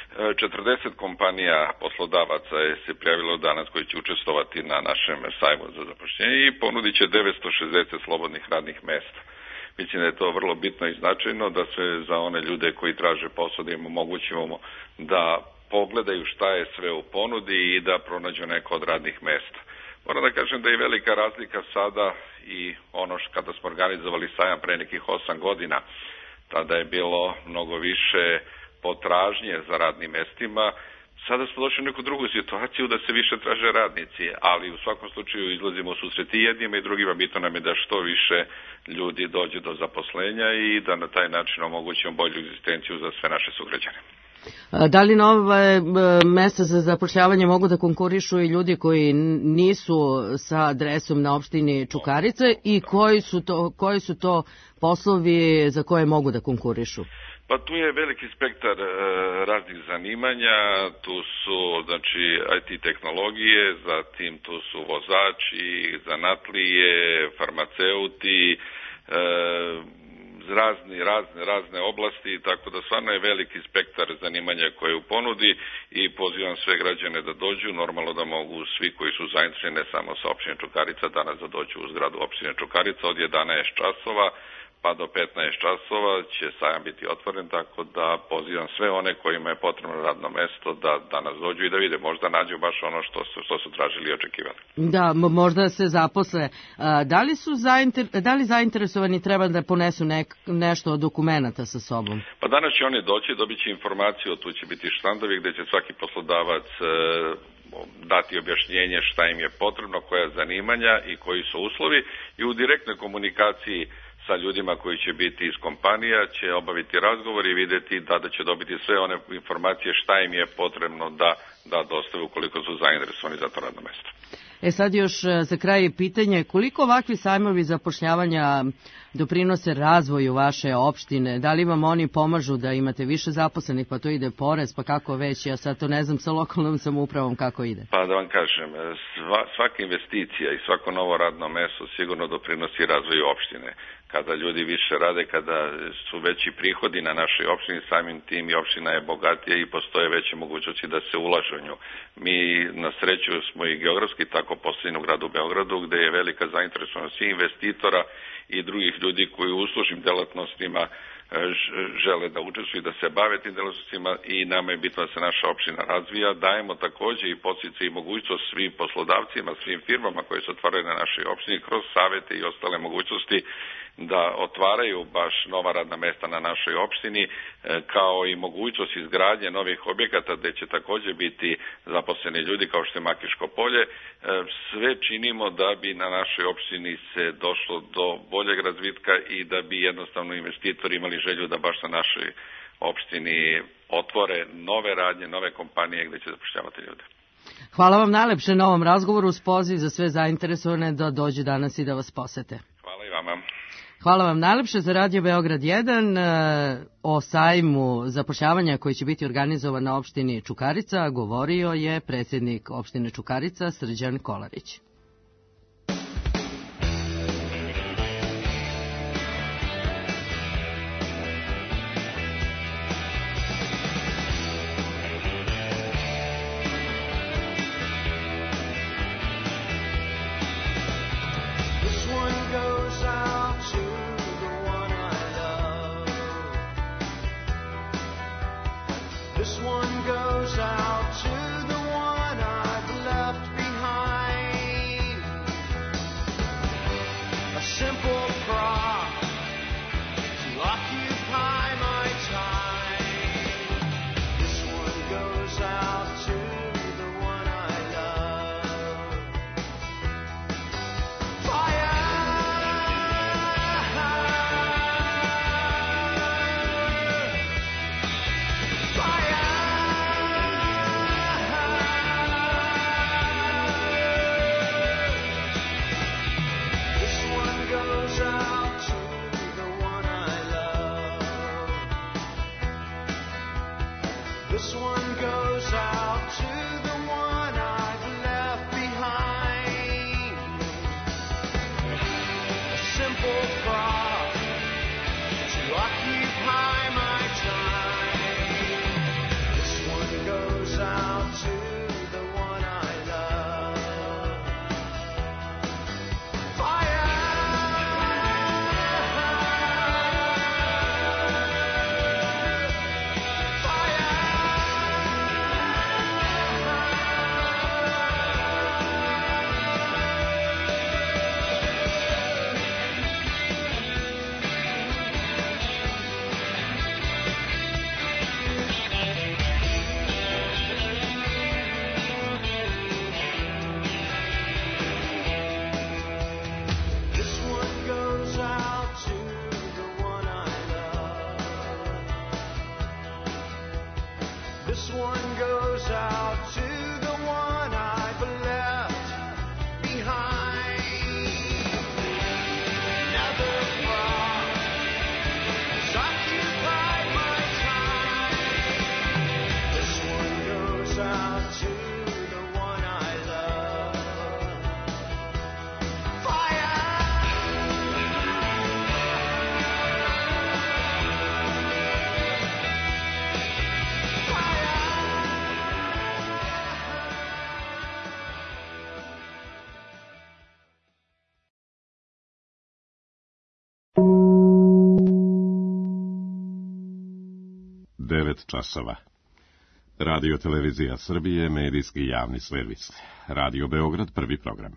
S8: četrdeset kompanija poslodavaca je se prijavilo danas koji će učestvovati na našem sajmu za zapošljenje i ponudit će devetsto šezdeset slobodnih radnih mesta. Mislim da je to vrlo bitno i značajno da se za one ljude koji traže posao da im omogućimo da pogledaju šta je sve u ponudi i da pronađu neko od radnih mesta. Moram da kažem da je velika razlika sada i ono što kada smo organizovali sajam pre nekih osam godina, tada je bilo mnogo više potražnje za radnim mestima. Sada smo došli u neku drugu situaciju da se više traže radnici, ali u svakom slučaju izlazimo u susret i jednima i drugima. Bitno nam je da što više ljudi dođe do zaposlenja i da na taj način omogućimo bolju egzistenciju za sve naše sugrađane.
S2: Da li na ove mesta za zapošljavanje mogu da konkurišu i ljudi koji nisu sa adresom na opštini Čukarice i koji su to, koji su to poslovi za koje mogu da konkurišu?
S8: Pa tu je veliki spektar e, raznih zanimanja, tu su znači I T tehnologije, zatim tu su vozači, zanatlije, farmaceuti, e, razni, razne, razne oblasti, tako da stvarno je veliki spektar zanimanja koje u ponudi i pozivam sve građane da dođu, normalno da mogu svi koji su zainteresovani ne samo sa opštine Čukarica danas da dođu u zgradu opštine Čukarica od jedanaest časova pa do petnaest časova će sajam biti otvoren, tako da pozivam sve one kojima je potrebno radno mesto da danas dođu i da vide, možda nađu baš ono što su, što su tražili i očekivali.
S2: Da, možda se zaposle. Da li su zainter, da li zainteresovani treba da ponesu nek, nešto od dokumenata sa sobom?
S8: Pa danas će oni doći, dobit će informaciju, tu će biti štandovi gde će svaki poslodavac e, dati objašnjenje šta im je potrebno, koja zanimanja i koji su uslovi i u direktnoj komunikaciji sa ljudima koji će biti iz kompanija, će obaviti razgovor i vidjeti da, da će dobiti sve one informacije šta im je potrebno da, da dostave ukoliko su zainteresovani za to radno mesto.
S2: E sad još za kraj pitanje, koliko ovakvi sajmovi zapošljavanja doprinose razvoju vaše opštine? Da li vam oni pomažu da imate više zaposlenih, pa to ide porez, pa kako već? Ja sad to ne znam sa lokalnom samoupravom kako ide.
S8: Pa da vam kažem, sva, svaka investicija i svako novo radno mesto sigurno doprinosi razvoju opštine. Kada ljudi više rade, kada su veći prihodi na našoj opštini, samim tim i opština je bogatija i postoje veće mogućnosti da se ulaže u nju. Mi na sreću smo i geografski tako postavljeni u gradu Beogradu, gde je velika zainteresovanost i investitora i drugih ljudi koji u uslužnim delatnostima žele da učestvuju i da se bave tim delatnostima i nama je bitno da se naša opština razvija. Dajemo takođe i podsticaje i mogućnost svim poslodavcima, svim firmama koje se otvaraju na našoj opštini kroz savete i ostale mogućnosti da otvaraju baš nova radna mesta na našoj opštini, kao i mogućnost izgradnje novih objekata gde će takođe biti zaposleni ljudi kao što je Makiško polje. Sve činimo da bi na našoj opštini se došlo do boljeg razvitka i da bi jednostavno investitori imali želju da baš na našoj opštini otvore nove radnje, nove kompanije gde će zapošljavati ljude.
S2: Hvala vam najlepše na ovom razgovoru, uz poziv za sve zainteresovane da dođu danas i da vas posete.
S8: Hvala i vama.
S2: Hvala vam najlepše za Radio Beograd jedan o sajmu zapošljavanja koji će biti organizovan na opštini Čukarica. Govorio je predsjednik opštine Čukarica Srđan Kolarić.
S18: This one goes out to the one I've left behind. Never far has occupied my time. This one goes out to the one I love.
S9: devet časova. Radio Televizija Srbije, medijski javni servis. Radio Beograd, prvi program.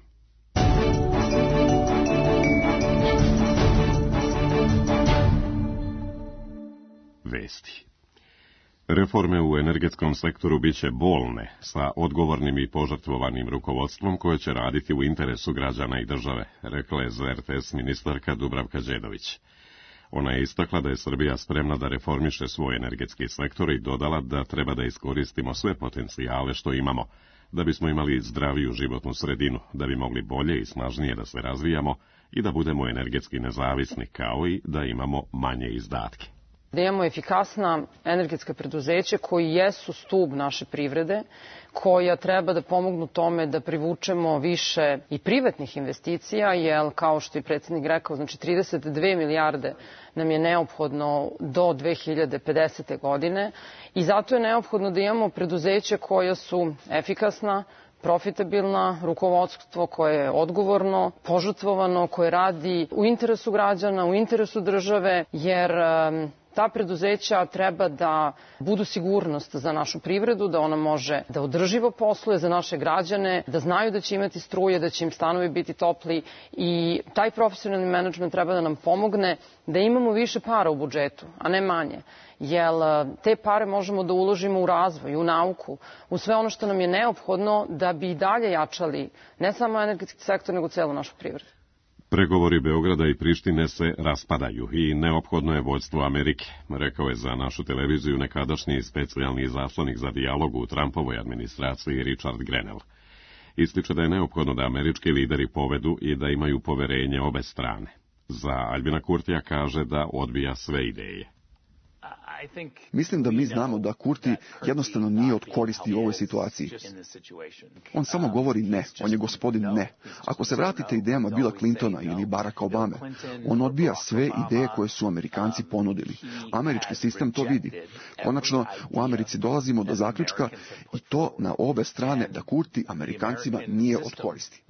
S9: Vesti. Reforme u energetskom sektoru biće bolne, sa odgovornim i požrtvovanim rukovodstvom koje će raditi u interesu građana i države, rekla je za er te es ministarka Dubravka Đedović. Ona je istakla da je Srbija spremna da reformiše svoj energetski sektor i dodala da treba da iskoristimo sve potencijale što imamo, da bismo imali zdraviju životnu sredinu, da bi mogli bolje i snažnije da se razvijamo i da budemo energetski nezavisni, kao i da imamo manje izdatke.
S10: Da imamo efikasna energetska preduzeća koji jesu stub naše privrede, koja treba da pomognu tome da privučemo više i privatnih investicija, jer kao što je predsjednik rekao, znači trideset dve milijarde nam je neophodno do dve hiljade pedesete. godine i zato je neophodno da imamo preduzeća koja su efikasna, profitabilna, rukovodstvo koje je odgovorno, požrtvovano, koje radi u interesu građana, u interesu države, jer ta preduzeća treba da budu sigurnost za našu privredu, da ona može da održivo posluje za naše građane, da znaju da će imati struje, da će im stanovi biti topli i taj profesionalni menadžment treba da nam pomogne da imamo više para u budžetu, a ne manje. Jer te pare možemo da uložimo u razvoj, u nauku, u sve ono što nam je neophodno da bi i dalje jačali ne samo energetski sektor, nego celu našu privredu.
S9: Pregovori Beograda i Prištine se raspadaju i neophodno je vođstvo Amerike, rekao je za našu televiziju nekadašnji specijalni izaslanik za dijalog u Trumpovoj administraciji Richard Grenell. Ističe da je neophodno da američki lideri povedu i da imaju poverenje obe strane. Za Albina Kurtija kaže da odbija sve ideje.
S11: Mislim da mi znamo da Kurti jednostavno nije od koristi u ovoj situaciji. On samo govori ne, on je gospodin ne. Ako se vratite idejama Billa Clintona ili Baracka Obame, on odbija sve ideje koje su Amerikanci ponudili. Američki sistem to vidi. Konačno, u Americi dolazimo do zaključka i to na obe strane da Kurti Amerikancima nije od koristi.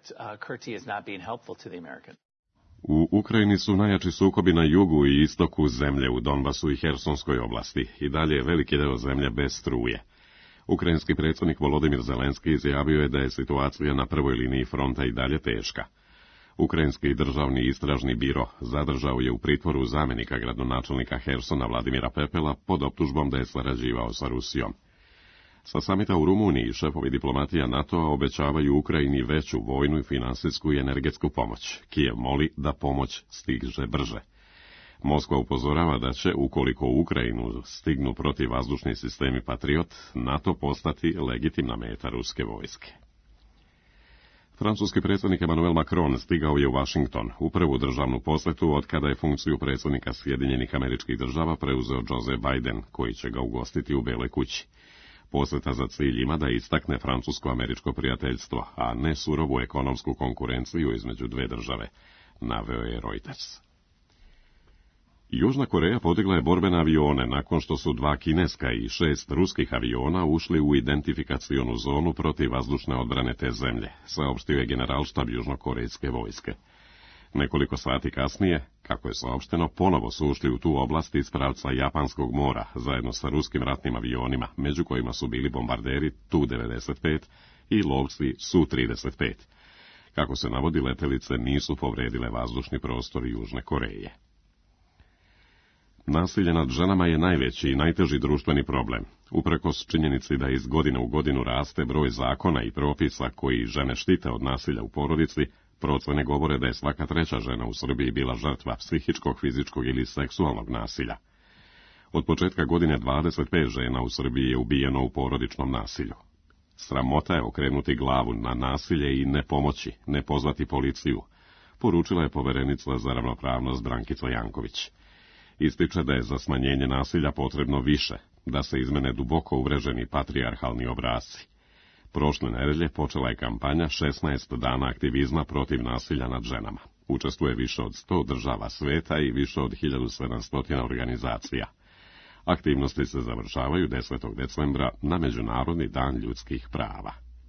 S9: U Ukrajini su najjači sukobi na jugu i istoku zemlje, u Donbasu i Hersonskoj oblasti. I dalje je veliki deo zemlje bez struje. Ukrajinski predsjednik Volodimir Zelenski izjavio je da je situacija na prvoj liniji fronta i dalje teška. Ukrajinski državni istražni biro zadržao je u pritvoru zamjenika gradonačelnika Hersona Vladimira Pepela pod optužbom da je sarađivao sa Rusijom. Sa samita u Rumuniji šefovi diplomatija NATO-a obećavaju Ukrajini veću vojnu i finansijsku i energetsku pomoć. Kijev moli da pomoć stiže brže. Moskva upozorava da će, ukoliko u Ukrajinu stignu protivvazdušni sistemi Patriot, NATO postati legitimna meta ruske vojske. Francuski predsjednik Emmanuel Macron stigao je u Washington, u prvu državnu posjetu od kada je funkciju predsjednika Sjedinjenih Američkih Država preuzeo Joe Biden, koji će ga ugostiti u Beloj kući. Posjeta za cilj ima da istakne francusko-američko prijateljstvo, a ne surovu ekonomsku konkurenciju između dve države, naveo je Reuters. Južna Koreja podigla je borbene avione nakon što su dva kineska i šest ruskih aviona ušli u identifikacionu zonu protiv vazdušne odbrane te zemlje, saopštio je generalštab južnokorejske vojske. Nekoliko sati kasnije, kako je saopšteno, ponovo su ušli u tu oblast iz pravca Japanskog mora, zajedno sa ruskim ratnim avionima, među kojima su bili bombarderi Tu devedeset pet i lovci Su trideset pet. Kako se navodi, letelice nisu povredile vazdušni prostor Južne Koreje. Nasilje nad ženama je najveći i najteži društveni problem. Uprkos činjenici da iz godine u godinu raste broj zakona i propisa koji žene štite od nasilja u porodici, procene govore da je svaka treća žena u Srbiji bila žrtva psihičkog, fizičkog ili seksualnog nasilja. Od početka godine dvadeset pet žena u Srbiji je ubijeno u porodičnom nasilju. Sramota je okrenuti glavu na nasilje i ne pomoći, ne pozvati policiju, poručila je poverenica za ravnopravnost Brankica Janković. Ističe da je za smanjenje nasilja potrebno više, da se izmene duboko uvreženi patrijarhalni obrasci. Prošle nedelje počela je kampanja šesnaest dana aktivizma protiv nasilja nad ženama. Učestvuje više od sto država sveta i više od hiljadu sedamsto organizacija. Aktivnosti se završavaju desetog decembra na Međunarodni dan ljudskih prava.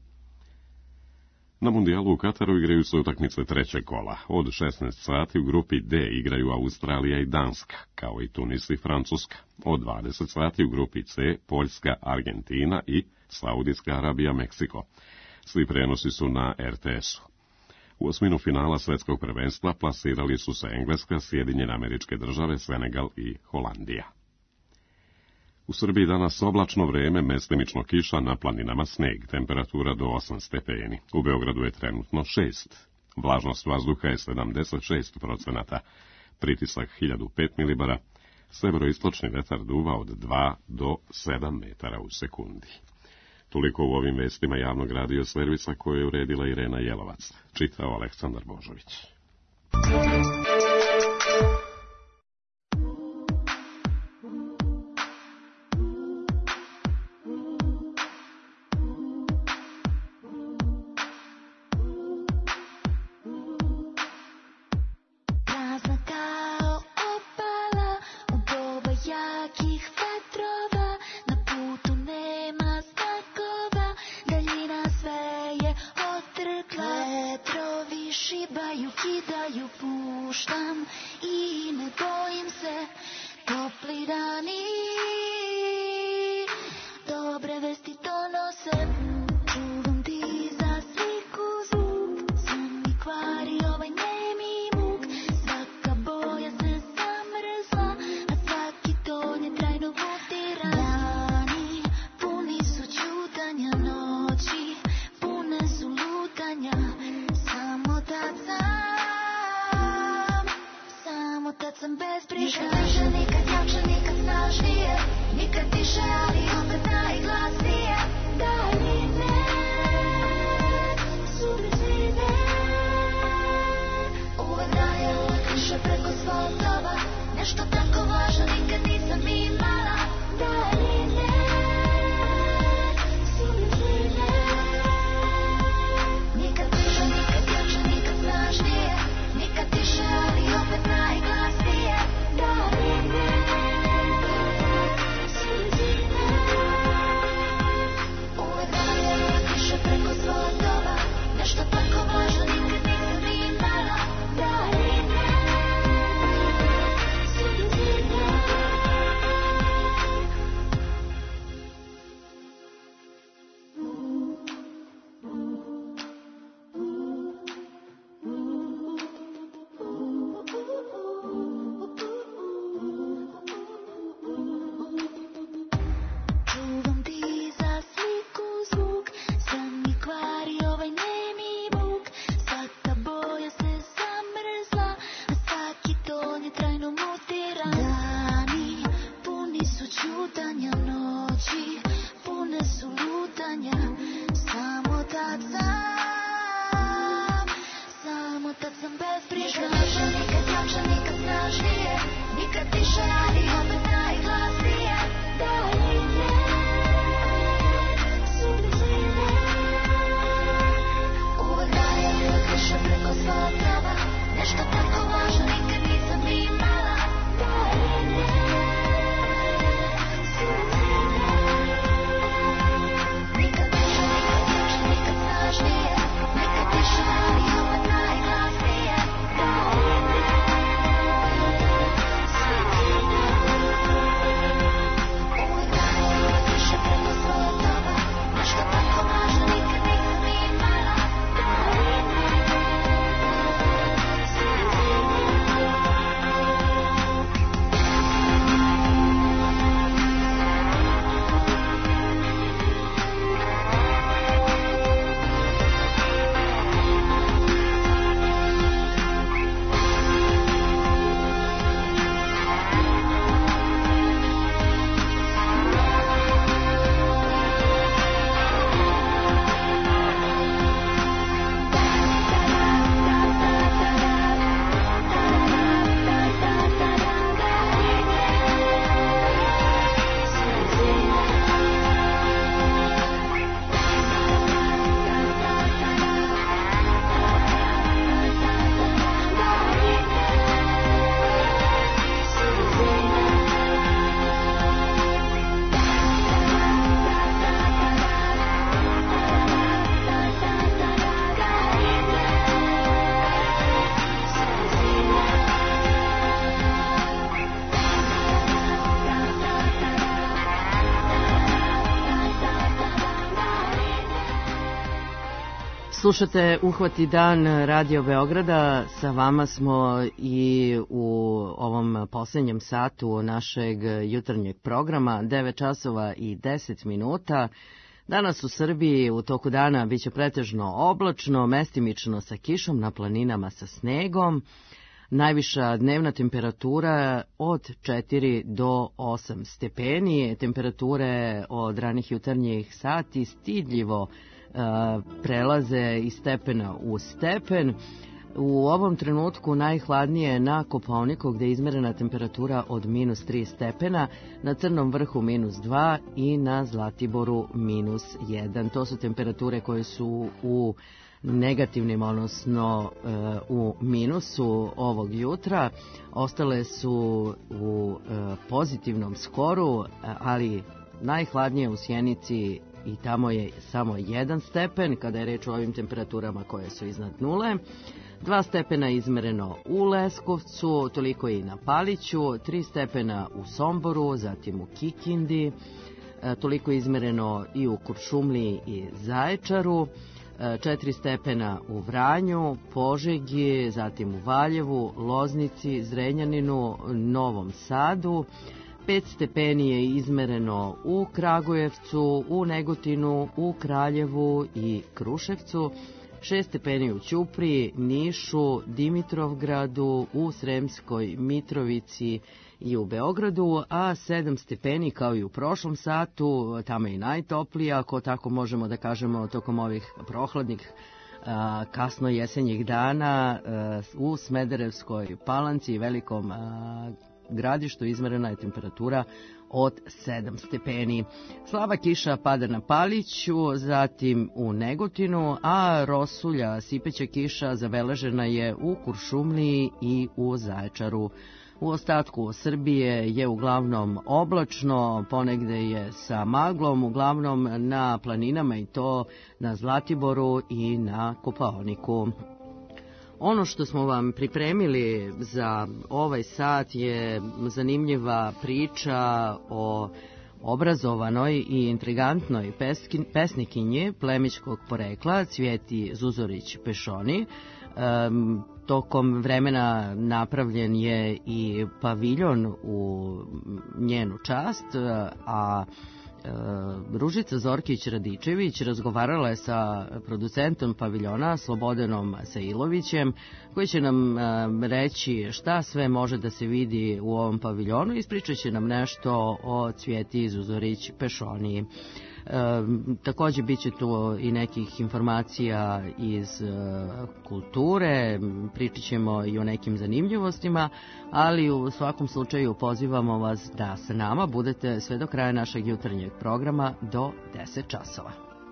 S9: Na mundijalu u Kataru igraju se utakmice trećeg kola. Od šesnaest sati u grupi D igraju Australija i Danska, kao i Tunis i Francuska. Od dvadeset sati u grupi C Poljska, Argentina i Saudijska Arabija, Meksiko. Svi prenosi su na R T S-u. U osminu finala svetskog prvenstva plasirali su se Engleska, Sjedinjene Američke Države, Senegal i Holandija. U Srbiji danas oblačno vreme, mestimično kiša, na planinama sneg, temperatura do osam stepeni. U Beogradu je trenutno šest. Vlažnost vazduha je sedamdeset šest procenata, pritisak hiljadu pet milibara, severoistočni vetar duva od dva do sedam metara u sekundi. Toliko u ovim vestima javnog radio servisa koje je uredila Irena Jelovac. Čitao Aleksandar Božović.
S3: Šibaju, kidaju, puštam i ne bojim se, topli dani, dobre vesti donose, čuvam ti za sliku zvuk, sam mi kvari ovaj nemi muk, svaka boja se zamrzla, a svaki ton je trajno butiran. Dani puni su ćutanja, noći pune su lutanja, samo tad sam, samo tad sam bezbrižna. Nikad više, nikad jače, nikad snažnije, nikad tiše, ali opet najglasnije. Daj mi
S2: Slušate Uhvati dan Radio Beograda, sa vama smo i u ovom posljednjem satu našeg jutarnjeg programa, devet časova i deset minuta. Danas u Srbiji u toku dana biće pretežno oblačno, mestimično sa kišom, na planinama sa snegom. Najviša dnevna temperatura od četiri do osam stepeni, temperature od ranih jutarnjih sati stidljivo prelaze iz stepena u stepen. U ovom trenutku najhladnije je na Kopaoniku, gde je izmerena temperatura od minus tri stepena, na Crnom vrhu minus dva i na Zlatiboru minus jedan. To su temperature koje su u negativnim, odnosno u minusu ovog jutra. Ostale su u pozitivnom skoru, ali najhladnije u Sjenici i tamo je samo jedan stepen, kada je reč o ovim temperaturama koje su iznad nule. Dva stepena izmereno u Leskovcu, toliko i na Paliću, tri stepena u Somboru, zatim u Kikindi, toliko izmereno i u Kuršumliji i Zaječaru, četiri stepena u Vranju, Požegi, zatim u Valjevu, Loznici, Zrenjaninu, Novom Sadu. Pet stepeni je izmereno u Kragujevcu, u Negotinu, u Kraljevu i Kruševcu, šest stepeni u Ćupriji, Nišu, Dimitrovgradu, u Sremskoj Mitrovici i u Beogradu, a sedam stepeni kao i u prošlom satu, tamo je i najtoplije, ako tako možemo da kažemo, tokom ovih prohladnih kasno jesenjih dana u Smederevskoj Palanci i Velikom Gradištu izmerena je temperatura od sedam stepeni. Slaba kiša pada na Paliću, zatim u Negotinu, a rosulja, sipeća kiša zabeležena je u Kuršumliji i u Zaječaru. U ostatku Srbije je uglavnom oblačno, ponegde je sa maglom, uglavnom na planinama i to na Zlatiboru i na Kopaoniku. Ono što smo vam pripremili za ovaj sat je zanimljiva priča o obrazovanoj i intrigantnoj pesnikinji plemićkog porekla Cvjeti Zuzorić Pešoni. Um, tokom vremena napravljen je i paviljon u njenu čast, a Ružica Zorkić-Radičević razgovarala je sa producentom paviljona Slobodanom Sailovićem, koji će nam reći šta sve može da se vidi u ovom paviljonu i ispričat će nam nešto o Cvjeti Zuzorić-Pešoni. E, takođe bit će tu i nekih informacija iz e, kulture, pričat ćemo i o nekim zanimljivostima, ali u svakom slučaju pozivamo vas da sa nama budete sve do kraja našeg jutarnjeg programa do deset časova.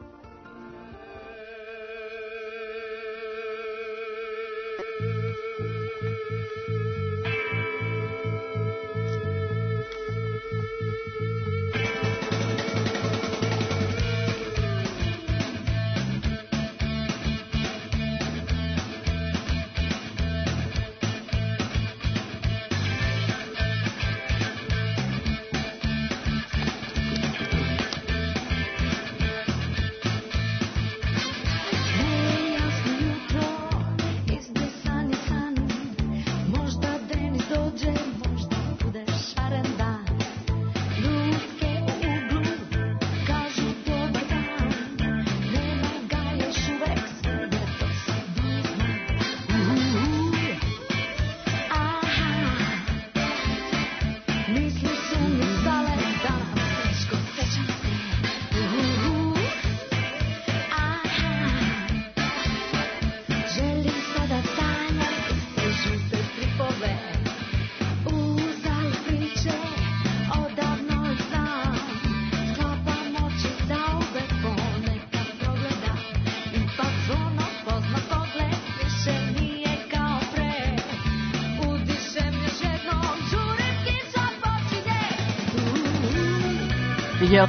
S2: Yep.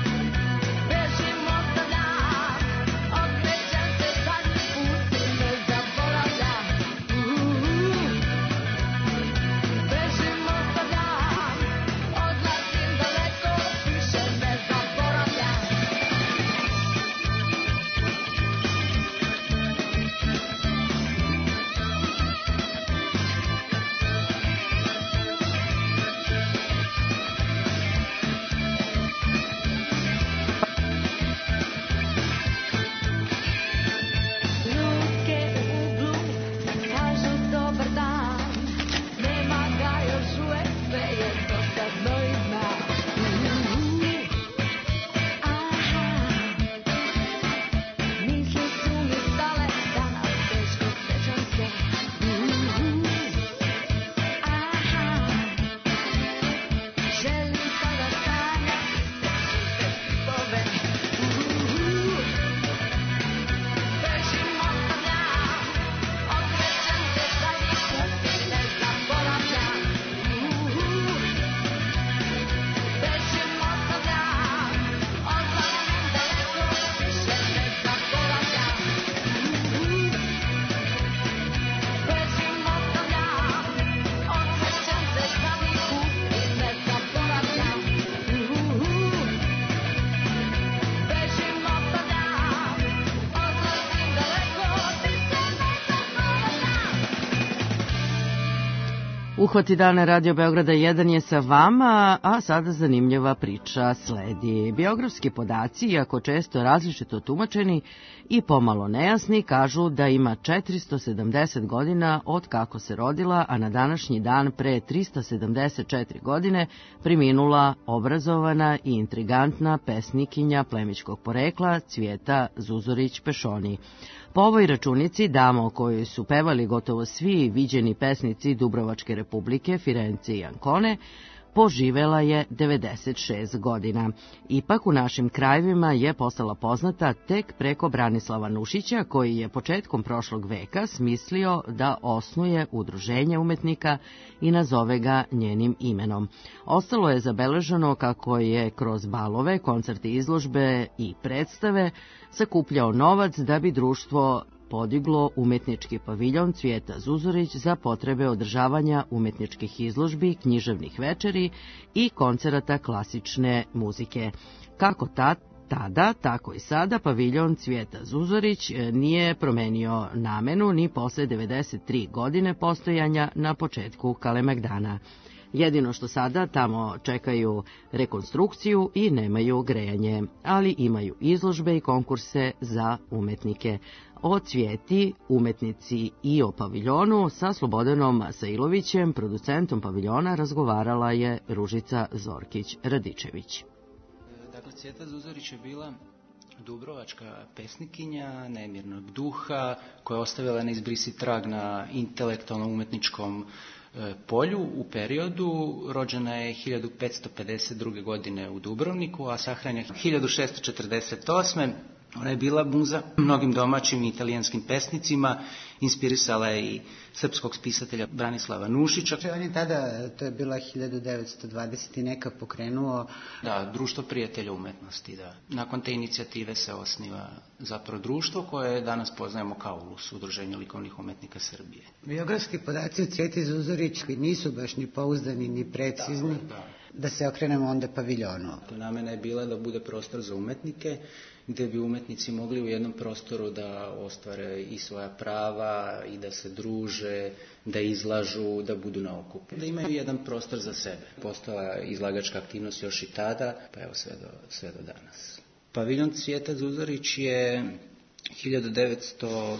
S2: Uhvati dane Radio Beograda jedan je sa vama, a sada zanimljiva priča sledi. Biografski podaci, iako često različito tumačeni i pomalo nejasni, kažu da ima četiristo sedamdeset godina od kako se rodila, a na današnji dan pre trista sedamdeset četiri godine preminula obrazovana i intrigantna pesnikinja plemićkog porekla Cvijeta Zuzorić-Pešoni. Po ovoj računici, dama o kojoj su pevali gotovo svi viđeni pesnici Dubrovačke republike, Firence i Ancone, poživela je devedeset šest godina. Ipak u našim krajevima je postala poznata tek preko Branislava Nušića, koji je početkom prošlog veka smislio da osnuje udruženje umetnika i nazove ga njenim imenom. Ostalo je zabeleženo kako je kroz balove, koncerte, izložbe i predstave sakupljao novac da bi društvo podiglo umetnički paviljon Cvijeta Zuzorić za potrebe održavanja umetničkih izložbi, književnih večeri i koncerata klasične muzike. Kako ta, tada, tako i sada, paviljon Cvijeta Zuzorić nije promenio namenu ni posle devedeset tri godine postojanja na početku Kalemegdana. Jedino što sada tamo čekaju rekonstrukciju i nemaju grejanje, ali imaju izložbe i konkurse za umetnike. O Cvijeti, umetnici i o paviljonu sa Slobodanom Sailovićem, producentom paviljona, razgovarala je Ružica Zorkić-Radičević.
S12: Dakle, Cvijeta Zuzorić je bila dubrovačka pesnikinja nemirnog duha koja je ostavila neizbrisiv trag na intelektualno-umetničkom polju u periodu. Rođena je hiljadu petsto pedeset druge. godine u Dubrovniku, a sahranjena hiljadu šesto četrdeset osme. Ona je bila muza mnogim domaćim i italijanskim pesnicima, inspirisala je i srpskog spisatelja Branislava Nušića.
S13: On je tada, to je bila hiljadu devetsto dvadeset i neka, pokrenuo...
S12: Da, društvo prijatelja umetnosti, da. Nakon te inicijative se osniva zapravo društvo koje danas poznajemo kao U L U S, Udruženje likovnih umetnika Srbije.
S13: Biografski podaci o Cvijeti Zuzorić nisu baš ni pouzdani, ni precizni. Da, da. Da se okrenemo onda paviljonu.
S12: Namena je bila da bude prostor za umetnike, gde bi umetnici mogli u jednom prostoru da ostvare i svoja prava i da se druže, da izlažu, da budu na okupu. Da imaju jedan prostor za sebe. Postojala izlagačka aktivnost još i tada, pa evo sve do, sve do danas. Paviljon Cvijeta Zuzorić je hiljadu devetsto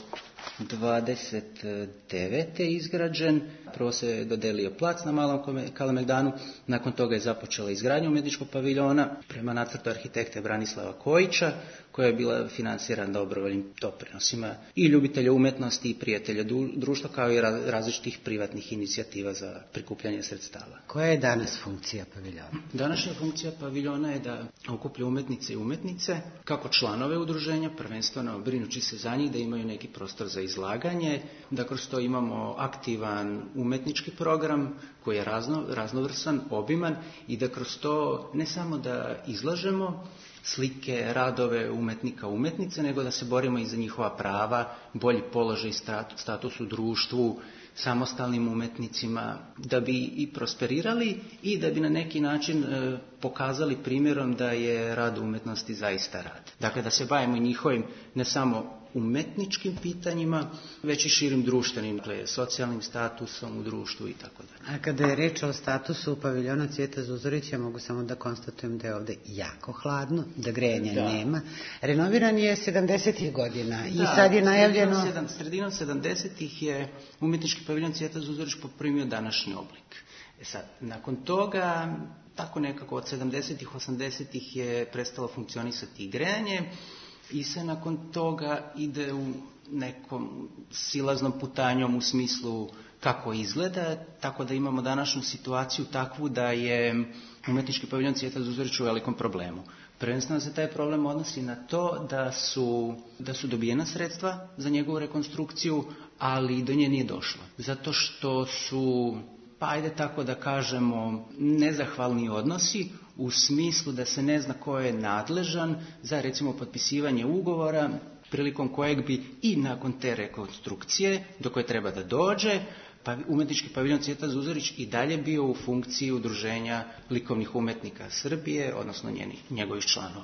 S12: dvadeset devete. izgrađen. Prvo se dodelio plac na Malom Kalemegdanu, nakon toga je započela izgradnja umetničkog paviljona prema nacrtu arhitekte Branislava Kojića, koja je bila finansirana dobrovoljnim doprinosima i ljubitelja umetnosti i prijatelja društva, kao i različitih privatnih inicijativa za prikupljanje sredstava.
S13: Koja je danas funkcija paviljona?
S12: Današnja funkcija paviljona je da okuplja umetnice i umetnice, kako članove udruženja, prvenstveno brinući se za njih da imaju neki prostor za izlaganje, da kroz to imamo aktivan umetnički program koji je razno, raznovrsan, obiman i da kroz to ne samo da izlažemo slike, radove umetnika, umetnice, nego da se borimo i za njihova prava, bolji položaj i status u društvu, samostalnim umetnicima, da bi i prosperirali i da bi na neki način e, pokazali primjerom da je rad umetnosti zaista rad. Dakle, da se bavimo njihovim ne samo umetničkim pitanjima, već i širim društvenim, dakle, socijalnim statusom u društvu i tako dalje.
S13: A kada je reč o statusu paviljona Cvijeta Zuzorića, mogu samo da konstatujem da je ovde jako hladno, da grejanja da. nema. Renoviran je sedamdesetih godina da, i sad je najavljeno...
S12: Sredinom, sredinom sedamdesetih je umetnički paviljon Cvijeta Zuzorić poprimio današnji oblik. E sad, nakon toga, tako nekako od sedamdesetih, osamdesetih je prestalo funkcionisati i grejanje, i se nakon toga ide u nekom silaznom putanjom u smislu kako izgleda, tako da imamo današnju situaciju takvu da je umetnički paviljon Cvijeta Zuzorić u velikom problemu. Prvenstveno se taj problem odnosi na to da su, da su dobijena sredstva za njegovu rekonstrukciju, ali do nje nije došlo. Zato što su, pa ajde tako da kažemo, nezahvalni odnosi u smislu da se ne zna ko je nadležan za recimo potpisivanje ugovora prilikom kojeg bi i nakon te rekonstrukcije do koje treba da dođe, pa umetnički paviljon Cvijeta Zuzorić i dalje bio u funkciji udruženja likovnih umetnika Srbije, odnosno njenih, njegovih članova.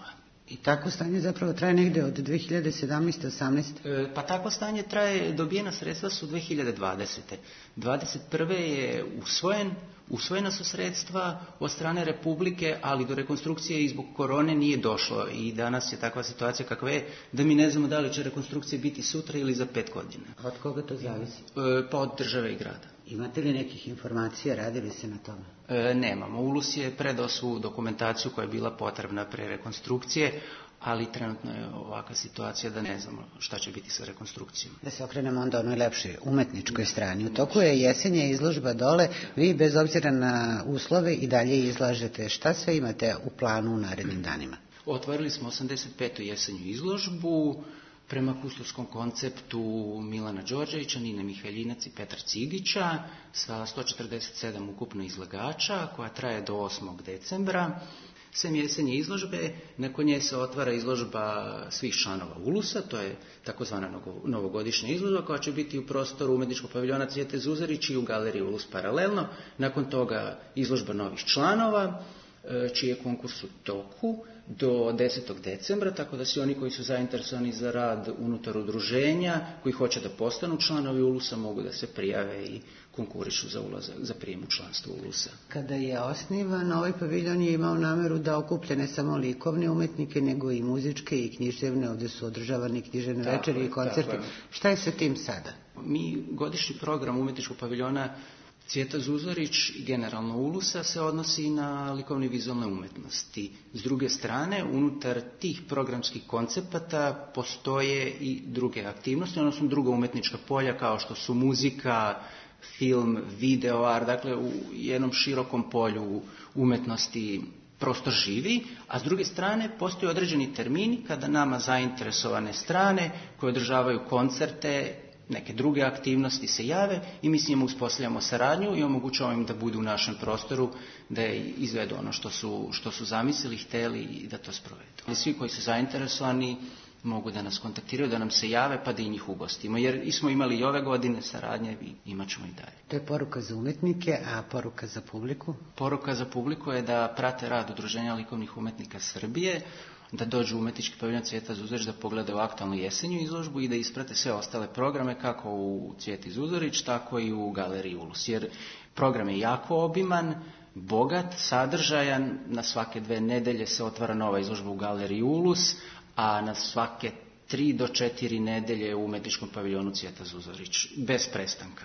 S13: I tako stanje zapravo traje negde od dve hiljade sedamnaeste. osamnaeste.
S12: E, pa tako stanje traje, dobijena sredstva su dve hiljade dvadesete. dvadeset prve je usvojen, usvojena su sredstva od strane Republike, ali do rekonstrukcije i zbog korone nije došlo i danas je takva situacija kakva je, da mi ne znamo da li će rekonstrukcija biti sutra ili za pet godina.
S13: A od koga to zavisi?
S12: E, pa od države i grada.
S13: Imate li nekih informacija, radili se na tome?
S12: E, nemamo. Ulus je predao svu dokumentaciju koja je bila potrebna pre rekonstrukcije, ali trenutno je ovakva situacija da ne znamo šta će biti sa rekonstrukcijom.
S13: Da se okrenemo onda onoj lepšoj umetničkoj strani. U toku je jesenja izložba dole, vi bez obzira na uslove i dalje izlažete. Šta sve imate u planu u narednim danima?
S12: Otvorili smo osamdeset petu jesenju izložbu prema kustorskom konceptu Milana Đorđevića, Nine Mihaljinac i Petra Cigića sa sto četrdeset sedam ukupno izlagača koja traje do osmog decembra. Sem jesenje izložbe, nakon nje se otvara izložba svih članova Ulusa, to je takozvana novogodišnja izložba koja će biti u prostoru umetničkog paviljona Cvijete Zuzarić i u galeriji Ulus paralelno. Nakon toga izložba novih članova, čiji je konkurs u toku do desetog decembra, tako da svi oni koji su zainteresovani za rad unutar udruženja, koji hoće da postanu članovi Ulusa, mogu da se prijave i konkurišu za ulazak, za prijem u članstvo Ulusa.
S13: Kada je osnivan, ovaj paviljon je imao nameru da okuplja ne samo likovne umetnike, nego i muzičke i književne. Ovdje su održavani književne večeri i koncerti. Šta je sa tim sada?
S12: Mi godišnji program umetničkog paviljona Cvijeta Zuzorić i generalno Ulusa se odnosi na likovne i vizualne umetnosti. S druge strane, unutar tih programskih koncepata postoje i druge aktivnosti, odnosno druga umetnička polja kao što su muzika, film, video art, dakle u jednom širokom polju umetnosti prostor živi, a s druge strane postoje određeni termini kada nama zainteresovane strane koje održavaju koncerte, neke druge aktivnosti se jave i mi s njima uspostavljamo saradnju i omogućavamo im da budu u našem prostoru, da izvedu ono što su, što su zamislili, hteli i da to sprovedu. Svi koji su zainteresovani mogu da nas kontaktiraju, da nam se jave pa da i njih ugostimo, jer smo imali i ove godine saradnje i imat ćemo i dalje.
S13: To je poruka za umetnike, a poruka za publiku?
S12: Poruka za publiku je da prate rad Udruženja likovnih umetnika Srbije, da dođu u umetnički paviljon Cvijeta Zuzorić da pogledaju aktualnu jesenju izložbu i da isprate sve ostale programe kako u Cvijeti Zuzorić, tako i u galeriji Ulus. Jer program je jako obiman, bogat, sadržajan, na svake dve nedelje se otvara nova izložba u galeriji Ulus, a na svake tri do četiri nedelje u umetničkom paviljonu Cvijeta Zuzorić, bez prestanka.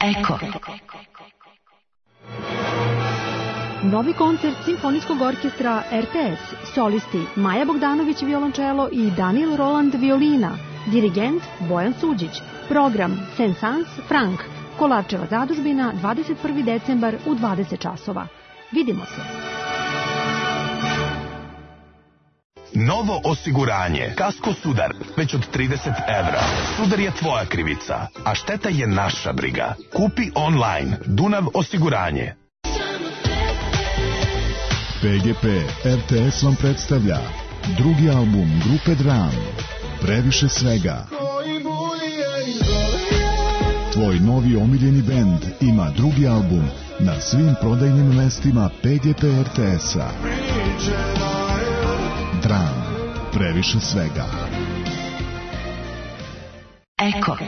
S4: Eko.
S20: Novi koncert Simfonijskog orkestra R T S, solisti Maja Bogdanović violončelo i Daniel Roland violina, dirigent Bojan Suđić, program Saint-Saëns Frank, Kolarčeva zadužbina, dvadeset prvi decembar u dvadeset časova. Vidimo se.
S14: Novo osiguranje. Kasko Sudar. Već od trideset evra. Sudar je tvoja krivica, a šteta je naša briga. Kupi online. Dunav osiguranje.
S15: P G P R T S vam predstavlja drugi album grupe Dram, Previše svega. Tvoj novi omiljeni bend ima drugi album na svim prodajnim mestima P G P R T S-a. Dram, Previše svega.
S4: Eko.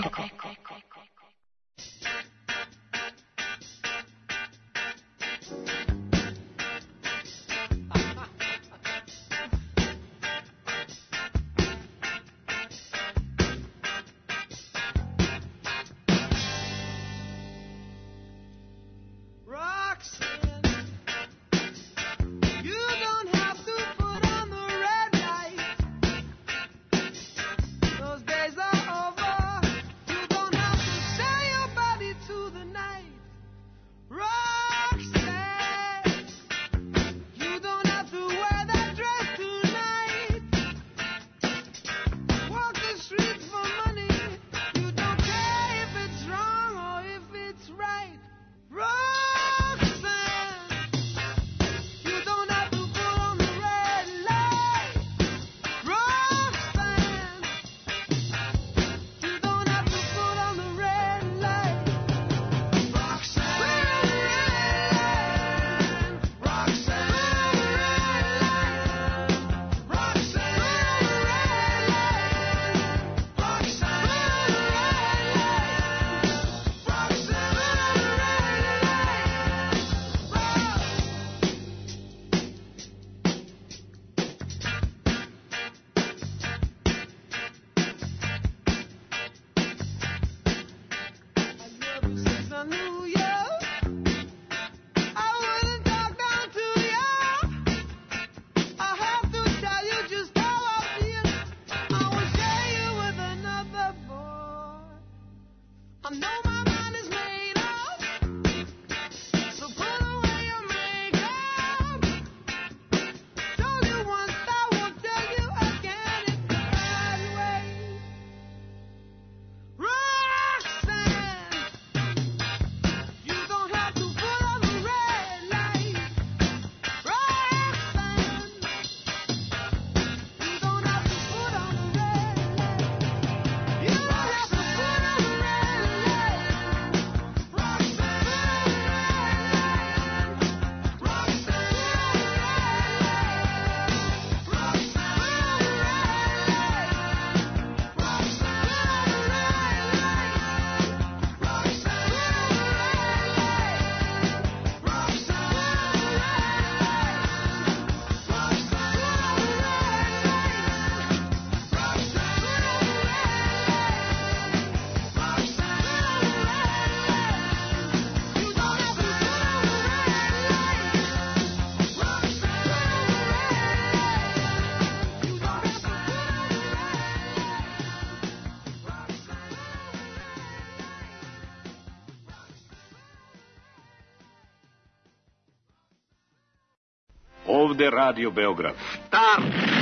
S16: Ovde Radio Beograd.
S17: Start!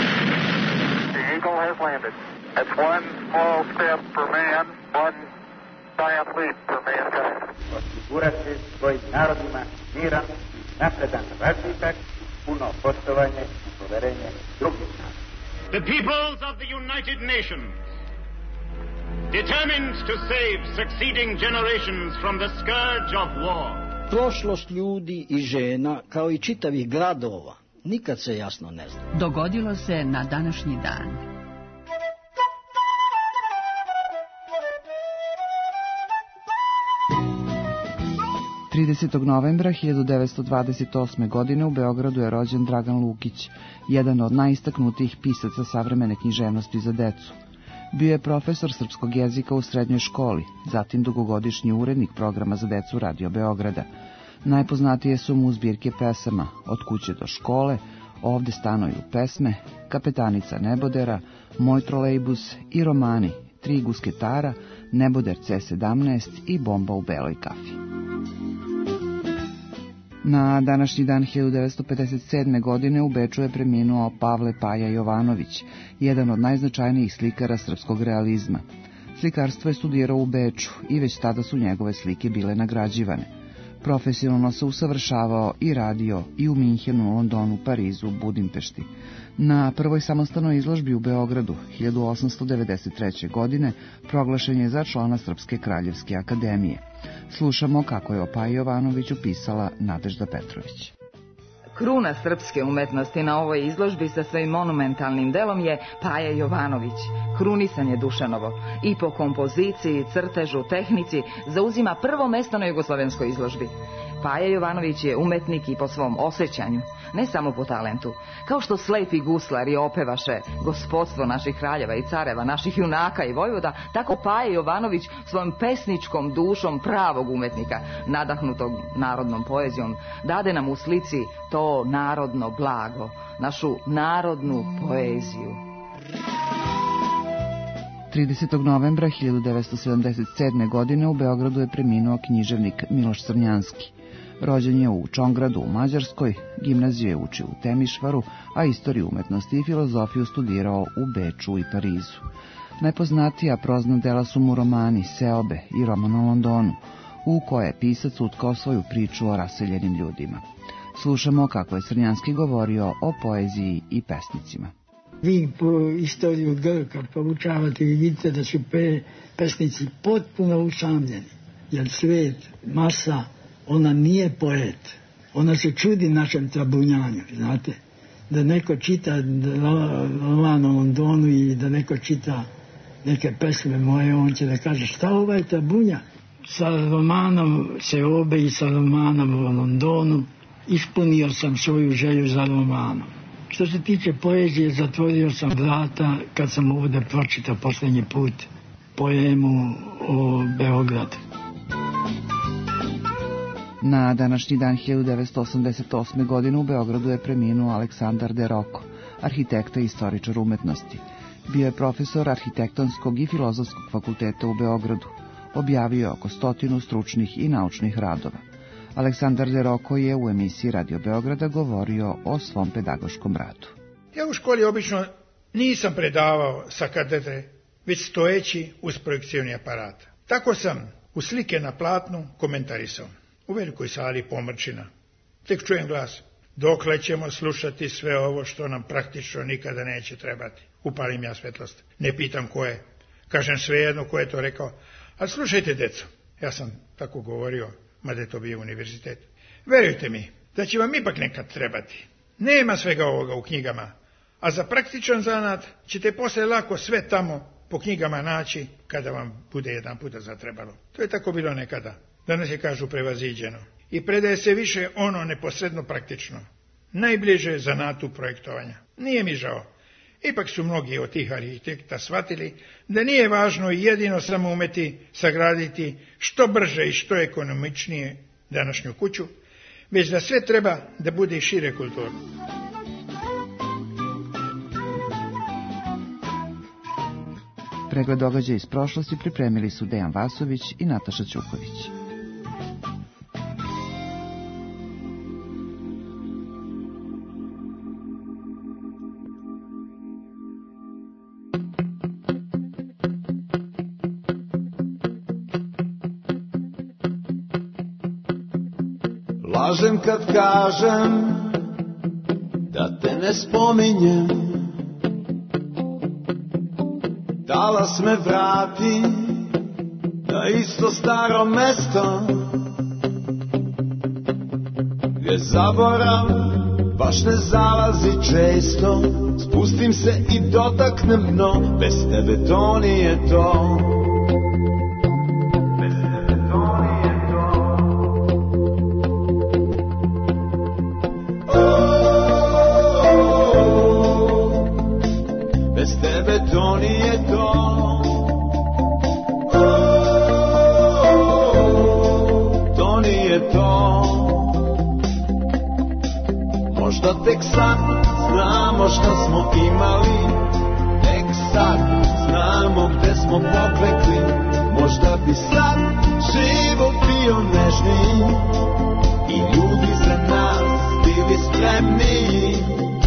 S17: The Eagle has landed. That's one small step for man, one giant leap for mankind.
S23: Osigurati svojim narodima miran, napredan razvitak, puno poštovanje i poverenje drugih naroda.
S16: The peoples of the United Nations, determined to save succeeding generations from the scourge of war.
S25: Prošlost ljudi i žena, kao i čitavih gradova, nikad se jasno ne zna.
S26: Dogodilo se na današnji dan.
S27: tridesetog novembra hiljadu devetsto dvadeset osme. godine u Beogradu je rođen Dragan Lukić, jedan od najistaknutijih pisaca savremene književnosti za decu. Bio je profesor srpskog jezika u srednjoj školi, zatim dugogodišnji urednik programa za decu Radio Beograda. Najpoznatije su mu zbirke pesama Od kuće do škole, Ovde stanuju pesme, Kapetanica Nebodera, Moj trolejbus i romani Tri gusketara, Neboder C sedamnaest i Bomba u beloj kafi. Na današnji dan hiljadu devetsto pedeset sedme. godine u Beču je preminuo Pavle Paja Jovanović, jedan od najznačajnijih slikara srpskog realizma. Slikarstvo je studirao u Beču i već tada su njegove slike bile nagrađivane. Profesionalno se usavršavao i radio i u Minhenu, Londonu, Parizu, Budimpešti. Na prvoj samostalnoj izložbi u Beogradu hiljadu osamsto devedeset treće. godine proglašen je za člana Srpske kraljevske akademije. Slušamo kako je o Paji Jovanoviću pisala Nadežda Petrović.
S5: Kruna srpske umetnosti na ovoj izložbi sa svojim monumentalnim delom je Paja Jovanović. Krunisan je Dušanovo i po kompoziciji, crtežu, tehnici zauzima prvo mesto na jugoslovenskoj izložbi. Paja Jovanović je umetnik i po svom osjećanju, ne samo po talentu. Kao što slepi guslari opevaše gospodstvo naših kraljeva i careva, naših junaka i vojvoda, tako Paja Jovanović svojom pesničkom dušom pravog umetnika, nadahnutog narodnom poezijom, dade nam u slici to narodno blago, našu narodnu poeziju.
S27: tridesetog novembra hiljadu devetsto sedamdeset sedme. godine u Beogradu je preminuo književnik Miloš Crnjanski. Rođen je u Čongradu u Mađarskoj, gimnaziju je učio u Temišvaru, a istoriju umetnosti i filozofiju studirao u Beču i Parizu. Najpoznatija prozna dela su mu romani Seobe i Roman o Londonu, u koje je pisac utkao svoju priču o raseljenim ljudima. Slušamo kako je Crnjanski govorio o poeziji i pesnicima.
S6: Vi po istoriju Grka poučavate i vidite da su pe, pesnici potpuno usamljeni, jer svet, masa, ona nije poet. Ona se čudi našem trabunjanju, znate. Da neko čita roman o Londonu i da neko čita neke pesme moje, on će da kaže šta ovaj trabunja? Sa romanom Seobe i sa romanom o Londonu ispunio sam svoju želju za romanom. Što se tiče poezije, zatvorio sam vrata kad sam ovdje pročitao posljednji put poemu o Beogradu.
S27: Na današnji dan hiljadu devetsto osamdeset osme. godine u Beogradu je preminuo Aleksandar de Rocco, arhitekta i istoričar umetnosti. Bio je profesor arhitektonskog i filozofskog fakulteta u Beogradu. Objavio je oko stotinu stručnih i naučnih radova. Aleksandar de Rocco je u emisiji Radio Beograda govorio o svom pedagoškom radu.
S7: Ja u školi obično nisam predavao sa katedre, već stojeći uz projekcioni aparat. Tako sam u slike na platnu komentarisao. U velikoj sali pomrčina. Tek čujem glas. Dokle ćemo slušati sve ovo što nam praktično nikada neće trebati. Upalim ja svetlost. Ne pitam ko je. Kažem svejedno ko je to rekao. Ali slušajte, deco. Ja sam tako govorio, mada je to bio univerzitet. Verujte mi, da će vam ipak nekad trebati. Nema svega ovoga u knjigama. A za praktičan zanat ćete posle lako sve tamo po knjigama naći kada vam bude jedan puta zatrebalo. To je tako bilo nekada. Danas je, kažu, prevaziđeno. I predaje se više ono neposredno praktično. Najbliže zanatu projektovanja. Nije mi žao. Ipak su mnogi od tih arhitekta shvatili da nije važno jedino samo umeti sagraditi što brže i što ekonomičnije današnju kuću, već da sve treba da bude i šire kulturno.
S27: Pregled događaja iz prošlosti pripremili su Dejan Vasović i Nataša Ćuković.
S19: Lažem kad kažem da te ne spominjem, talas me vrati na isto staro mesto, gdje zaborav baš ne zalazi često. Spustim se i dotaknem dno, bez tebe to nije to. To nije to. nije to. Možda tek sad znamo šta smo imali, tek sad znamo gde smo poklekli. Možda bi sad život bio nežniji i ljudi za nas bili spremniji.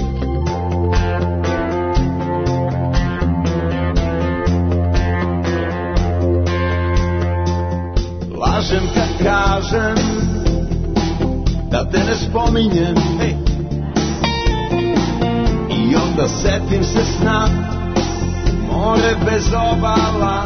S19: Lažem kad kažem da te ne spominjem, hey. I onda setim se sna, more bez obala,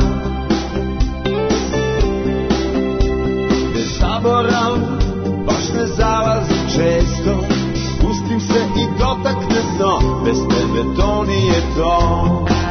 S19: bez zaborav, baš ne zalazi često. Spustim se i dotaknem dno, bez tebe to nije to.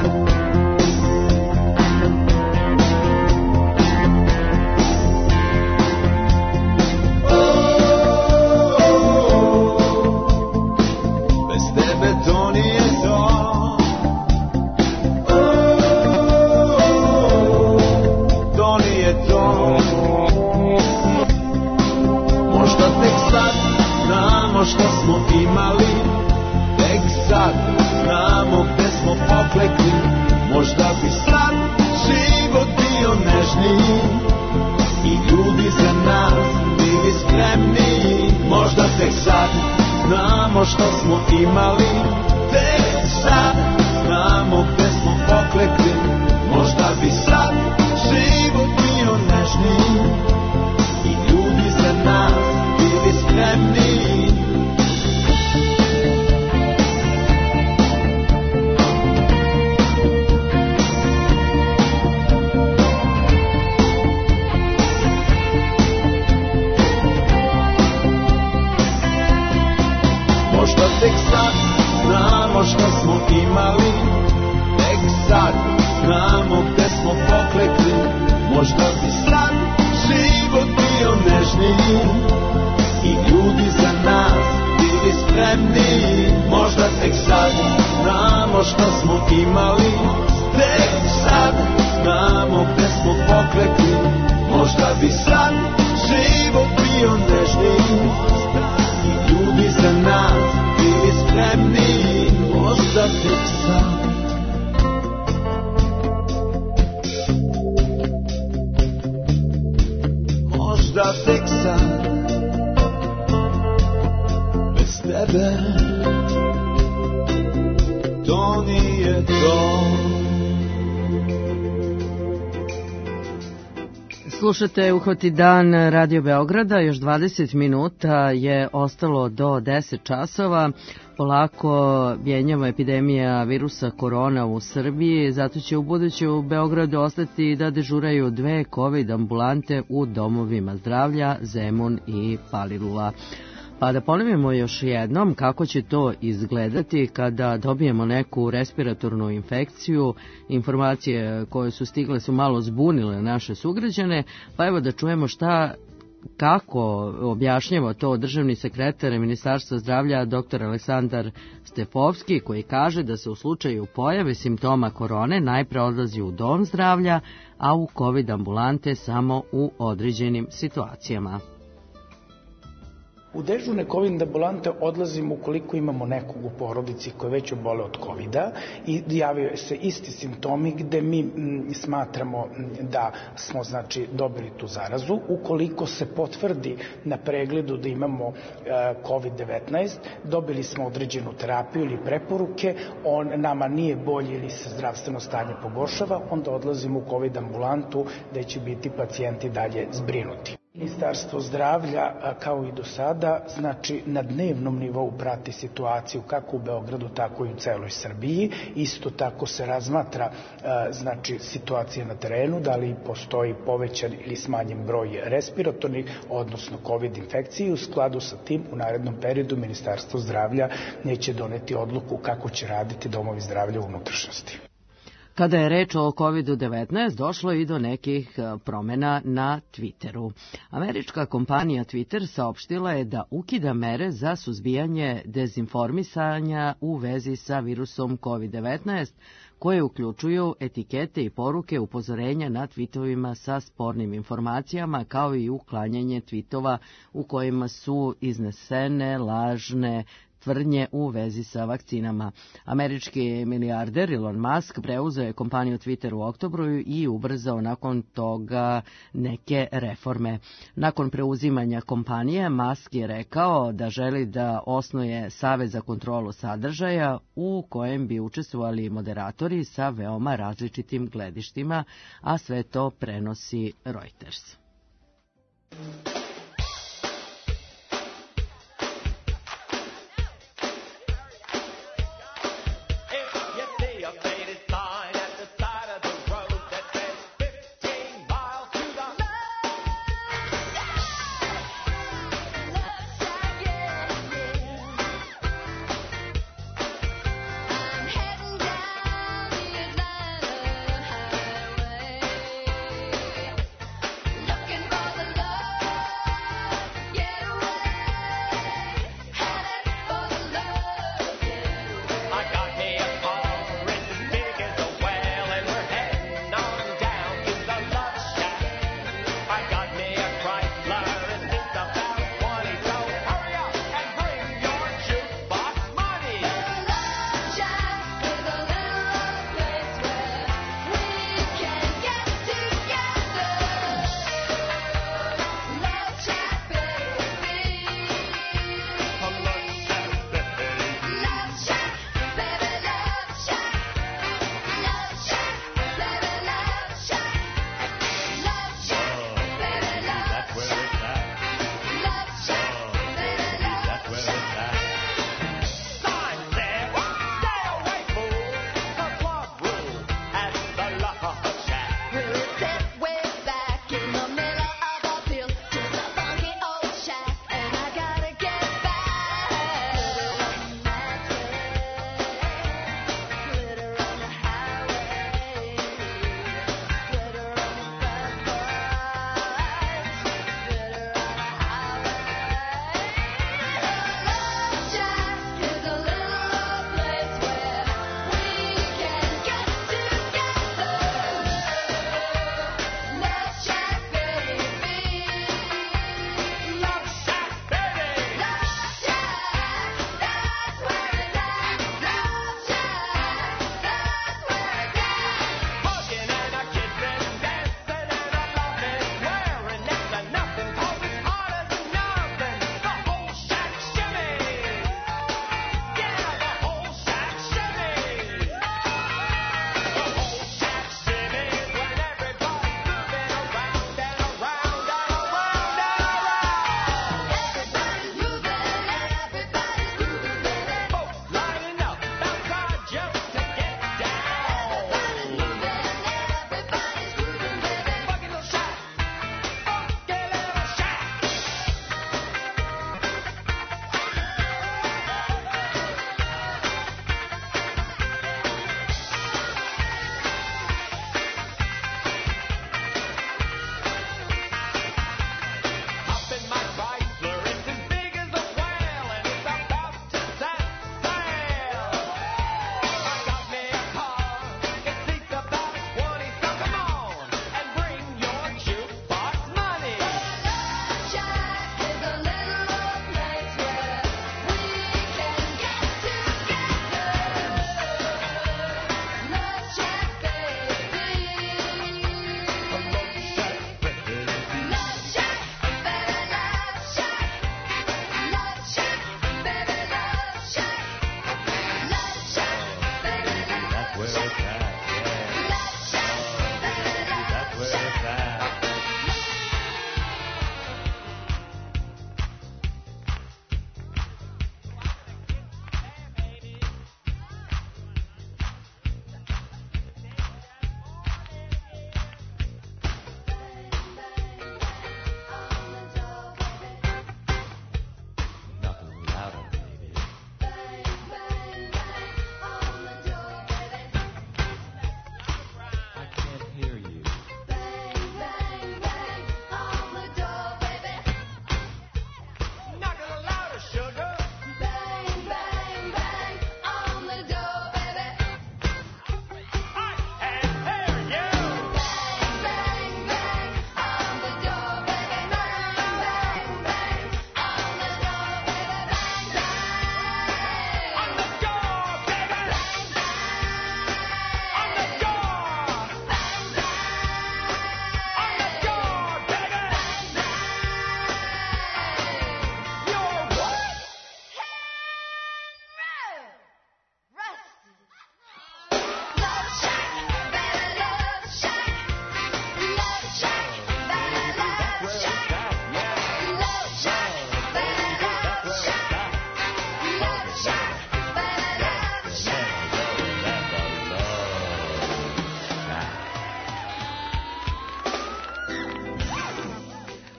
S19: Što smo imali, tek sad znamo gde smo poklekli. Možda bi sad život bio nežniji i ljudi za nas bili spremniji. Možda tek sad znamo što smo imali, tek sad znamo gde smo poklekli. Možda bi sad život bio nežniji i ljudi za nas bili spremniji. Tek sad znamo što smo imali, tek sad znamo gde smo poklekli. Možda bi sad život bio nežniji i ljudi za nas bili spremniji. Možda tek sad znamo što smo imali, tek sad znamo gde smo poklekli. Možda bi sad život bio nežniji i ljudi za nas bili spremni. Možda tek sad. Možda tek sad. Bez tebe to nije to.
S2: Slušate Uhvati dan Radio Beograda, još dvadeset minuta je ostalo do deset časova. Polako vjenjava epidemija virusa korona u Srbiji, zato će u buduće u Beogradu ostati da dežuraju dve COVID ambulante u domovima zdravlja Zemun i Palilula. Pa da ponovimo još jednom kako će to izgledati kada dobijemo neku respiratornu infekciju. Informacije koje su stigle su malo zbunile naše sugrađane, pa evo da čujemo šta, kako objašnjava to državni sekretar Ministarstva zdravlja dr. Aleksandar Stefovski, koji kaže da se u slučaju pojave simptoma korone najpre odlazi u dom zdravlja, a u COVID ambulante samo u određenim situacijama.
S1: U dežurne COVID ambulante odlazimo ukoliko imamo nekog u porodici koji već obole od kovida i javio se isti simptomi gde mi m, smatramo da smo znači dobili tu zarazu. Ukoliko se potvrdi na pregledu da imamo e, kovid devetnaest, dobili smo određenu terapiju ili preporuke, on nama nije bolje ili se zdravstveno stanje pogoršava, onda odlazimo u COVID ambulantu gde će biti pacijenti dalje zbrinuti. Ministarstvo zdravlja, kao i do sada, znači na dnevnom nivou prati situaciju kako u Beogradu, tako i u celoj Srbiji. Isto tako se razmatra znači situacija na terenu, da li postoji povećan ili smanjen broj respiratornih, odnosno COVID infekcije. U skladu sa tim, u narednom periodu Ministarstvo zdravlja neće doneti odluku kako će raditi domovi zdravlja u unutrašnjosti.
S2: Kada je reč o kovid devetnaest, došlo i do nekih promjena na Twitteru. Američka kompanija Twitter saopštila je da ukida mere za suzbijanje dezinformisanja u vezi sa virusom kovid devetnaest, koje uključuju etikete i poruke upozorenja na twitovima sa spornim informacijama, kao i uklanjanje tvitova u kojima su iznesene lažne tvrdnje u vezi sa vakcinama. Američki milijarder Elon Musk preuzeo je kompaniju Twitter u oktobru i ubrzao nakon toga neke reforme. Nakon preuzimanja kompanije, Musk je rekao da želi da osnuje Savet za kontrolu sadržaja u kojem bi učestvovali moderatori sa veoma različitim gledištima, a sve to prenosi Reuters.
S3: Looking for the love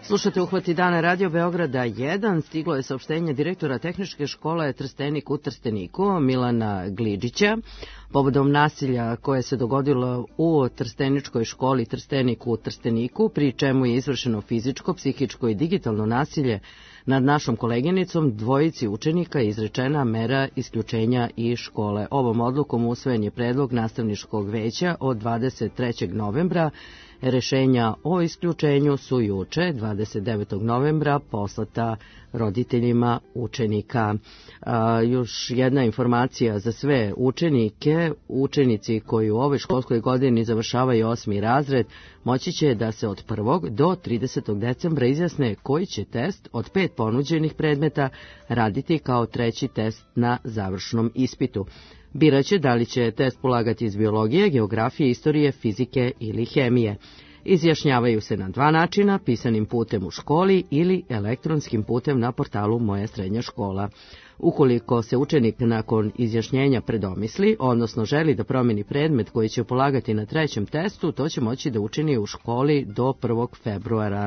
S2: Slušate Uhvati dana Radio Beograda jedan. Stiglo je saopštenje direktora Tehničke škole Trstenik u Trsteniku, Milana Gliđića, povodom nasilja koje se dogodilo u Trsteničkoj školi Trstenik u Trsteniku, pri čemu je izvršeno fizičko, psihičko i digitalno nasilje nad našom koleginicom, dvojici učenika je izrečena mera isključenja iz škole. Ovom odlukom usvojen je predlog nastavničkog veća od dvadeset trećeg novembra. Rešenja o isključenju su juče, dvadeset devetog novembra, poslata roditeljima učenika. A, još jedna informacija za sve učenike. Učenici koji u ovoj školskoj godini završavaju osmi razred moći će da se od prvog do tridesetog decembra izjasne koji će test od pet ponuđenih predmeta raditi kao treći test na završnom ispitu. Biraće da li će test polagati iz biologije, geografije, istorije, fizike ili hemije. Izjašnjavaju se na dva načina, pisanim putem u školi ili elektronskim putem na portalu Moja srednja škola. Ukoliko se učenik nakon izjašnjenja predomisli, odnosno želi da promeni predmet koji će polagati na trećem testu, to će moći da učini u školi do prvog februara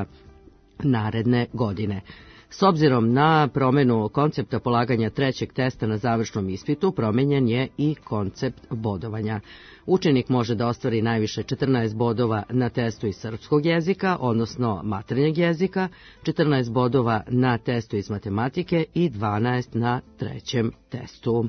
S2: naredne godine. S obzirom na promenu koncepta polaganja trećeg testa na završnom ispitu, promenjen je i koncept bodovanja. Učenik može da ostvari najviše četrnaest bodova na testu iz srpskog jezika, odnosno maternjeg jezika, četrnaest bodova na testu iz matematike i dvanaest na trećem testu.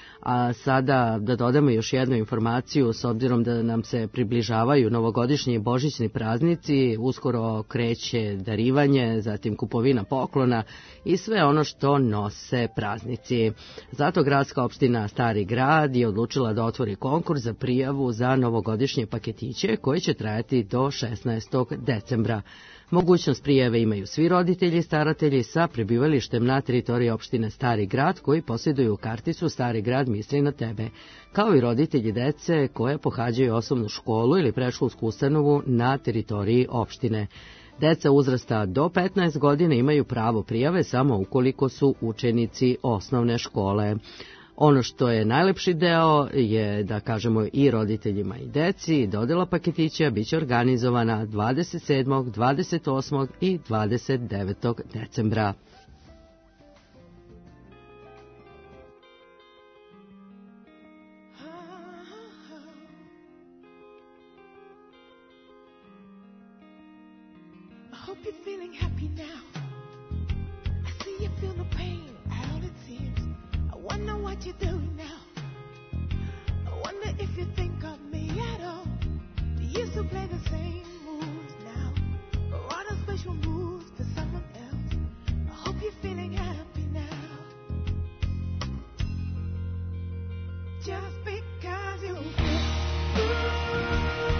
S2: A sada da dodamo još jednu informaciju, s obzirom da nam se približavaju novogodišnji i božićni praznici, uskoro kreće darivanje, zatim kupovina poklona i sve ono što nose praznici. Zato gradska opština Stari Grad je odlučila da otvori konkurs za prijavu za novogodišnje paketiće koji će trajati do šesnaestog decembra. Mogućnost prijave imaju svi roditelji i staratelji sa prebivalištem na teritoriji opštine Stari Grad koji posjeduju karticu Stari Grad misli na tebe, kao i roditelji dece koje pohađaju osnovnu školu ili predškolsku ustanovu na teritoriji opštine. Deca uzrasta do petnaest godina imaju pravo prijave samo ukoliko su učenici osnovne škole. Ono što je najlepši deo je da kažemo i roditeljima i deci, dodela paketića biće organizovana dvadeset sedmog, dvadeset osmog i dvadeset devetog decembra.
S8: What you doing now? I wonder if you think of me at all. You used to play the same moves now, or on a special moves for someone else. I hope you're feeling happy now. Just because you feel good,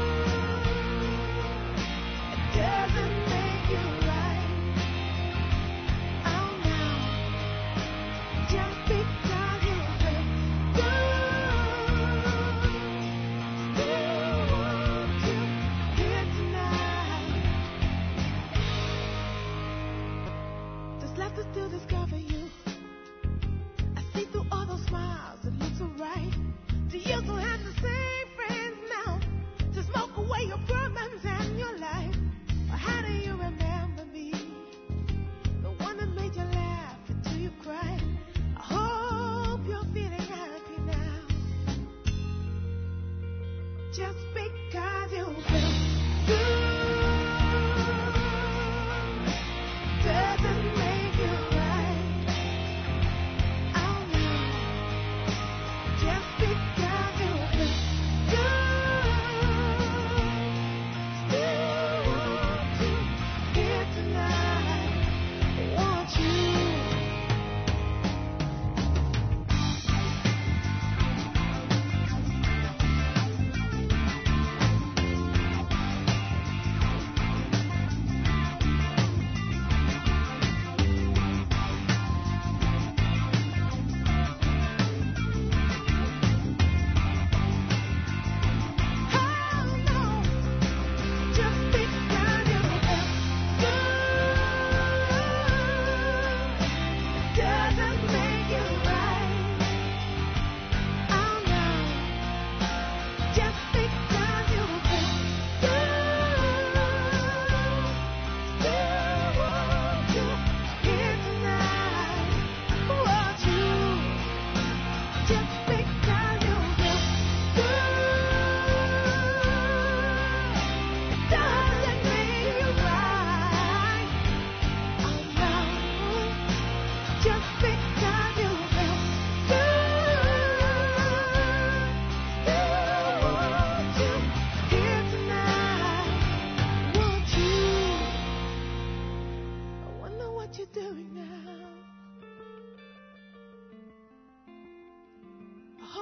S8: it doesn't make you right. Oh no, just because. To discover you, I see through all those smiles, it looks so right. Do you still have the same friends now to smoke away your problems and your life? Or how do you remember me, the one that made you laugh until you cried? I hope you're feeling happy now, just because you feel good doesn't make you right. Oh no, just because you feel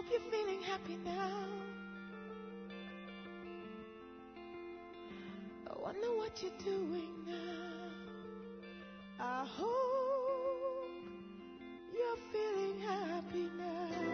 S8: you're feeling happy now. I wonder what you're doing now. I hope you're feeling happy now.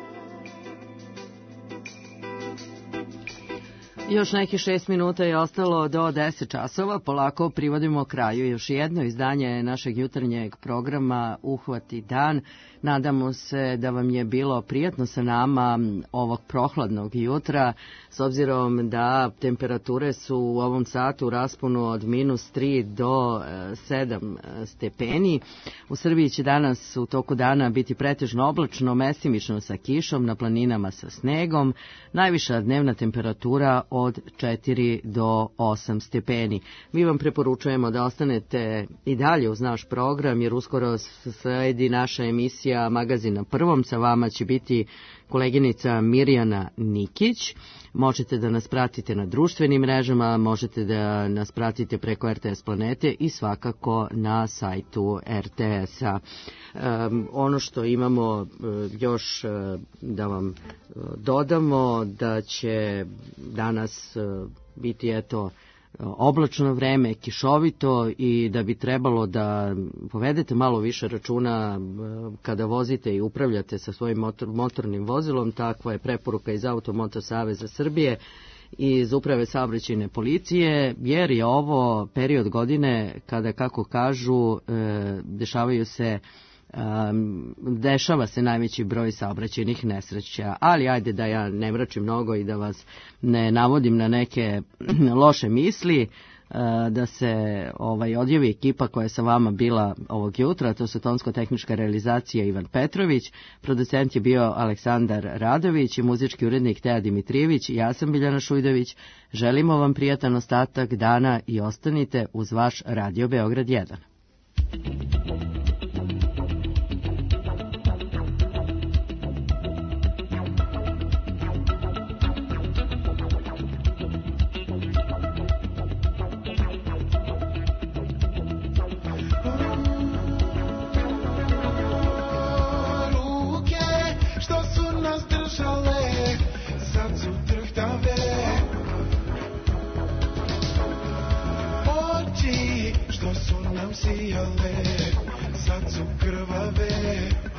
S2: Još nekih šest minuta je ostalo do deset časova. Polako privodimo kraju još jedno izdanje našeg jutarnjeg programa Uhvati dan. Nadamo se da vam je bilo prijatno sa nama ovog prohladnog jutra, s obzirom da temperature su u ovom satu u rasponu od minus tri do sedam stepeni. U Srbiji će danas u toku dana biti pretežno oblačno, mestimično sa kišom, na planinama sa snegom. Najviša dnevna temperatura od četiri do osam stepeni. Mi vam preporučujemo da ostanete i dalje uz naš program, jer uskoro sledi naša emisija Magazin na prvom. Sa vama će biti koleginica Mirjana Nikić. Možete da nas pratite na društvenim mrežama, možete da nas pratite preko R T S Planete i svakako na sajtu R T S-a. Um, ono što imamo uh, još uh, da vam uh, dodamo, da će danas uh, biti eto oblačno vreme, kišovito, i da bi trebalo da povedete malo više računa kada vozite i upravljate sa svojim motor, motornim vozilom. Takva je preporuka iz Automoto Saveza Srbije i iz Uprave saobraćajne policije, jer je ovo period godine kada, kako kažu, dešavaju se Um, dešava se najveći broj saobraćajnih nesreća, ali ajde da ja ne mračim mnogo i da vas ne navodim na neke loše misli, uh, da se ovaj, odjavi ekipa koja je sa vama bila ovog jutra. To su tonsko-tehnička realizacija Ivan Petrović, producent je bio Aleksandar Radović i muzički urednik Teja Dimitrijević. Ja sam Biljana Šujdović. Želimo vam prijatan ostatak dana i ostanite uz vaš Radio Beograd jedan.
S8: Sijale, sad su krvave.